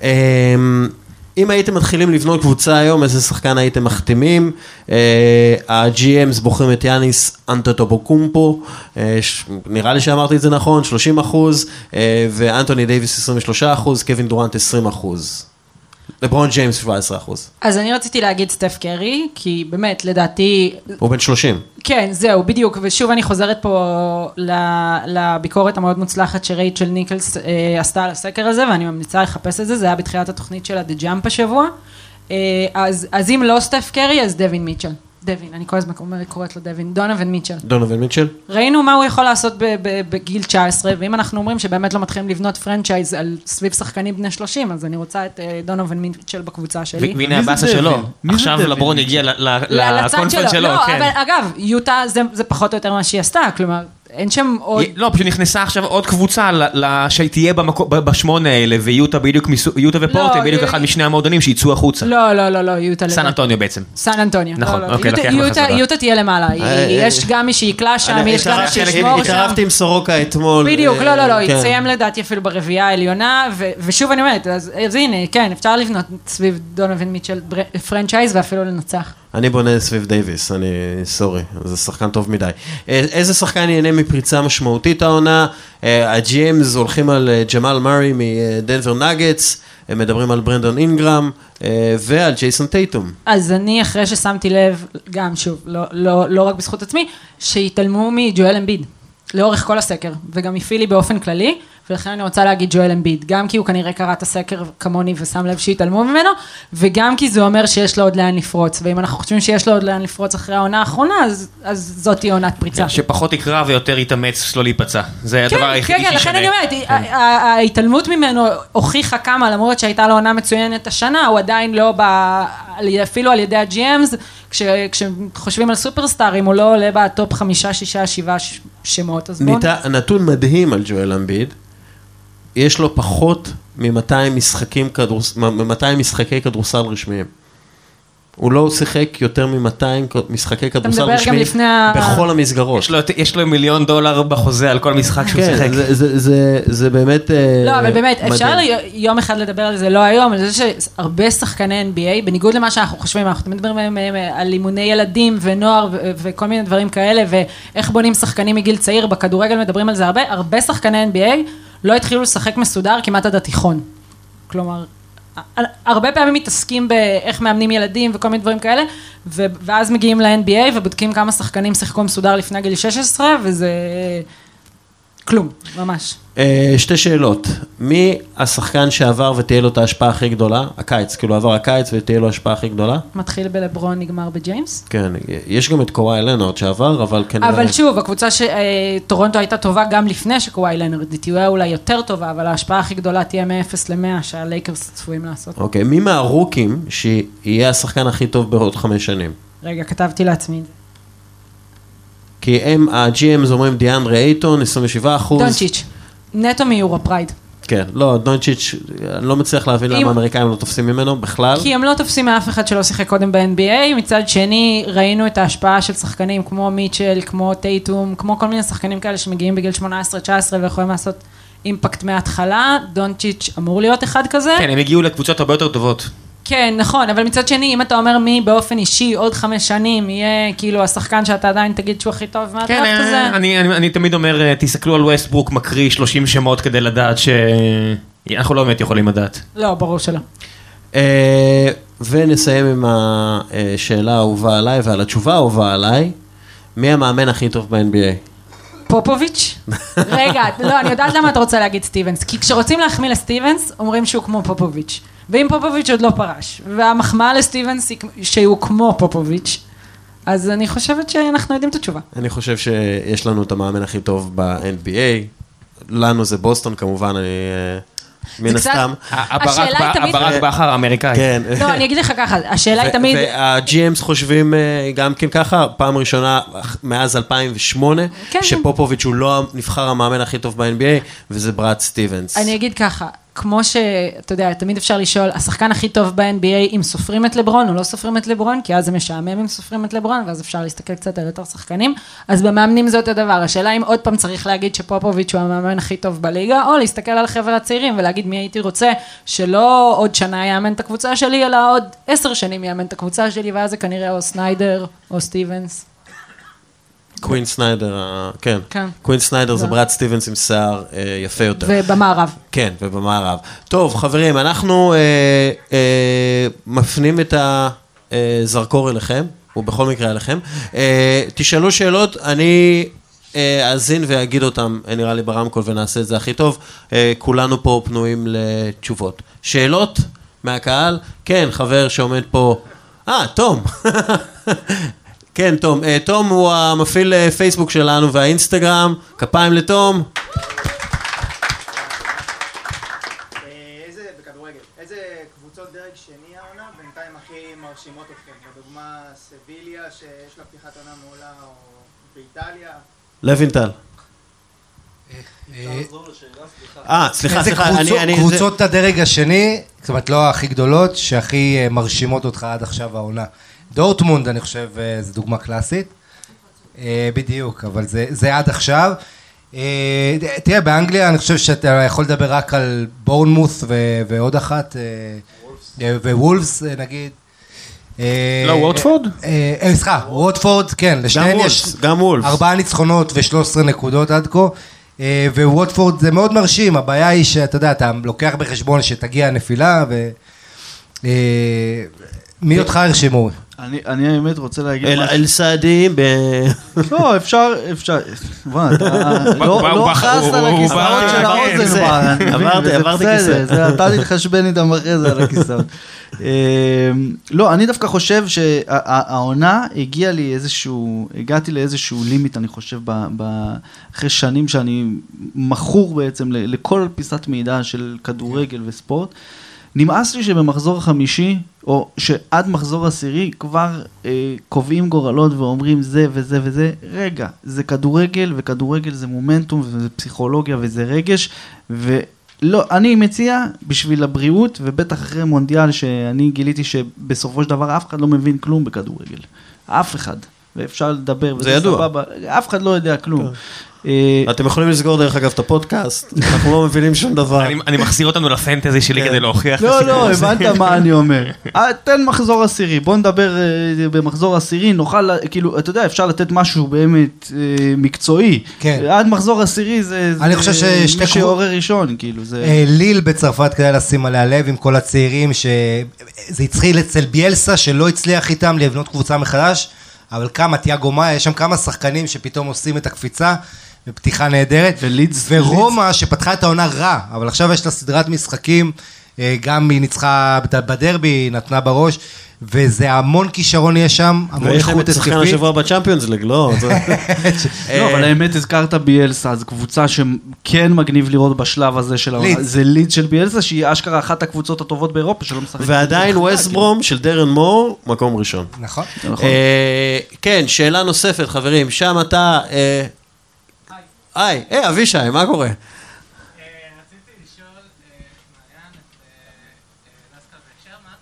Speaker 1: אם הייתם מתחילים לבנות קבוצה היום, איזה שחקן הייתם מחתימים? ה-ג'י אמס בוחרים את יאניס אנטטוקומפו, נראה לי שאמרתי את זה נכון, שלושים אחוז, ואנטוני דייביס עשרים ושלושה אחוז, קווין דורנט עשרים אחוז. לברון ג'יימס שבע עשרה אחוז.
Speaker 6: אז אני רציתי להגיד סטף קרי, כי באמת, לדעתי...
Speaker 1: הוא בן שלושים.
Speaker 6: כן, זהו, בדיוק, ושוב אני חוזרת פה לביקורת המאוד מוצלחת שרייצ'ל ניקלס עשתה על הסקר הזה, ואני ממליצה לחפש את זה, זה היה בתחילת התוכנית של The Jump השבוע. אז, אז אם לא סטף קרי, אז דווין מיטשל. דווין, אני כל הזמן קוראת לו דווין, דונובין מיטשל.
Speaker 1: דונובין מיטשל.
Speaker 6: ראינו מה הוא יכול לעשות בגיל תשע עשרה, ואם אנחנו אומרים שבאמת לא מתחילים לבנות פרנצ'ייז על סביב שחקנים בני שלושים, אז אני רוצה את דונובין מיטשל בקבוצה שלי.
Speaker 2: והנה הבאסה שלו, עכשיו לברון הגיע לקונפרנס שלו.
Speaker 6: לא, אבל אגב, יוטה זה פחות או יותר מה שהיא עשתה, כלומר, אין שם עוד...
Speaker 2: לא, פשוט נכנסה עכשיו עוד קבוצה שתהיה בשמונה האלה, ויוטה בדיוק, יוטה ופורט, בדיוק אחד משני המועדונים שיצאו החוצה.
Speaker 6: לא, לא, לא, לא, יוטה...
Speaker 2: סן אנטוניו בעצם.
Speaker 6: סן אנטוניו.
Speaker 2: נכון, אוקיי, לוקח בחזרה.
Speaker 6: יוטה תהיה למעלה, יש גם מי שיקלה שם, יש גם מי שישמור שם.
Speaker 1: התערבתי עם סורוקה אתמול.
Speaker 6: בדיוק, לא, לא, לא, יציים לדעתי אפילו ברביעה העליונה, ושוב אני אומרת, אז הנה, כן, אפשר לבנות סביב דונובין מיטשל פרנצ'ייז ואפילו לנצח.
Speaker 1: אני בונה סביב דייביס, אני סורי, זה שחקן טוב מדי. איזה שחקן ייהנה מפריצה משמעותית העונה? הג'י אמס הולכים על ג'מאל מארי מדנבר נאגטס, הם מדברים על ברנדון אינגרם ועל ג'ייסון טייטום.
Speaker 6: אז אני אחרי ששמתי לב, גם שוב, לא, לא, לא רק בזכות עצמי, שהתעלמו מג'ואל אמביד, לאורך כל הסקר, וגם מפילי באופן כללי, ולכן אני רוצה להגיד ג'ואל אמביד, גם כי הוא כנראה קרא את הסקר כמוני ושם לב שהתעלמו ממנו, וגם כי זה אומר שיש לו עוד לאן לפרוץ, ואם אנחנו חושבים שיש לו עוד לאן לפרוץ אחרי העונה האחרונה, אז, אז זאת היא עונת פריצה.
Speaker 2: שפחות יקרא ויותר יתאמץ לא להיפצע, זה הדבר היחידי
Speaker 6: שישנה. כן, לכן אני אומרת, ההתעלמות ממנו הוכיחה כמה, למרות שהייתה לו עונה מצוינת השנה, הוא עדיין לא בא, אפילו על ידי הג'י אמס, כשחושבים על סופרסטארים, הוא לא עולה בטופ חמישה, שישה, שבעה שמות, אז בואו.
Speaker 1: נתון מדהים על ג'ואל אמביד, יש לו פחות מ-מאתיים משחקים כדורס... מ-מאתיים משחקי כדורסל רשמיים. הוא לא שיחק יותר מ-מאתיים משחקי כדורסל רשמיים בכל המסגרות.
Speaker 2: יש לו, יש לו מיליון דולר בחוזה על כל משחק שהוא שיחק.
Speaker 1: כן, זה, זה, זה, זה באמת
Speaker 6: לא, אבל באמת, אפשר יום אחד לדבר על זה, לא היום, על זה שהרבה שחקני אן בי איי, בניגוד למה שאנחנו חושבים, אנחנו מדברים על אימוני ילדים ונוער וכל מיני דברים כאלה, ואיך בונים שחקנים מגיל צעיר, בכדורגל מדברים על זה הרבה, הרבה שחקני אן בי איי לא התחילו לשחק מסודר כמעט עד התיכון. כלומר, הרבה פעמים מתעסקים באיך מאמנים ילדים וכל מיני דברים כאלה, ואז מגיעים ל-אן בי איי ובודקים כמה שחקנים שיחקו מסודר לפני גיל שש עשרה, וזה כלום, ממש.
Speaker 1: שתי שאלות. מי השחקן שעבר ותהיה לו את ההשפעה הכי גדולה? הקיץ, כאילו עבר הקיץ ותהיה לו ההשפעה הכי גדולה?
Speaker 6: מתחיל בלברון, נגמר בג'יימס?
Speaker 1: כן, יש גם את קוואי לנארד שעבר, אבל כנראה...
Speaker 6: אבל שוב, הקבוצה שטורונטו הייתה טובה גם לפני שקוואי לנארד, היא תהיה אולי יותר טובה, אבל ההשפעה הכי גדולה תהיה מ-אפס למאה שהלייקרס צפויים לעשות.
Speaker 1: אוקיי, מי מהרוקים שיהיה השחקן הכי טוב בעוד חמש שנים?
Speaker 6: רגע, כתבתי לעצמי.
Speaker 1: כי הם, ה-ג'י אמס אומרים דיאנדרי אייטון, עשרים ושבעה אחוז.
Speaker 6: דונצ'יץ', נטו מיורו פרייד.
Speaker 1: כן, לא, דונצ'יץ', אני לא מצליח להבין למה האמריקאים לא תופסים ממנו בכלל.
Speaker 6: כי הם לא תופסים מאף אחד שלא שיחק קודם ב-אן בי איי, מצד שני ראינו את ההשפעה של שחקנים כמו מיטשל, כמו טייטום, כמו כל מיני שחקנים כאלה שמגיעים בגיל שמונה עשרה תשע עשרה ויכולים לעשות אימפקט מההתחלה, דונצ'יץ' אמור להיות אחד כזה.
Speaker 2: כן, הם הגיעו לקבוצות הרבה יותר טובות.
Speaker 6: כן, נכון, אבל מצד שני, אם אתה אומר מי באופן אישי עוד חמש שנים יהיה כאילו השחקן שאתה עדיין תגיד שהוא הכי טוב מהדראפט
Speaker 2: כן,
Speaker 6: הזה.
Speaker 2: אני, אני, אני תמיד אומר, תסתכלו על ווסטברוק מקריא שלושים שמות כדי לדעת שאנחנו לא באמת יכולים לדעת.
Speaker 6: לא, ברור שלא.
Speaker 1: ונסיים עם השאלה האהובה עליי ועל התשובה האהובה עליי. מי המאמן הכי טוב ב-אן בי איי?
Speaker 6: פופוביץ'? רגע, לא, אני יודעת למה אתה רוצה להגיד סטיבנס, כי כשרוצים להחמיא לסטיבנס, אומרים שהוא כמו פופוביץ'. ואם פופוביץ' עוד לא פרש, והמחמאה לסטיבנס היא שהוא כמו פופוביץ', אז אני חושבת שאנחנו יודעים את התשובה.
Speaker 1: אני חושב שיש לנו את המאמן הכי טוב ב-אן בי איי, לנו זה בוסטון כמובן, אני מן הסתם.
Speaker 2: הברק בכר האמריקאי.
Speaker 1: כן.
Speaker 6: לא, אני אגיד לך ככה, השאלה היא תמיד...
Speaker 1: וה-ג'י אמס חושבים גם כן ככה, פעם ראשונה מאז אלפיים ושמונה, שפופוביץ' הוא לא נבחר המאמן הכי טוב ב-אן בי איי, וזה בראד סטיבנס.
Speaker 6: אני אגיד ככה, כמו שאתה יודע, תמיד אפשר לשאול, השחקן הכי טוב ב-אן בי איי, אם סופרים את לברון או לא סופרים את לברון, כי אז זה משעמם אם סופרים את לברון, ואז אפשר להסתכל קצת על יותר שחקנים, אז במאמנים זה אותו דבר, השאלה אם עוד פעם צריך להגיד שפופוביץ' הוא המאמן הכי טוב בליגה, או להסתכל על החבר'ה הצעירים ולהגיד מי הייתי רוצה, שלא עוד שנה יאמן את הקבוצה שלי, אלא עוד עשר שנים יאמן את הקבוצה שלי, ואז זה כנראה או סניידר או סטיבנס.
Speaker 1: קווין סניידר, כן.
Speaker 6: כן.
Speaker 1: קווין סניידר זה בראד סטיבנס עם שיער יפה יותר.
Speaker 6: ובמערב.
Speaker 1: כן, ובמערב. טוב, חברים, אנחנו אה, אה, מפנים את הזרקור אליכם, ובכל מקרה אליכם. אה, תשאלו שאלות, אני אה, אזין ואגיד אותם, נראה לי ברמקול, ונעשה את זה הכי טוב. אה, כולנו פה פנויים לתשובות. שאלות מהקהל? כן, חבר שעומד פה. אה, תום. כן, תום. תום הוא המפעיל פייסבוק שלנו והאינסטגרם. כפיים לתום.
Speaker 7: איזה, בכדורגל, איזה קבוצות דרג שני העונה בינתיים הכי מרשימות אתכם? לדוגמה, סביליה שיש לה פתיחת עונה מעולה, או באיטליה?
Speaker 1: לוינטל. אה, סליחה, סליחה.
Speaker 4: קבוצות הדרג השני, זאת אומרת לא הכי גדולות, שהכי מרשימות אותך עד עכשיו העונה. דורטמונד, אני חושב, זו דוגמה קלאסית. בדיוק, אבל זה עד עכשיו. תראה, באנגליה אני חושב שאתה יכול לדבר רק על בורנמות' ועוד אחת, ווולפס נגיד.
Speaker 2: לא, ווטפורד?
Speaker 4: סליחה, ווטפורד, כן, לשניהם יש ארבעה ניצחונות ו-שלוש עשרה נקודות עד כה. וווטפורד זה מאוד מרשים, הבעיה היא שאתה יודע, אתה לוקח בחשבון שתגיע הנפילה, ומי אותך הרשימו?
Speaker 5: אני האמת רוצה להגיד משהו.
Speaker 1: אל סעדים ב...
Speaker 5: לא, אפשר, אפשר, בוא, אתה לא חס על הכיסאות של האוזן,
Speaker 1: עברתי, עברתי כיסאות.
Speaker 5: אתה תתחשבן איתם אחרי זה על הכיסאות. לא, אני דווקא חושב שהעונה הגיעה לי איזשהו, הגעתי לאיזשהו לימיט, אני חושב, אחרי שנים שאני מכור בעצם לכל פיסת מידע של כדורגל וספורט, נמאס לי שבמחזור חמישי, או שעד מחזור עשירי, כבר אה, קובעים גורלות ואומרים זה וזה וזה. רגע, זה כדורגל, וכדורגל זה מומנטום, וזה פסיכולוגיה, וזה רגש, ולא, אני מציע בשביל הבריאות, ובטח אחרי מונדיאל, שאני גיליתי שבסופו של דבר אף אחד לא מבין כלום בכדורגל. אף אחד. ואפשר לדבר,
Speaker 1: זה ידוע.
Speaker 5: סבבה, אף אחד לא יודע כלום.
Speaker 1: אתם יכולים לסגור דרך אגב את הפודקאסט, אנחנו לא מבינים שום דבר.
Speaker 2: אני מחזיר אותנו לפנטזי שלי כדי להוכיח.
Speaker 5: לא, לא, הבנת מה אני אומר. תן מחזור עשירי, בוא נדבר במחזור עשירי, נוכל, כאילו, אתה יודע, אפשר לתת משהו באמת מקצועי. עד מחזור עשירי זה מי שעורר ראשון, כאילו.
Speaker 4: ליל בצרפת כדי לשים עליה לב עם כל הצעירים, שזה התחיל אצל ביאלסה שלא הצליח איתם לבנות קבוצה מחדש, אבל כמה, תיאגו מאיה, יש שם כמה שחקנים שפתאום עושים את הקפיצה, בפתיחה נהדרת, ורומא שפתחה את העונה רע, אבל עכשיו יש לה סדרת משחקים, גם היא ניצחה בדרבי, נתנה בראש, וזה המון כישרון יש שם, המון איכות התקפית.
Speaker 1: ויש להם את שחקן השבוע בצ'אמפיונס ליג, לא?
Speaker 5: לא, אבל האמת הזכרת ביאלסה, זו קבוצה שכן מגניב לראות בשלב הזה של העונה, זה ליד של ביאלסה, שהיא אשכרה אחת הקבוצות הטובות באירופה, שלא משחק.
Speaker 1: ועדיין ווסט ברום של דרן מור, מקום ראשון.
Speaker 4: נכון.
Speaker 1: כן, שאלה נוספת, חברים, שם אתה... היי, היי, אבישי, מה קורה?
Speaker 8: רציתי לשאול
Speaker 7: נזקה ושרמן,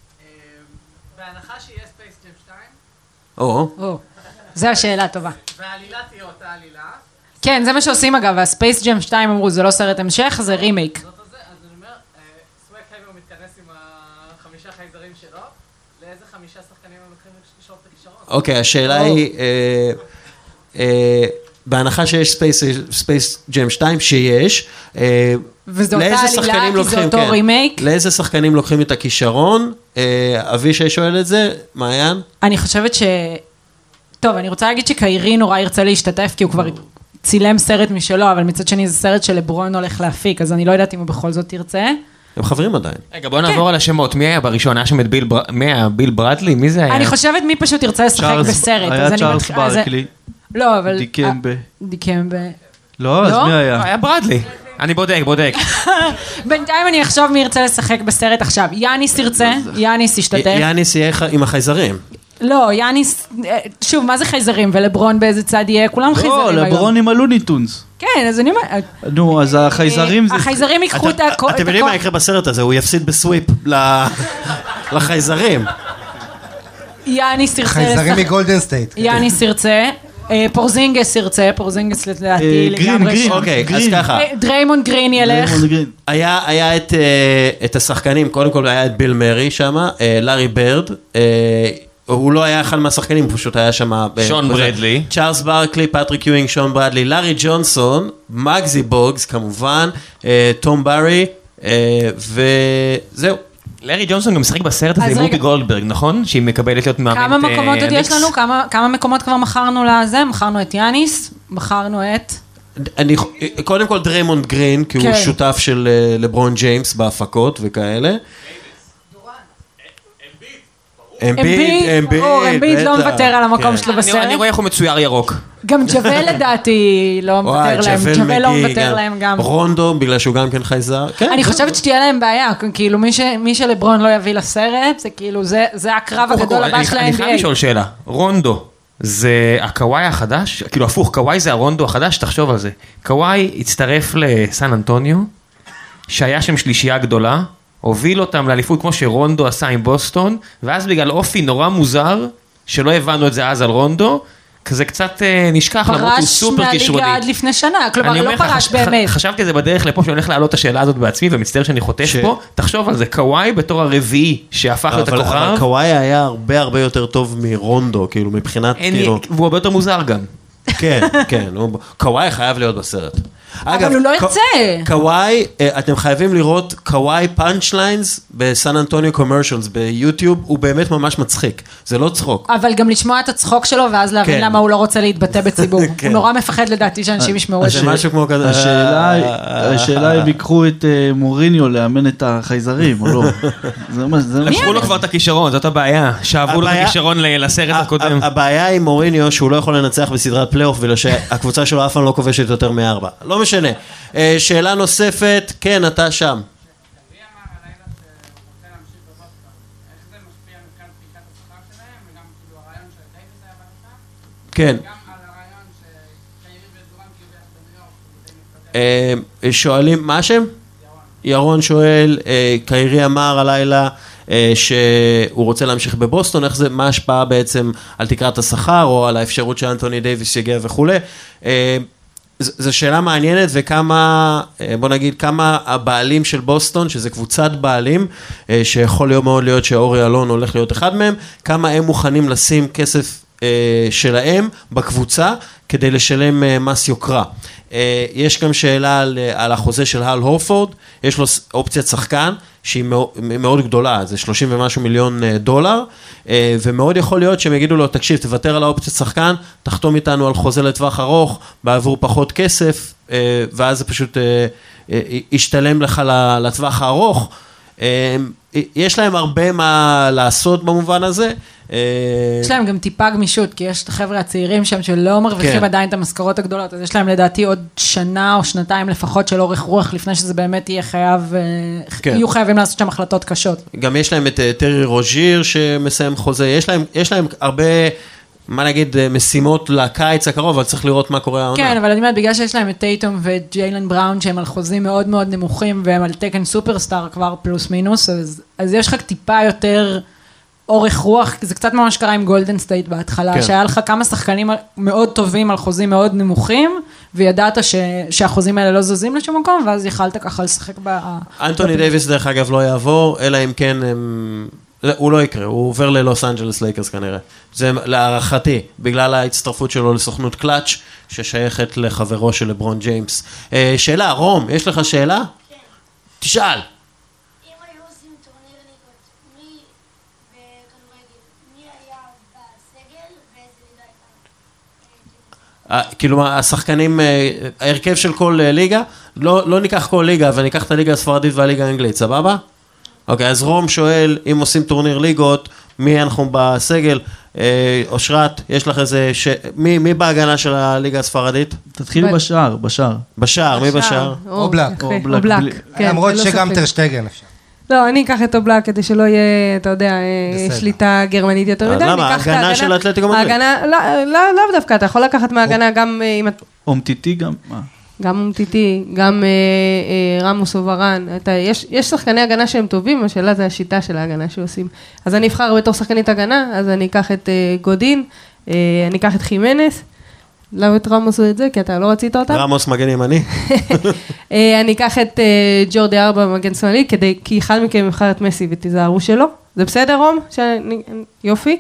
Speaker 7: בהנחה שיהיה ספייס ג'ם שתיים,
Speaker 1: או,
Speaker 6: או, זו השאלה טובה.
Speaker 7: והעלילה תהיה אותה עלילה,
Speaker 6: כן, זה מה שעושים אגב, והספייס ג'ם שתיים אמרו, זה לא סרט המשך, זה רימייק.
Speaker 7: זאת הזה, אז אני אומר, סוואק הייבר מתכנס עם החמישה חייזרים שלו, לאיזה חמישה שחקנים הם לוקחים לשאול את הכישרון?
Speaker 1: אוקיי, השאלה היא, אה, אה, בהנחה שיש ספייס, ספייס ג'ם שתיים, שיש, אה,
Speaker 6: וזו אותה
Speaker 1: לאיזה
Speaker 6: עלילה,
Speaker 1: שחקנים
Speaker 6: כי זה
Speaker 1: לוקחים,
Speaker 6: אותו
Speaker 1: כן.
Speaker 6: רימייק.
Speaker 1: לאיזה שחקנים לוקחים את הכישרון? אה, אבישי שואל את זה, מעיין?
Speaker 6: אני חושבת ש... טוב, אני רוצה להגיד שקיירי נורא ירצה להשתתף, כי הוא כבר צילם סרט משלו, אבל מצד שני זה סרט שלברון הולך להפיק, אז אני לא יודעת אם הוא בכל זאת ירצה.
Speaker 1: הם חברים עדיין.
Speaker 2: רגע, בוא נעבור על השמות. מי היה בראשון? היה שם את ביל בר... מי היה? ביל ברדלי? מי זה היה?
Speaker 6: אני חושבת מי פשוט ירצה לשחק
Speaker 5: צ'ארלס-
Speaker 6: בסרט. אז
Speaker 5: היה
Speaker 6: אני
Speaker 5: צ'ארלס
Speaker 6: מתחיל- אז זה-
Speaker 5: ברקלי,
Speaker 6: לא, אבל...
Speaker 5: דיקמבה.
Speaker 6: דיקמבה.
Speaker 5: לא, אז
Speaker 6: לא?
Speaker 5: מי היה?
Speaker 2: היה ברדלי. אני בודק, בודק.
Speaker 6: בינתיים אני אחשוב מי ירצה לשחק בסרט עכשיו. יאניס ירצה, יאניס ישתתף.
Speaker 1: יאניס יהיה עם החייזרים.
Speaker 6: לא, יאניס, שוב, מה זה חייזרים? ולברון באיזה צד יהיה? כולם
Speaker 5: לא,
Speaker 6: חייזרים היום.
Speaker 5: לברון עם הלוניטונס.
Speaker 6: כן, אז אני אומרת...
Speaker 5: נו, אז החייזרים זה...
Speaker 6: החייזרים ייקחו את הכל...
Speaker 1: אתם יודעים מה יקרה בסרט הזה? הוא יפסיד בסוויפ ל- לחייזרים.
Speaker 6: יאניס ירצה
Speaker 4: חייזרים
Speaker 6: לשחק...
Speaker 4: מגולדן סטייט.
Speaker 6: יאניס ירצה, אה, פורזינגס ירצה, פורזינגס לדעתי
Speaker 5: אה, גרין,
Speaker 6: לגמרי...
Speaker 5: גרין.
Speaker 6: שם.
Speaker 1: אוקיי, אז
Speaker 5: גרין.
Speaker 1: ככה.
Speaker 6: אה, דריימונד גרין ילך.
Speaker 5: ריימונד גרין.
Speaker 1: היה, היה את, אה, את השחקנים, קודם כל היה את ביל מרי שם, אה, לארי ברד, אה, הוא לא היה אחד מהשחקנים, הוא פשוט היה שם... אה,
Speaker 2: שון
Speaker 1: בזה.
Speaker 2: ברדלי.
Speaker 1: צ'ארלס ברקלי, פטריק יואינג, שון ברדלי, לארי ג'ונסון, מגזי בוגס כמובן, אה, תום ברי, אה, וזהו.
Speaker 2: לארי ג'ונסון גם משחק בסרט הזה
Speaker 6: אז
Speaker 2: עם
Speaker 6: רגע.
Speaker 2: מוטי גולדברג, נכון? שהיא מקבלת להיות מאמנת
Speaker 6: כמה מקומות עוד יש
Speaker 2: הניקס.
Speaker 6: לנו? כמה- כמה מקומות כבר מכרנו לזה? מכרנו את יאניס, מכרנו את...
Speaker 1: אני, קודם כל דריימונד גרין, כי הוא
Speaker 6: כן.
Speaker 1: שותף של אה, לברון ג'יימס בהפקות וכאלה. אמביד, אמביד,
Speaker 6: ברור, אמביד לא
Speaker 1: בטח.
Speaker 6: מוותר על המקום
Speaker 1: כן.
Speaker 6: שלו
Speaker 2: אני- אני
Speaker 6: בסרט.
Speaker 2: רואה איך הוא מצויר ירוק.
Speaker 6: גם ג'וול לדעתי לא
Speaker 1: וואי,
Speaker 6: מוותר להם,
Speaker 1: ג'וול
Speaker 6: ג'וול לא
Speaker 1: מגי,
Speaker 6: מוותר להם גם.
Speaker 1: רונדו, בגלל שהוא גם כן חייזר. כן,
Speaker 6: אני
Speaker 1: זה-
Speaker 6: חושבת שתהיה להם בעיה, כאילו מי ש- מי שלברון לא יביא לסרט, זה כאילו, זה זה הקרב הגדול
Speaker 2: אני-
Speaker 6: הבא של
Speaker 2: אני חייב
Speaker 6: ה-אן בי איי.
Speaker 2: לשאול שאלה. רונדו, זה הקוואי החדש? כאילו הפוך, קוואי זה הרונדו החדש? תחשוב על זה. קוואי הצטרף לסן אנטוניו, שהיה שם שלישייה גדולה, הוביל אותם לאליפות כמו שרונדו עשה עם בוסטון, ואז בגלל אופי נורא מוזר, שלא הבנו את זה אז על רונדו, כזה קצת אה, נשכח, למרות שהוא
Speaker 6: פרש
Speaker 2: סופר כישרוני.
Speaker 6: מהליגה עד לפני שנה,
Speaker 2: אני
Speaker 6: כלומר
Speaker 2: אומר
Speaker 6: לא
Speaker 2: לך,
Speaker 6: פרש
Speaker 2: חש-
Speaker 6: באמת.
Speaker 2: חשבתי על זה בדרך לפה, שאני הולך להעלות את השאלה הזאת בעצמי, ומצטער שאני חוטף
Speaker 1: ש-
Speaker 2: פה, תחשוב על זה, קוואי בתור הרביעי שהפך להיות
Speaker 1: אבל, אבל
Speaker 2: הכוכב,
Speaker 1: קוואי היה הרבה הרבה יותר טוב מרונדו, כאילו מבחינת,
Speaker 2: אין לי-
Speaker 1: כאילו,
Speaker 2: והוא הרבה יותר מוזר גם.
Speaker 1: כן, כן, הוא- קוואי חייב להיות בסרט. אגב,
Speaker 6: הוא לא
Speaker 1: ק-
Speaker 6: ירצה.
Speaker 1: קוואי, אה, אתם חייבים לראות קוואי פאנץ' ליינס בסן אנטוניו קומרשלס ביוטיוב, הוא באמת ממש מצחיק, זה לא צחוק.
Speaker 6: אבל גם לשמוע את הצחוק שלו, ואז להבין
Speaker 1: כן.
Speaker 6: למה הוא לא רוצה להתבטא בציבור.
Speaker 1: כן.
Speaker 6: הוא נורא מפחד לדעתי שאנשים ישמעו את
Speaker 1: זה
Speaker 6: זה.
Speaker 1: משהו כמו כזה.
Speaker 5: השאלה,
Speaker 1: אה,
Speaker 5: השאלה אם ייקחו את אה, מוריניו לאמן את החייזרים או לא. זה מה, זה מה.
Speaker 2: לקחו לו כבר את הכישרון, זאת הבעיה. שאבו לו את
Speaker 1: הבעיה-
Speaker 2: הכישרון ל- לסרט הקודם.
Speaker 1: ה- הבעיה עם מוריניו שהוא לא יכול לנצח בסדרת פלייאוף, בגלל שהקבוצה שלו אף פעם לא כובשת יותר מארבע. לא משנה. אה, שאלה נוספת, כן, אתה שם.
Speaker 7: אבי אמר הלילה שהוא רוצה להמשיך בבוסטון. איך זה משפיע מבחינת פגישת השכר שלהם, וגם כאילו הרעיון של דייוויס היה בנושא,
Speaker 1: כן.
Speaker 7: גם על הרעיון שקיירי ודורנט יהיו ביחד בניו יורק, וזה מתפתח.
Speaker 1: אה, שואלים, מה השם? ירון שואל, אה, קיירי אמר הלילה אה, שהוא רוצה להמשיך בבוסטון, איך זה, מה ההשפעה בעצם על תקרת השכר, או על האפשרות שאנטוני דייוויס יגיע וכולי. אה, ז- זו שאלה מעניינת, וכמה, אה, בוא נגיד, כמה הבעלים של בוסטון, שזה קבוצת בעלים, אה, שיכול להיות מאוד להיות שאורי אלון הולך להיות אחד מהם, כמה הם מוכנים לשים כסף אה, שלהם בקבוצה, כדי לשלם אה, מס יוקרה. אה, יש גם שאלה על, אה, על החוזה של הל הורפורד, יש לו ס- אופציית שחקן, שהיא מאוד, מאוד גדולה, זה שלושים ומשהו מיליון אה, דולר, אה, ומאוד יכול להיות שהם יגידו לו, תקשיב, תוותר על האופציית שחקן, תחתום איתנו על חוזה לטווח ארוך, בעבור פחות כסף, אה, ואז זה פשוט אה, אה, ישתלם לך ל- לטווח הארוך. אה, יש להם הרבה מה לעשות במובן הזה. אה,
Speaker 6: יש להם גם טיפה גמישות, כי יש את החבר'ה הצעירים שם שלא מרוויחים
Speaker 1: כן.
Speaker 6: עדיין את המשכורות הגדולות, אז יש להם לדעתי עוד שנה או שנתיים לפחות של אורך רוח, לפני שזה באמת יהיה חייב, אה,
Speaker 1: כן.
Speaker 6: יהיו חייבים לעשות שם החלטות קשות.
Speaker 1: גם יש להם את אה, טרי רוז'יר שמסיים חוזה, יש להם, יש להם הרבה מה נגיד, משימות לקיץ הקרוב, אבל צריך לראות מה קורה העונה.
Speaker 6: כן, אבל אני אומרת, בגלל שיש להם את טייטום וג'יילן בראון, שהם על חוזים מאוד מאוד נמוכים, והם על תקן סופרסטאר כבר פלוס מינוס, אז, אז יש לך טיפה יותר אורך רוח, זה קצת ממש קרה עם גולדן סטייט בהתחלה,
Speaker 1: כן.
Speaker 6: שהיה לך כמה שחקנים מאוד טובים על חוזים מאוד נמוכים, וידעת ש, שהחוזים האלה לא זזים לשום מקום, ואז יכלת ככה לשחק ב...
Speaker 1: אנטוני דייביס דרך אגב לא יעבור, אלא אם כן הם... הוא לא יקרה, הוא עובר ללוס אנג'לס לייקרס כנראה. זה להערכתי, בגלל ההצטרפות שלו לסוכנות קלאץ' ששייכת לחברו של לברון ג'יימס. שאלה, רום, יש לך שאלה? כן. תשאל.
Speaker 8: אם היו עושים טורניר ליגות, מי בכדורגל, מי היה בסגל ואיזה ליגה הייתה?
Speaker 1: כאילו השחקנים, ההרכב של כל ליגה, לא ניקח כל ליגה, וניקח את הליגה הספרדית והליגה האנגלית, סבבה? אוקיי, אז רום שואל, אם עושים טורניר ליגות, מי אנחנו בסגל? אושרת, יש לך איזה... מי, מי בהגנה של הליגה הספרדית?
Speaker 5: תתחילו בשער, בשער.
Speaker 1: בשער, מי בשער?
Speaker 4: אובלק.
Speaker 3: אובלק.
Speaker 4: למרות שגם טרשטגן אפשר.
Speaker 3: לא, אני אקח את אובלק כדי שלא יהיה, אתה יודע, שליטה גרמנית יותר מדי.
Speaker 1: למה? ההגנה של האתלטיקו מדריד?
Speaker 3: ההגנה, לא דווקא, אתה יכול לקחת מההגנה גם אם...
Speaker 5: אומטיטי גם, מה?
Speaker 3: גם אומטיטי, גם אה, אה, רמוס וברן, אתה, יש, יש שחקני הגנה שהם טובים, השאלה זה השיטה של ההגנה שעושים. אז אני אבחר בתור שחקנית הגנה, אז אני אקח את אה, גודין, אה, אני אקח את חימנס, לא את רמוס או את זה, כי אתה לא רצית אותה.
Speaker 1: רמוס מגן ימני.
Speaker 3: אה, אני אקח את אה, ג'ורדי ארבע מגן שמאלי, כדי, כי אחד מכם יבחר את מסי ותיזהרו שלו. זה בסדר, רום? שאני, יופי.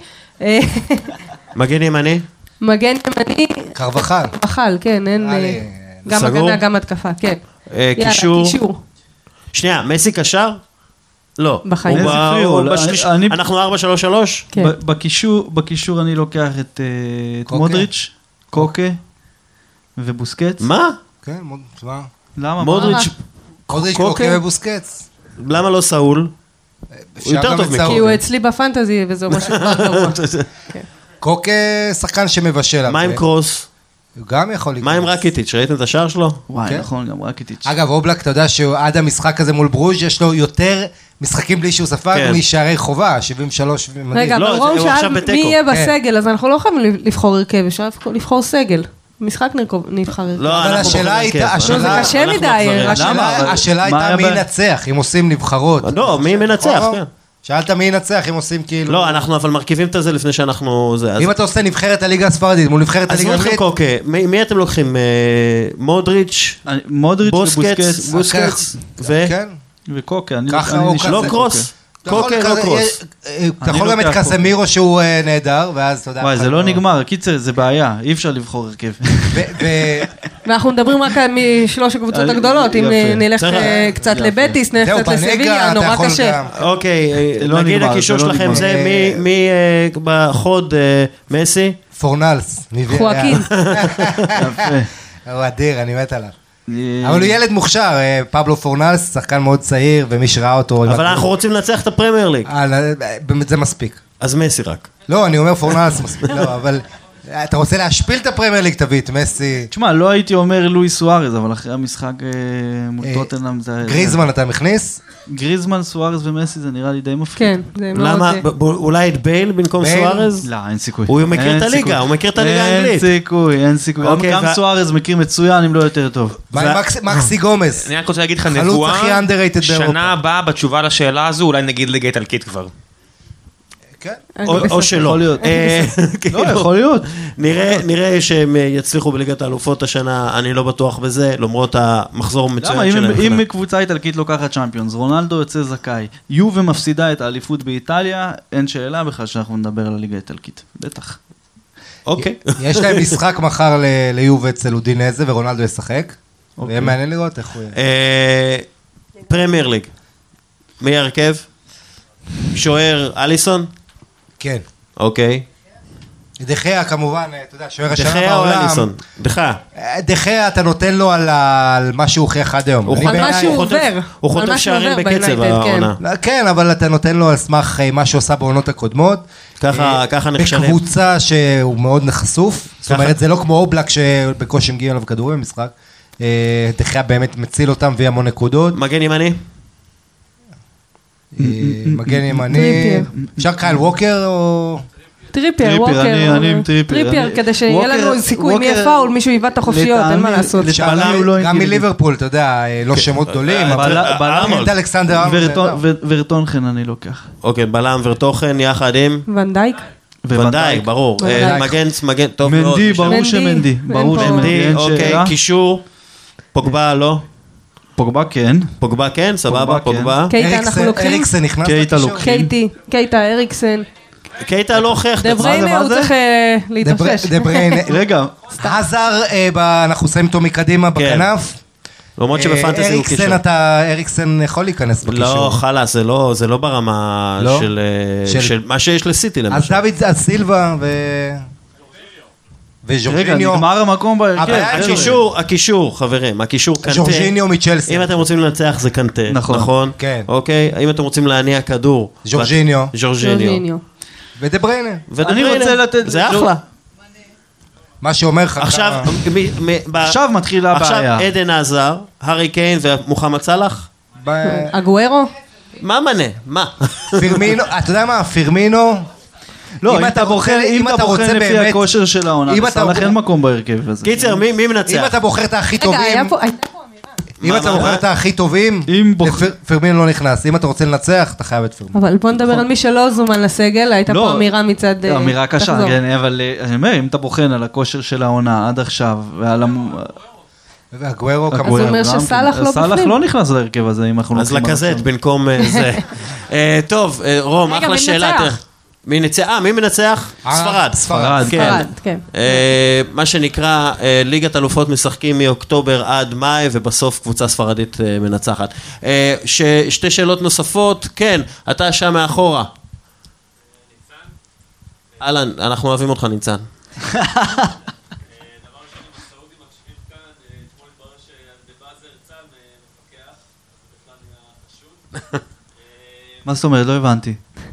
Speaker 1: מגן ימני?
Speaker 3: מגן ימני.
Speaker 4: קרבחל.
Speaker 3: קרבחל, כן, אין... גם הגנה, גם התקפה, כן.
Speaker 1: קישור. שנייה, מסי קשר? לא.
Speaker 3: בחיים.
Speaker 1: אנחנו ארבע שלוש שלוש?
Speaker 5: בקישור אני לוקח את מודריץ', קוקה ובוסקץ.
Speaker 1: מה?
Speaker 4: כן, מה?
Speaker 5: למה?
Speaker 1: מודריץ',
Speaker 4: מודריץ', קוקה ובוסקץ.
Speaker 1: למה לא סאול? הוא יותר טוב מקוקה.
Speaker 3: כי הוא אצלי בפנטזי וזה משהו כבר גרוע.
Speaker 4: קוקה שחקן שמבשל.
Speaker 1: מה עם קרוס?
Speaker 4: הוא גם יכול לקרוס.
Speaker 1: מה עם רקיטיץ'? ראיתם את השער שלו?
Speaker 5: וואי, נכון, גם רקיטיץ'.
Speaker 4: אגב, אובלק, אתה יודע שעד המשחק הזה מול ברוז' יש לו יותר משחקים בלי שהוא ספג משערי חובה, שבעים ושלוש.
Speaker 3: רגע, אבל רום שאל מי יהיה בסגל, אז אנחנו לא יכולים לבחור הרכב, אפשר לבחור סגל. משחק נבחר הרכב.
Speaker 1: לא,
Speaker 4: אבל השאלה הייתה...
Speaker 3: זה קשה מדי.
Speaker 4: השאלה הייתה מי ינצח, אם עושים נבחרות.
Speaker 1: לא, מי מנצח, כן.
Speaker 4: שאלת מי ינצח, אם עושים כאילו...
Speaker 1: לא, אנחנו אבל מרכיבים את זה לפני שאנחנו...
Speaker 4: אם אתה עושה נבחרת הליגה הספרדית, מול נבחרת הליגה
Speaker 1: האנגלית... אז קוקה, מי אתם לוקחים? מודריץ',
Speaker 5: מודריץ'
Speaker 1: ובוסקץ, בוסקץ, ו...
Speaker 4: כן.
Speaker 5: וקוקה, אני...
Speaker 1: לא קרוס. קוקה, לא קרוס.
Speaker 4: אתה יכול גם את קסמירו שהוא נהדר, ואז אתה יודע...
Speaker 5: וואי, זה לא נגמר, קיצר, זה בעיה, אי אפשר לבחור הרכב.
Speaker 3: ואנחנו מדברים רק משלוש הקבוצות הגדולות, אם נלך קצת לבטיס, נלך קצת לסביליה, נורא קשה.
Speaker 1: אוקיי, נגיד הקישור שלכם זה מי בחוד מסי?
Speaker 4: פורנלס.
Speaker 3: חואקין.
Speaker 4: הוא אדיר, אני מת עליו. אבל הוא ילד מוכשר, פבלו פורנלס, שחקן מאוד צעיר, ומי שראה אותו...
Speaker 1: אבל אנחנו רוצים לנצח את הפרמייר ליג.
Speaker 4: זה מספיק.
Speaker 1: אז מסי רק.
Speaker 4: לא, אני אומר פורנלס מספיק, לא, אבל... אתה רוצה להשפיל את הפרמייר ליג, תביא את מסי.
Speaker 5: תשמע, לא הייתי אומר לואי סוארז, אבל אחרי המשחק מול טוטנהאם זה...
Speaker 4: גריזמן אתה מכניס?
Speaker 5: גריזמן, סוארז ומסי זה נראה לי די מפחיד.
Speaker 3: כן, זה מאוד...
Speaker 1: למה? אולי את בייל במקום סוארז?
Speaker 5: לא, אין סיכוי.
Speaker 1: הוא מכיר את הליגה, הוא מכיר את הליגה האנגלית.
Speaker 5: אין סיכוי, אין סיכוי. גם סוארז מכיר מצוין, אם לא יותר טוב.
Speaker 4: מה עם מקסי גומס?
Speaker 2: אני רק רוצה להגיד לך נבואה,
Speaker 4: שנה
Speaker 2: הבאה בתשובה לשאלה הזו, אולי נגיד ליגה איטלקית כבר.
Speaker 1: או שלא.
Speaker 5: יכול להיות. לא, יכול להיות.
Speaker 1: נראה שהם יצליחו בליגת האלופות השנה, אני לא בטוח בזה, למרות המחזור המצוין שלהם.
Speaker 5: למה, אם קבוצה איטלקית לוקחת צ'אמפיונס, רונלדו יוצא זכאי, יובה מפסידה את האליפות באיטליה, אין שאלה בכלל שאנחנו נדבר על הליגה האיטלקית. בטח.
Speaker 1: אוקיי.
Speaker 4: יש להם משחק מחר ליובה אצל אודינזה, ורונלדו ישחק. יהיה מעניין לראות איך הוא יהיה.
Speaker 1: פרמייר ליג. מי הרכב? שוער אליסון?
Speaker 4: כן.
Speaker 1: אוקיי.
Speaker 4: דחיה כמובן, אתה יודע, שוער השנה בעולם.
Speaker 1: דחיה או אליסון? דחיה.
Speaker 4: דחיה אתה נותן לו על מה שהוא הוכיח עד היום.
Speaker 3: על מה שהוא עובר.
Speaker 1: הוא חוטף שערים בקצב העונה.
Speaker 4: כן, אבל אתה נותן לו על סמך מה שהוא עושה בעונות הקודמות.
Speaker 1: ככה נחשבים.
Speaker 4: בקבוצה שהוא מאוד נחשוף. זאת אומרת, זה לא כמו אובלק שבקושי מגיע עליו כדורים במשחק. דחיה באמת מציל אותם והיא המון נקודות.
Speaker 1: מגן ימני?
Speaker 4: מגן ימני. אפשר קייל ווקר או...
Speaker 3: טריפייר,
Speaker 5: טריפייר,
Speaker 3: ווקר.
Speaker 5: אני- אני עם טריפייר.
Speaker 3: טריפייר,
Speaker 5: אני-
Speaker 3: כדי שיהיה
Speaker 5: ווקר-
Speaker 3: לנו סיכוי, אם יהיה
Speaker 5: ווקר-
Speaker 3: פאול, מישהו יבעט את החופשיות, אין מה
Speaker 5: לטעמי-
Speaker 3: לעשות.
Speaker 5: לטעמי
Speaker 4: גם-
Speaker 5: הוא לא
Speaker 4: גם
Speaker 5: אינטליגנט.
Speaker 4: מליברפול, אתה יודע, לא שמות גדולים, אבל
Speaker 1: אה,
Speaker 5: בלם-
Speaker 1: ארנולד.
Speaker 4: את אלכסנדר ארנולד.
Speaker 5: ורטון- ו- ורטונחן אני לוקח.
Speaker 1: אוקיי, בלם ורטוכן יחד עם
Speaker 3: ונדייק?
Speaker 1: ונדייק, ברור. אה,
Speaker 3: ונדייק.
Speaker 1: מגן, מגן, טוב מאוד.
Speaker 5: מנדי, ברור
Speaker 3: מנדי.
Speaker 5: שמנדי.
Speaker 3: אין
Speaker 5: ברור
Speaker 3: פה-
Speaker 5: שמנדי,
Speaker 1: מנדי,
Speaker 5: אין
Speaker 1: אוקיי,
Speaker 5: שאלה.
Speaker 1: קישור. פוגבה לא.
Speaker 5: פוגבה כן.
Speaker 1: פוגבה כן, סבבה,
Speaker 5: פוגבה, כן.
Speaker 1: פוגבה.
Speaker 3: קייטה אנחנו
Speaker 4: אריקסן-
Speaker 3: לוקחים?
Speaker 4: אריקסן נכנס
Speaker 5: קייטה
Speaker 4: לקישור.
Speaker 5: לוקחים.
Speaker 3: קייטי, קייטה, אריקסן.
Speaker 1: קייטה לא הוכיח את
Speaker 3: דה
Speaker 1: עצמו.
Speaker 3: בריינה,
Speaker 5: מה
Speaker 3: הוא
Speaker 5: זה?
Speaker 3: צריך אה,
Speaker 4: דה
Speaker 3: להתאפש.
Speaker 4: בר- דה בריינה.
Speaker 5: רגע,
Speaker 4: הזר, אה, ב- אנחנו שמים אותו מקדימה
Speaker 1: כן.
Speaker 4: בכנף.
Speaker 1: למרות
Speaker 4: אה,
Speaker 1: שבפנטזי הוא קישור.
Speaker 4: אריקסן, אתה, אריקסן יכול להיכנס בקישור.
Speaker 1: לא, חלאס, זה לא, זה לא ברמה
Speaker 4: לא?
Speaker 1: של, אה,
Speaker 4: של-
Speaker 1: של מה שיש לסיטי
Speaker 4: אז
Speaker 1: למשל.
Speaker 4: דוד אז סילבה ו...
Speaker 5: רגע,
Speaker 4: וז'ורג'יניו.
Speaker 5: נגמר המקום בהרכב.
Speaker 4: הבעיה
Speaker 5: חבר'ה.
Speaker 1: הקישור, הקישור, חברים, הקישור קנטה.
Speaker 4: ז'ורג'יניו מצ'לסי.
Speaker 1: אם אתם רוצים לנצח זה קנטה,
Speaker 5: נכון.
Speaker 1: נכון?
Speaker 4: כן.
Speaker 1: אוקיי, אם אתם רוצים להניע כדור.
Speaker 4: ז'ורג'יניו.
Speaker 1: ז'ורג'יניו.
Speaker 3: ז'ורג'יניו.
Speaker 4: ודה בריינה.
Speaker 1: ודה
Speaker 5: אני
Speaker 1: בריינה.
Speaker 5: רוצה לתת-
Speaker 1: זה אחלה.
Speaker 4: מה שאומר לך...
Speaker 1: עכשיו,
Speaker 4: כמה-
Speaker 1: מ- מ- ב-
Speaker 5: עכשיו מתחילה הבעיה.
Speaker 1: עכשיו עדן עזר, הארי קיין ומוחמד סלאח?
Speaker 4: ב-
Speaker 3: אגוארו?
Speaker 1: מה מנה? מה?
Speaker 4: פירמינו, אתה יודע מה? פירמינו...
Speaker 5: לא, אם אתה בוחר אם אתה בוחר לפי
Speaker 4: באמת-
Speaker 5: הכושר של העונה,
Speaker 4: אם אתה-
Speaker 5: לסלאח אין מקום בהרכב הזה.
Speaker 1: קיצר, מי מי
Speaker 4: אם
Speaker 1: מנצח?
Speaker 4: אתה בוחר את הכי
Speaker 3: רגע,
Speaker 4: טובים...
Speaker 3: היה פה... הייתה פה אמירה.
Speaker 4: אם אתה
Speaker 1: מה,
Speaker 4: בוחר
Speaker 1: מה?
Speaker 4: את הכי טובים,
Speaker 5: אם בוח-
Speaker 4: לפיר- פירמינו לא נכנס. אם אתה רוצה לנצח, אתה חייב את פירמינו.
Speaker 3: אבל בוא נדבר על מי שלא זומן לסגל, הייתה
Speaker 5: לא.
Speaker 3: פה אמירה מצד... אה,
Speaker 5: אמירה קשה,
Speaker 3: תחזור.
Speaker 5: כן, אבל אה, אני אומר, אם אתה בוחן על הכושר של העונה עד עכשיו, ועל המ...
Speaker 4: והגוורו
Speaker 3: אז
Speaker 4: כמובן.
Speaker 3: הוא אומר
Speaker 5: גם
Speaker 3: שסאלח
Speaker 5: כן.
Speaker 3: לא
Speaker 5: סאלח
Speaker 3: בפנים.
Speaker 5: לא נכנס להרכב הזה, אם אנחנו
Speaker 1: אז
Speaker 5: לוקחים
Speaker 1: לקזט
Speaker 5: עכשיו.
Speaker 1: במקום אה, זה. אה, טוב, אה, רום,
Speaker 6: רגע,
Speaker 1: אחלה
Speaker 6: מי
Speaker 1: שאלה.
Speaker 6: מנצח?
Speaker 1: תראה. מי ניצח? אה, מי מנצח? ספרד.
Speaker 5: ספרד.
Speaker 1: כן.
Speaker 3: ספרד, כן.
Speaker 1: אה, מה שנקרא, אה, ליגת אלופות משחקים מאוקטובר עד מאי, ובסוף קבוצה ספרדית אה, מנצחת. אה, ש- שתי שאלות נוספות, כן, אתה שם מאחורה. אהלן, אנחנו אוהבים אותך, ניצן.
Speaker 5: מה זאת אומרת? לא הבנתי.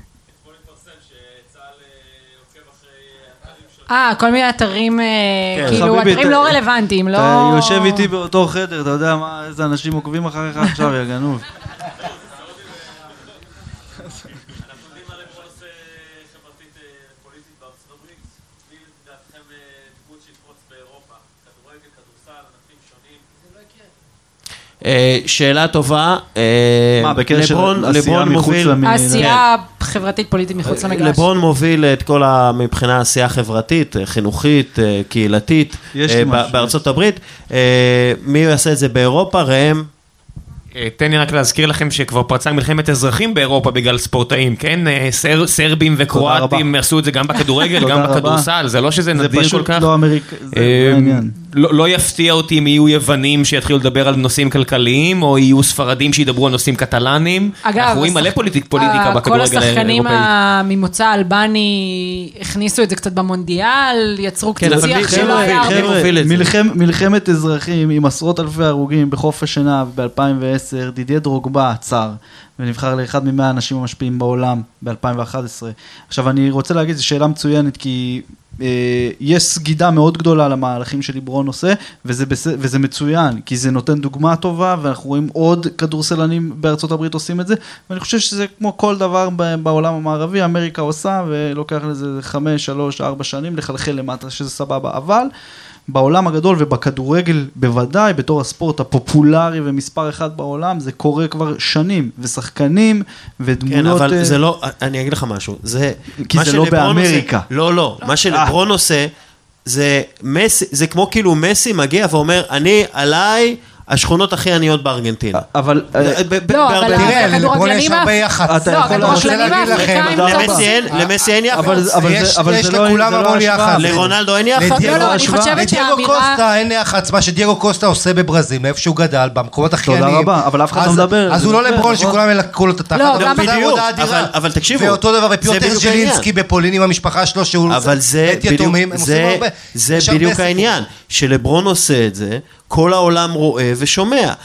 Speaker 6: אה, כל מיני אתרים, אה,
Speaker 1: כן.
Speaker 6: כאילו,
Speaker 5: חביבי,
Speaker 6: אתרים
Speaker 5: אתה-
Speaker 6: לא רלוונטיים, לא...
Speaker 5: אתה יושב איתי באותו חדר, אתה יודע מה, איזה אנשים עוקבים אחריך עכשיו, יא גנוב.
Speaker 1: אה, שאלה טובה. אה,
Speaker 5: מה, בקשר של
Speaker 1: לברון-
Speaker 5: עשייה
Speaker 1: לברון
Speaker 5: מחוץ
Speaker 1: מוביל-
Speaker 5: למ-
Speaker 6: העשייה חברתית פוליטית מחוץ למגרש.
Speaker 1: לברון מוביל את כל ה... מבחינה עשייה חברתית, חינוכית, אה, קהילתית,
Speaker 5: יש לי
Speaker 1: אה, ב-
Speaker 5: משהו.
Speaker 1: בארצות הברית. אה, מי יעשה את זה באירופה? ראם?
Speaker 2: אה, תן לי רק להזכיר לכם שכבר פרצה מלחמת אזרחים באירופה בגלל ספורטאים, כן? אה, סר, סרבים וקרואטים עשו את זה גם בכדורגל,
Speaker 5: תודה
Speaker 2: גם
Speaker 5: רבה.
Speaker 2: בכדורסל, זה לא שזה
Speaker 5: זה
Speaker 2: נדיר כל
Speaker 5: פשוט
Speaker 2: כך.
Speaker 5: לא אמריקה, זה
Speaker 2: אה,
Speaker 5: העניין.
Speaker 2: לא, לא יפתיע אותי אם יהיו יוונים שיתחילו לדבר על נושאים כלכליים, או יהיו ספרדים שידברו על נושאים קטלניים.
Speaker 6: אגב,
Speaker 2: אנחנו רואים
Speaker 6: השח-
Speaker 2: מלא פוליטיק, פוליטיקה
Speaker 6: אה,
Speaker 2: בכדורגל
Speaker 6: כל השחקנים
Speaker 2: האירופאי.
Speaker 6: ה- ממוצא אלבני הכניסו את זה קצת במונדיאל, יצרו
Speaker 1: כן,
Speaker 6: קצת
Speaker 1: אבל
Speaker 6: שיח
Speaker 1: מי-
Speaker 6: שלא
Speaker 1: חבר'ה,
Speaker 6: היה הרבה.
Speaker 1: חבר'ה, מוביל את זה.
Speaker 5: מלחם, מלחמת אזרחים עם עשרות אלפי הרוגים בחוף השנה ב-אלפיים ועשר, דידיה דרוגבה עצר ונבחר לאחד ממאה האנשים המשפיעים בעולם ב-אלפיים ואחת עשרה. עכשיו אני רוצה להגיד, זו שאלה מצוינת כי אה, יש סגידה מאוד גדולה למהלכים שליברון עושה וזה, בס... וזה מצוין כי זה נותן דוגמה טובה ואנחנו רואים עוד כדורסלנים בארצות הברית עושים את זה ואני חושב שזה כמו כל דבר ב- בעולם המערבי, אמריקה עושה ולוקח לזה חמש, שלוש, ארבע שנים לחלחל למטה שזה סבבה, אבל בעולם הגדול ובכדורגל בוודאי, בתור הספורט הפופולרי ומספר אחד בעולם, זה קורה כבר שנים, ושחקנים
Speaker 1: כן,
Speaker 5: ודמויות...
Speaker 1: אבל
Speaker 5: אה,
Speaker 1: זה לא, אני אגיד לך משהו, זה...
Speaker 5: כי
Speaker 1: מה
Speaker 5: זה לא
Speaker 1: שלברון
Speaker 5: באמריקה.
Speaker 1: עושה- לא, לא, מה שלברון עושה, זה מסי, זה כמו כאילו מסי מגיע ואומר, אני עליי השכונות הכי עניות בארגנטינה.
Speaker 5: אבל... אה,
Speaker 1: ב- ב-
Speaker 6: לא,
Speaker 1: בהרבה-
Speaker 6: אבל
Speaker 4: תראה,
Speaker 6: הכדורגלנים
Speaker 4: לברון יש
Speaker 6: האפ-
Speaker 4: הרבה יח"צ.
Speaker 5: אתה
Speaker 6: לא,
Speaker 5: יכול-
Speaker 6: הכדורגלנים
Speaker 4: אני רוצה להגיד לכם,
Speaker 6: האפריקאים
Speaker 4: אבל-
Speaker 6: קצת
Speaker 1: למסי אין, למסי אין יח"צ.
Speaker 5: אבל, אבל,
Speaker 4: יש-
Speaker 5: זה, אבל
Speaker 4: יש
Speaker 5: זה לא,
Speaker 4: לכולם
Speaker 5: זה לא
Speaker 4: המון
Speaker 5: השוואה.
Speaker 4: יח"צ.
Speaker 1: לרונלדו אין יח"צ.
Speaker 4: לדייגו-
Speaker 6: לא, אני חושבת
Speaker 4: לדייגו
Speaker 6: שהאמירה-
Speaker 4: קוסטה אין יח"צ, מה שדייגו קוסטה עושה בברזיל, מאיפה שהוא גדל, במקומות הכי
Speaker 5: תודה
Speaker 4: עניים.
Speaker 5: רבה, אבל אף אחד לא
Speaker 4: אז-
Speaker 5: מדבר.
Speaker 4: אז הוא
Speaker 5: זה
Speaker 4: לא
Speaker 5: מדבר,
Speaker 4: לברון
Speaker 5: נכון?
Speaker 4: שכולם ילקחו לו את התחת.
Speaker 6: לא,
Speaker 4: אבל
Speaker 6: גם
Speaker 4: זה
Speaker 1: בדיוק,
Speaker 4: עבודה אדירה.
Speaker 1: אבל- אבל תקשיבו,
Speaker 4: ואותו דבר,
Speaker 1: זה
Speaker 4: ופיוטר
Speaker 1: בדיוק העניין.
Speaker 4: ז'לינסקי בפולין עם המשפחה שלו, שהוא
Speaker 1: אבל זה
Speaker 4: בית יתומים,
Speaker 1: בדיוק,
Speaker 4: הם
Speaker 1: זה,
Speaker 4: עושים הרבה.
Speaker 1: זה
Speaker 4: יש הרבה
Speaker 1: בדיוק
Speaker 4: סיפורים.
Speaker 1: העניין, שלברון עושה את זה, כל העולם רואה ושומע,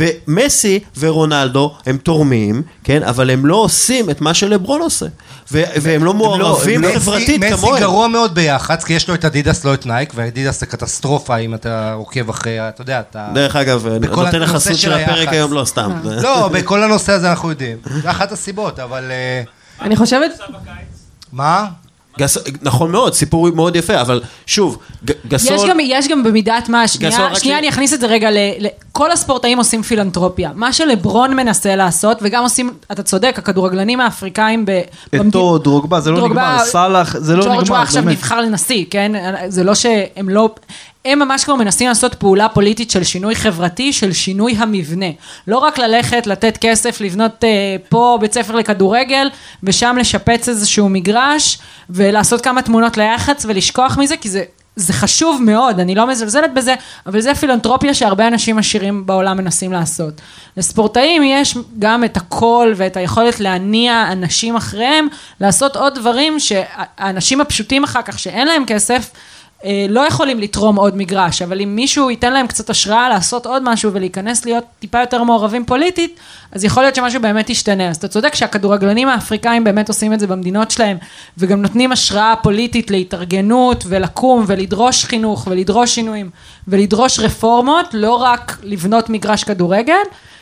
Speaker 1: ומסי ורונלדו הם תורמים, כן, אבל הם לא עושים את מה שלברון עושה, ו- והם לא מעורבים
Speaker 4: מסי-
Speaker 1: חברתית
Speaker 4: מסי
Speaker 1: כמוהם.
Speaker 4: גרוע מאוד ביח"צ, כי יש לו את אדידס, לא את נייק, ואדידס זה קטסטרופה אם אתה עוקב אחרי, אתה יודע, אתה...
Speaker 1: דרך אגב,
Speaker 4: בכל
Speaker 1: נותן לך
Speaker 4: הנושא
Speaker 1: חסות
Speaker 4: של
Speaker 1: של הפרק
Speaker 4: היח"צ.
Speaker 1: היום, לא סתם.
Speaker 4: לא, בכל הנושא הזה אנחנו יודעים. זה אחת הסיבות, אבל... אה,
Speaker 3: אני חושבת...
Speaker 4: מה?
Speaker 1: גס, נכון מאוד, סיפור מאוד יפה, אבל שוב, גסול...
Speaker 6: יש גם, יש גם במידת מה, שנייה, שנייה
Speaker 1: ש...
Speaker 6: אני אכניס את זה רגע, ל, ל, כל הספורטאים עושים פילנטרופיה, מה שלברון מנסה לעשות, וגם עושים, אתה צודק, הכדורגלנים האפריקאים,
Speaker 5: אתו דרוגבה, זה לא נגמר, סלח, זה לא נגמר.
Speaker 6: ג'ורג' עכשיו נבחר לנשיא, כן? זה לא שהם לא... הם ממש כבר מנסים לעשות פעולה פוליטית של שינוי חברתי, של שינוי המבנה. לא רק ללכת, לתת כסף, לבנות אה, פה בית ספר לכדורגל, ושם לשפץ איזשהו מגרש, ולעשות כמה תמונות ליח"צ ולשכוח מזה, כי זה, זה חשוב מאוד, אני לא מזלזלת בזה, אבל זה פילנטרופיה שהרבה אנשים עשירים בעולם מנסים לעשות. לספורטאים יש גם את הקול ואת היכולת להניע אנשים אחריהם, לעשות עוד דברים שהאנשים הפשוטים אחר כך, שאין להם כסף, לא יכולים לתרום עוד מגרש, אבל אם מישהו ייתן להם קצת השראה לעשות עוד משהו ולהיכנס להיות טיפה יותר מעורבים פוליטית, אז יכול להיות שמשהו באמת ישתנה. אז אתה צודק שהכדורגלנים האפריקאים באמת עושים את זה במדינות שלהם, וגם נותנים השראה פוליטית להתארגנות ולקום ולדרוש חינוך ולדרוש שינויים ולדרוש רפורמות, לא רק לבנות מגרש כדורגל,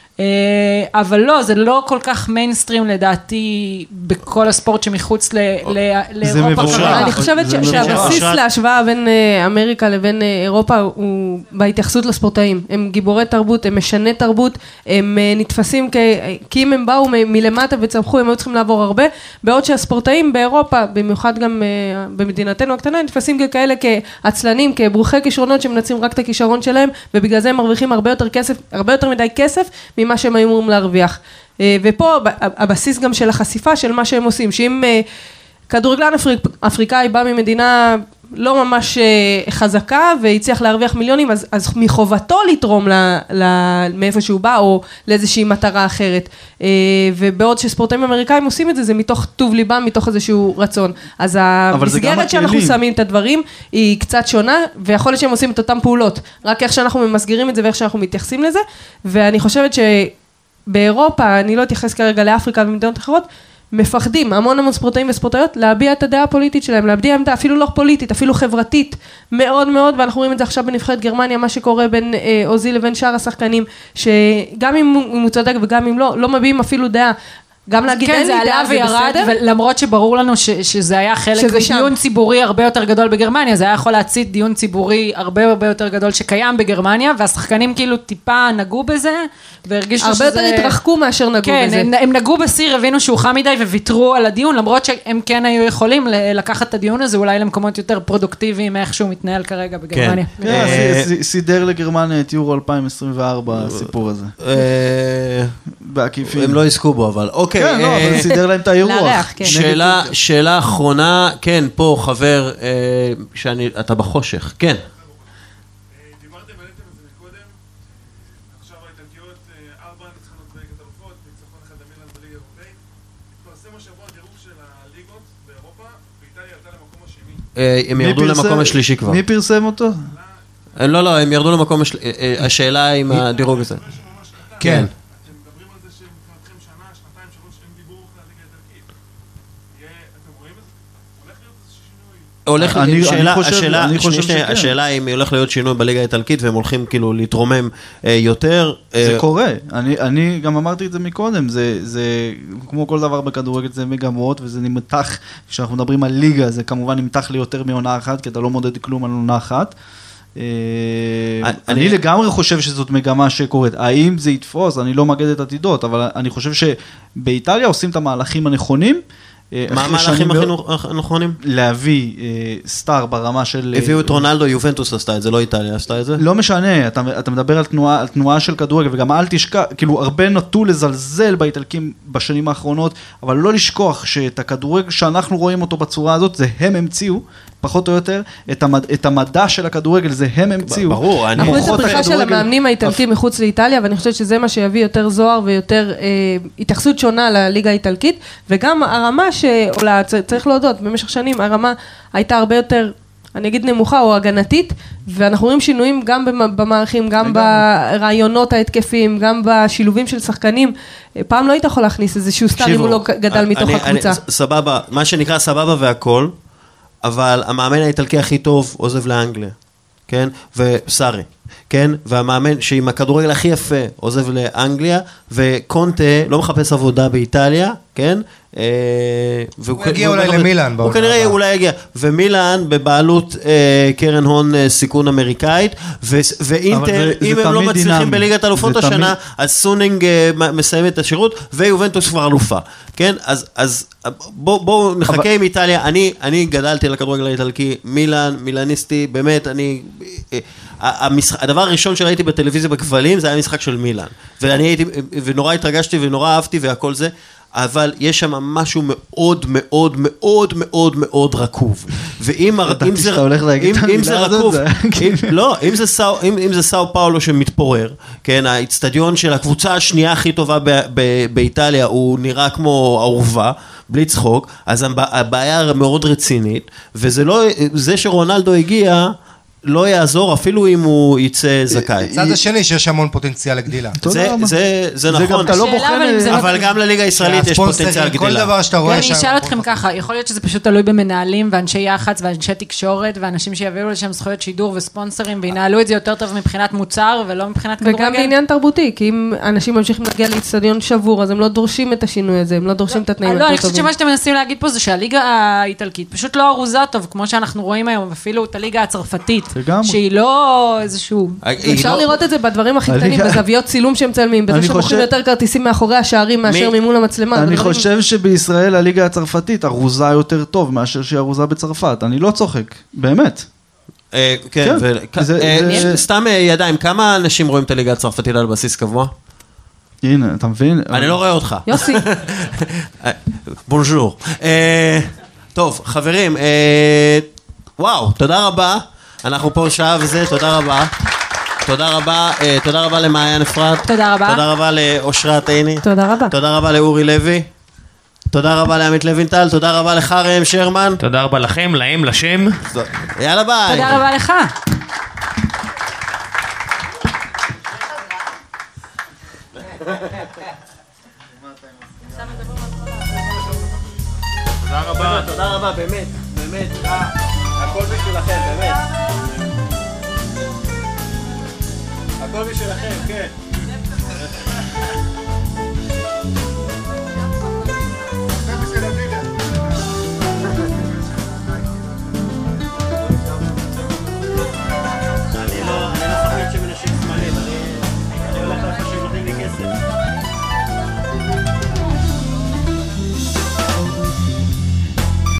Speaker 6: אבל לא, זה לא כל כך מיינסטרים לדעתי בכל הספורט שמחוץ לאירופה.
Speaker 3: אני חושבת שהבסיס להשוואה בין אמריקה לבין אירופה הוא בהתייחסות לספורטאים. הם גיבורי תרבות, הם משני תרבות, הם נתפסים כי אם הם באו מלמטה וצמחו, הם היו צריכים לעבור הרבה, בעוד שהספורטאים באירופה, במיוחד גם במדינתנו הקטנה, נתפסים כאלה כעצלנים, כברוכי כישרונות שמנצלים רק את הכישרון שלהם, ובגלל זה הם מרוויחים הרבה יותר כסף, הרבה יותר מדי כסף ממה שהם היו אמורים להרוויח. ופה הבסיס גם של החשיפה של מה שהם עושים, שאם כדורגלן אפריקאי בא ממדינה לא ממש חזקה והצליח להרוויח מיליונים, אז, אז מחובתו לתרום ל, ל, מאיפה שהוא בא או לאיזושהי מטרה אחרת. ובעוד שספורטאים אמריקאים עושים את זה, זה מתוך טוב ליבם, מתוך איזשהו רצון. אז המסגרת שאנחנו שמים את הדברים היא קצת שונה, ויכול להיות שהם עושים את אותם פעולות, רק איך שאנחנו ממסגרים את זה ואיך שאנחנו מתייחסים לזה, ואני חושבת שבאירופה, אני לא אתייחס כרגע לאפריקה ומדינות אחרות, מפחדים, המון המון ספורטאים וספורטאיות, להביע את הדעה הפוליטית שלהם, להביע עמדה אפילו לא פוליטית, אפילו חברתית, מאוד מאוד, ואנחנו רואים את זה עכשיו בנבחרת גרמניה, מה שקורה בין אה, אוזיל לבין שאר השחקנים, שגם אם הוא צודק וגם אם לא, לא מביעים אפילו דעה, גם להגיד אין לי דעה זה בסדר.
Speaker 6: ולמרות שברור לנו ש, שזה היה חלק מדיון ציבורי הרבה יותר גדול בגרמניה, זה היה יכול להצית דיון ציבורי הרבה הרבה יותר גדול שקיים בגרמניה, והשחקנים כאילו טיפה נגעו בזה, והרגישו שזה...
Speaker 3: הרבה יותר התרחקו מאשר נגעו
Speaker 6: כן,
Speaker 3: בזה.
Speaker 6: הם, הם נגעו בסיר, הבינו שהוא חם מדי וויתרו על הדיון, למרות שהם כן היו יכולים לקחת את הדיון הזה, אולי למקומות יותר פרודוקטיביים, איך שהוא מתנהל כרגע בגרמניה.
Speaker 5: כן, כן, סידר לגרמניה את יורו אלפיים עשרים וארבע, הסיפור הזה. בעקיפין.
Speaker 1: הם לא עסקו בו, אבל אוקיי.
Speaker 5: כן, לא, אבל סידר להם את האירוח.
Speaker 1: שאלה, שאלה אחרונה, כן, פה חבר, שאתה בחושך, כן.
Speaker 9: דיברתם, העליתם את זה מקודם, עכשיו האיטלקיות, ארבע ניצחונות בליגת האלופות, ניצחון אחד למילאן בליגה האירופאית. התפרסם השבוע הדירוג של הליגות באירופה, ואיטליה עלתה למקום השני.
Speaker 1: הם ירדו למקום השלישי כבר.
Speaker 5: מי פרסם אותו?
Speaker 1: לא, לא, הם ירדו למקום השלישי, השאלה עם הדירוג הזה. כן. הולך, השאלה אם הולך להיות שינוי בליגה האיטלקית והם הולכים כאילו להתרומם יותר.
Speaker 5: זה קורה, אני גם אמרתי את זה מקודם, זה כמו כל דבר בכדורגל זה מגמות וזה נמתח, כשאנחנו מדברים על ליגה זה כמובן נמתח לי יותר מעונה אחת, כי אתה לא מודד כלום על עונה אחת. אני לגמרי חושב שזאת מגמה שקורית, האם זה יתפוס, אני לא מגד את עתידות, אבל אני חושב שבאיטליה עושים את המהלכים הנכונים,
Speaker 1: מה המהלכים הנכונים?
Speaker 5: להביא סטאר ברמה של...
Speaker 1: הביאו את רונלדו, יובנטוס עשתה את זה, לא איטליה עשתה את זה?
Speaker 5: לא משנה, אתה מדבר על תנועה של כדורגל, וגם אל תשכח, כאילו הרבה נטו לזלזל באיטלקים בשנים האחרונות, אבל לא לשכוח שאת הכדורגל שאנחנו רואים אותו בצורה הזאת, זה הם המציאו, פחות או יותר, את המדע של הכדורגל, זה הם המציאו.
Speaker 1: ברור, אני...
Speaker 3: אנחנו את הפריחה של המאמנים האיטלקים מחוץ לאיטליה, ואני חושבת שזה מה שיביא יותר זוהר ויותר התייחסות שונה לליגה האיטלקית, וגם הרמה שעולה, צריך להודות, במשך שנים הרמה הייתה הרבה יותר, אני אגיד נמוכה או הגנתית, ואנחנו רואים שינויים גם במערכים, גם ברעיונות ההתקפיים, גם בשילובים של שחקנים. פעם לא היית יכול להכניס איזשהו סטאר אם הוא לא גדל מתוך הקבוצה.
Speaker 1: סבבה, מה שנקרא סבבה והכל, אבל המאמן האיטלקי הכי טוב עוזב לאנגליה, כן? וסארי, כן? והמאמן שעם הכדורגל הכי יפה עוזב לאנגליה, וקונטה לא מחפש עבודה באיטליה, כן?
Speaker 4: הוא יגיע אולי למילאן.
Speaker 1: הוא כנראה אולי יגיע. ומילאן בבעלות קרן הון סיכון אמריקאית, ואינטר, אם הם לא מצליחים בליגת אלופות השנה, אז סונינג מסיים את השירות, ויובנטוס כבר אלופה. כן? אז בואו נחכה עם איטליה. אני גדלתי על הכדורגל האיטלקי, מילאן, מילאניסטי, באמת, אני... הדבר הראשון שראיתי בטלוויזיה בכבלים, זה היה משחק של מילאן. ואני הייתי, ונורא התרגשתי ונורא אהבתי והכל זה, אבל יש שם משהו מאוד מאוד מאוד מאוד מאוד רקוב. ואם זה רקוב, לא, אם זה סאו פאולו שמתפורר, כן, האצטדיון של הקבוצה השנייה הכי טובה באיטליה, הוא נראה כמו עורבה, בלי צחוק, אז הבעיה מאוד רצינית, וזה לא, זה שרונלדו הגיע, לא יעזור אפילו אם הוא יצא זכאי.
Speaker 4: צד השני שיש המון פוטנציאל לגדילה.
Speaker 1: זה נכון, אבל גם לליגה הישראלית יש פוטנציאל לגדילה.
Speaker 4: כל דבר שאתה רואה
Speaker 6: שם. אני אשאל אתכם ככה, יכול להיות שזה פשוט תלוי במנהלים ואנשי יח"צ ואנשי תקשורת ואנשים שיביאו לשם זכויות שידור וספונסרים וינהלו את זה יותר טוב מבחינת מוצר ולא מבחינת כדורגל.
Speaker 3: וגם בעניין תרבותי, כי אם אנשים ממשיכים להגיע לאצטדיון שבור, אז הם לא דורשים את השינוי הזה, הם לא דורשים את התנאים
Speaker 6: יותר טובים. לא, אני חושבת שמה שאתם מנסים להגיד פה זה שהליגה האיטלקית פשוט לא ארוזה טוב, כמו שאנחנו רואים היום, אפילו את הליגה הצרפתית. שהיא לא איזשהו...
Speaker 3: אפשר לראות את זה בדברים הכי קטנים, בזוויות צילום שהם צלמים, בזה שמוכרים יותר כרטיסים מאחורי השערים מאשר ממול המצלמה.
Speaker 5: אני חושב שבישראל הליגה הצרפתית ארוזה יותר טוב מאשר שהיא ארוזה בצרפת. אני לא צוחק, באמת.
Speaker 1: כן, סתם ידיים, כמה אנשים רואים את הליגה הצרפתית על בסיס קבוע?
Speaker 5: הנה, אתה מבין?
Speaker 1: אני לא רואה אותך.
Speaker 3: יוסי.
Speaker 1: בונז'ור. טוב, חברים, וואו, תודה רבה. אנחנו פה שעה וזה, תודה רבה. תודה רבה, תודה רבה למעיין אפרת.
Speaker 6: תודה רבה.
Speaker 1: תודה רבה לאושרת עיני.
Speaker 3: תודה רבה.
Speaker 1: תודה רבה לאורי לוי. תודה רבה לעמית לוינטל. תודה רבה לך ראם שרמן.
Speaker 2: תודה רבה לכם, להם, לשם.
Speaker 1: יאללה ביי.
Speaker 6: תודה רבה לך.
Speaker 1: תודה רבה. תודה רבה, באמת, באמת. הכל בשבילכם, באמת. הכל בשבילכם, כן.